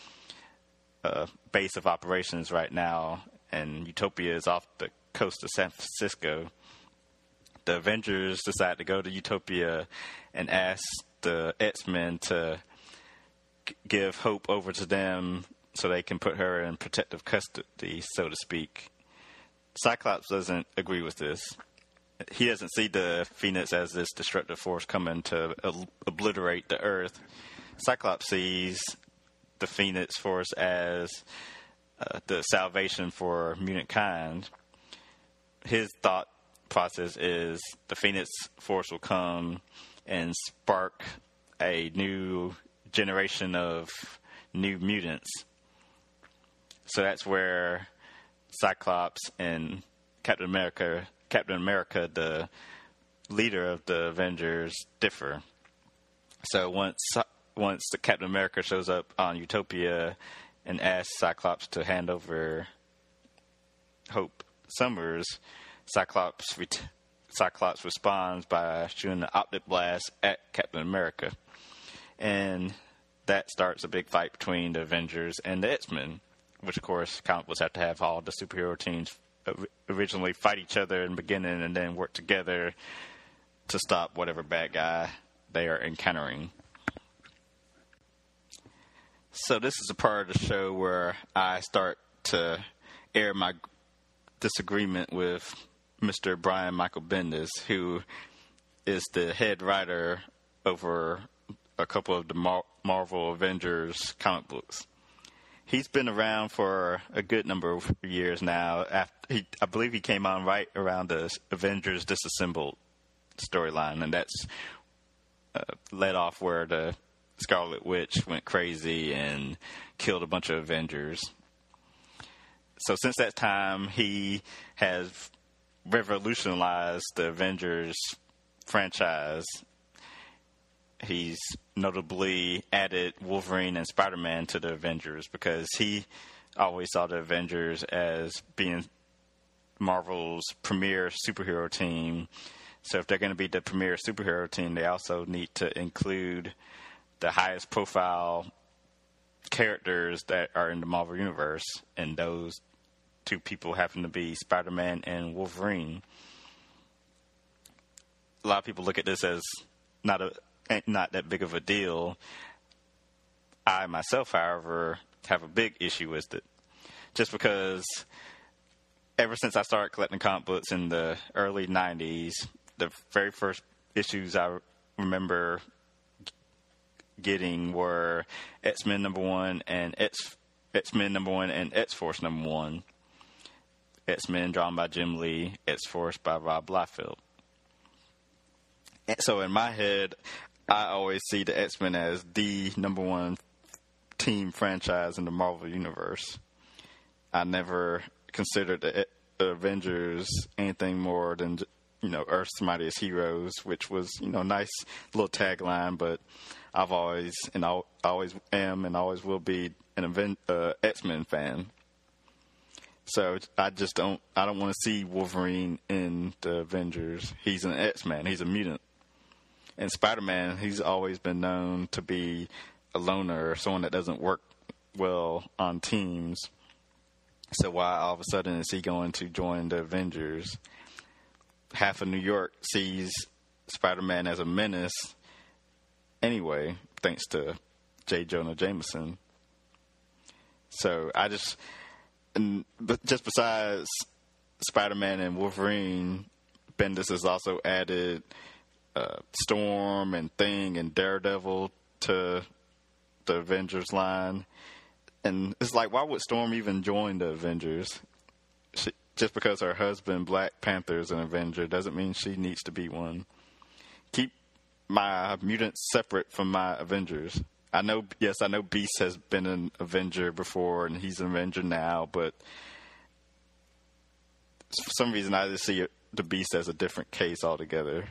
base of operations right now. And Utopia is off the coast of San Francisco. The Avengers decide to go to Utopia and ask the X-Men to give Hope over to them so they can put her in protective custody, so to speak. Cyclops doesn't agree with this. He doesn't see the Phoenix as this destructive force coming to obliterate the Earth. Cyclops sees the Phoenix Force as the salvation for mutant kind. His thought process is the Phoenix Force will come and spark a new generation of new mutants. So that's where Cyclops and Captain America, the leader of the Avengers, differ. So once the Captain America shows up on Utopia and asks Cyclops to hand over Hope Summers, Cyclops responds by shooting an optic blast at Captain America. And that starts a big fight between the Avengers and the X-Men, which, of course, comic books have to have all the superhero teams originally fight each other in the beginning and then work together to stop whatever bad guy they are encountering. So this is a part of the show where I start to air my disagreement with Mr. Brian Michael Bendis, who is the head writer over a couple of the Marvel Avengers comic books. He's been around for a good number of years now. I believe he came on right around the Avengers Disassembled storyline, and that's led off where the Scarlet Witch went crazy and killed a bunch of Avengers. So since that time, he has revolutionized the Avengers franchise. He's notably added Wolverine and Spider-Man to the Avengers because he always saw the Avengers as being Marvel's premier superhero team. So if they're going to be the premier superhero team, they also need to include the highest profile characters that are in the Marvel Universe, and those two people happen to be Spider-Man and Wolverine. A lot of people look at this as not that big of a deal. I myself, however, have a big issue with it. Just because ever since I started collecting comic books in the early 90s, the very first issues I remember getting were X-Men #1 and X-Men #1 and X-Force #1. X-Men drawn by Jim Lee, X-Force by Rob Liefeld. And so in my head, I always see the X-Men as the #1 team franchise in the Marvel Universe. I never considered the Avengers anything more than, Earth's Mightiest Heroes, which was, nice little tagline, but I've always, and I always am and always will be an X-Men fan. So I don't want to see Wolverine in the Avengers. He's an X-Man. He's a mutant. And Spider-Man, he's always been known to be a loner, someone that doesn't work well on teams. So why all of a sudden is he going to join the Avengers? Half of New York sees Spider-Man as a menace anyway, thanks to J. Jonah Jameson. So but just besides Spider-Man and Wolverine, Bendis has also added Storm and Thing and Daredevil to the Avengers line. And it's like, why would Storm even join the Avengers? Just because her husband, Black Panther, is an Avenger doesn't mean she needs to be one. Keep my mutants separate from my Avengers. I know Beast has been an Avenger before, and he's an Avenger now, but for some reason I just see the Beast as a different case altogether.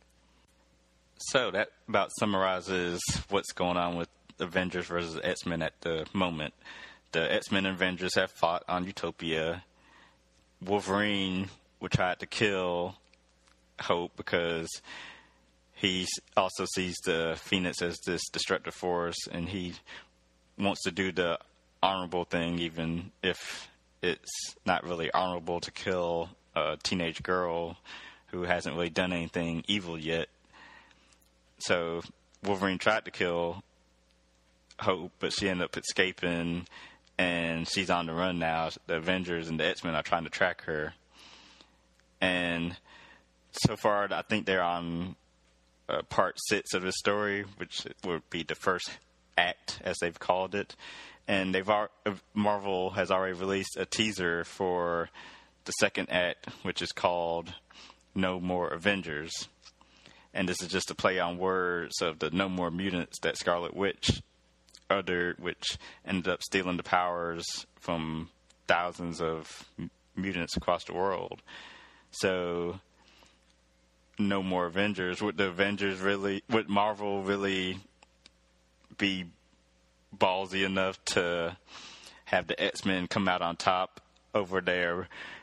So that about summarizes what's going on with Avengers versus X-Men at the moment. The X-Men and Avengers have fought on Utopia. Wolverine tried to kill Hope because he also sees the Phoenix as this destructive force, and he wants to do the honorable thing, even if it's not really honorable to kill a teenage girl who hasn't really done anything evil yet. So Wolverine tried to kill Hope, but she ended up escaping, and she's on the run now. The Avengers and the X-Men are trying to track her. And so far, I think they're on part 6 of the story, which would be the first act, as they've called it. And Marvel has already released a teaser for the second act, which is called No More Avengers. And this is just a play on words of the No More Mutants that Scarlet Witch uttered, which ended up stealing the powers from thousands of mutants across the world. So, No More Avengers. Would Marvel really be ballsy enough to have the X-Men come out on top over their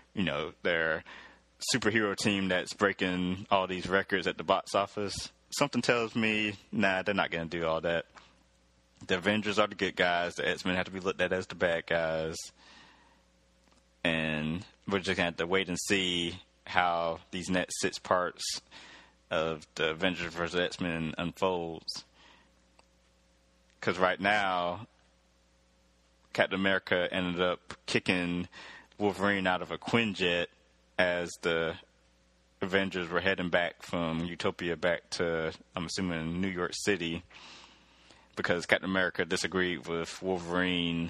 superhero team that's breaking all these records at the box office? Something tells me, nah, they're not going to do all that. The Avengers are the good guys. The X-Men have to be looked at as the bad guys. And we're just going to have to wait and see how these next 6 parts of the Avengers vs. X-Men unfolds. Because right now, Captain America ended up kicking Wolverine out of a Quinjet as the Avengers were heading back from Utopia back to, I'm assuming, New York City, because Captain America disagreed with Wolverine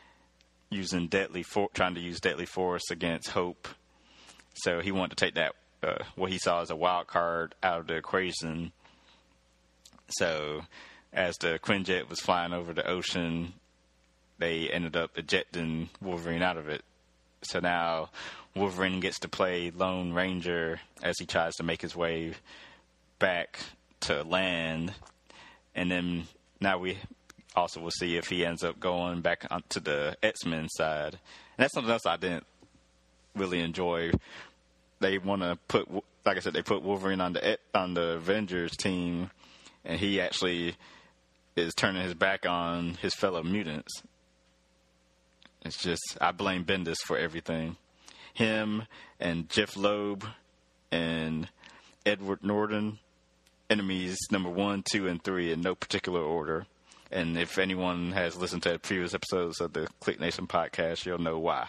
trying to use deadly force against Hope. So he wanted to take that, what he saw as a wild card, out of the equation. So as the Quinjet was flying over the ocean, they ended up ejecting Wolverine out of it. So now Wolverine gets to play Lone Ranger as he tries to make his way back to land. And then now we also will see if he ends up going back onto the X-Men side. And that's something else I didn't really enjoy. They want to put, like I said, they put Wolverine on the Avengers team, and he actually is turning his back on his fellow mutants. It's just, I blame Bendis for everything. Him and Jeff Loeb and Edward Norton, enemies number 1, 2, and 3 in no particular order. And if anyone has listened to previous episodes of the Click Nation podcast, you'll know why.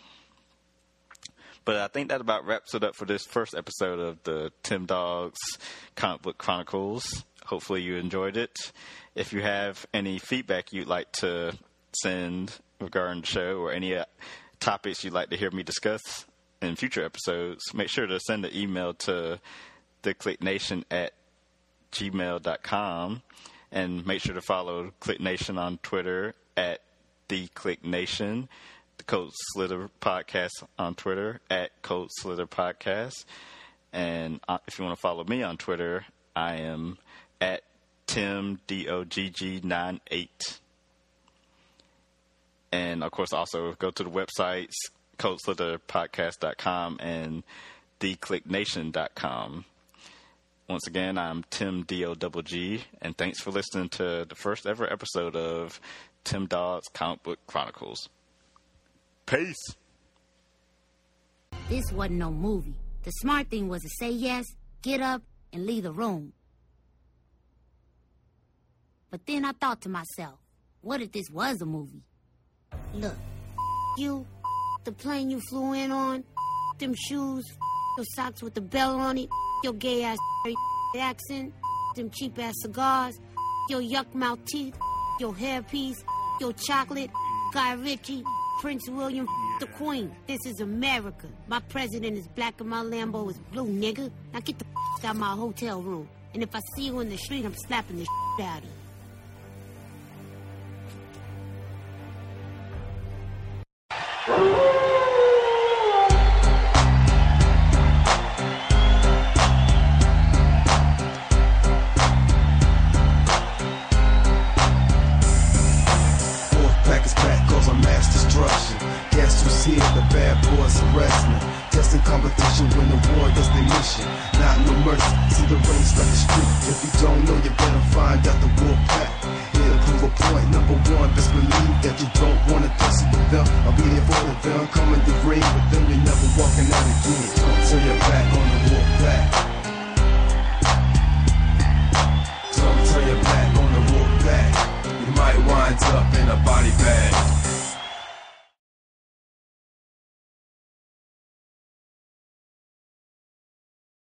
But I think that about wraps it up for this first episode of the Tim Dogs Comic Book Chronicles. Hopefully you enjoyed it. If you have any feedback you'd like to send, regarding the show or any topics you'd like to hear me discuss in future episodes, make sure to send an email to theclicknation@gmail.com, and make sure to follow Click Nation on Twitter at @theclicknation, the Code Slither Podcast on Twitter at Code Slither Podcast. And if you want to follow me on Twitter, I am at TimDOGG98. And, of course, also go to the websites, CodeSlitherPodcast.com and TheClickNation.com. Once again, I'm Tim DOGG, and thanks for listening to the first ever episode of Tim Dogg's Comic Book Chronicles. Peace! This wasn't no movie. The smart thing was to say yes, get up, and leave the room. But then I thought to myself, what if this was a movie? Look, you, the plane you flew in on, them shoes, your socks with the bell on it, your gay-ass accent, them cheap-ass cigars, your yuck-mouth teeth, your hairpiece, your chocolate, Guy Ritchie, Prince William, the Queen. This is America. My president is black and my Lambo is blue, nigga. Now get the out of my hotel room. And if I see you in the street, I'm slapping the out of you.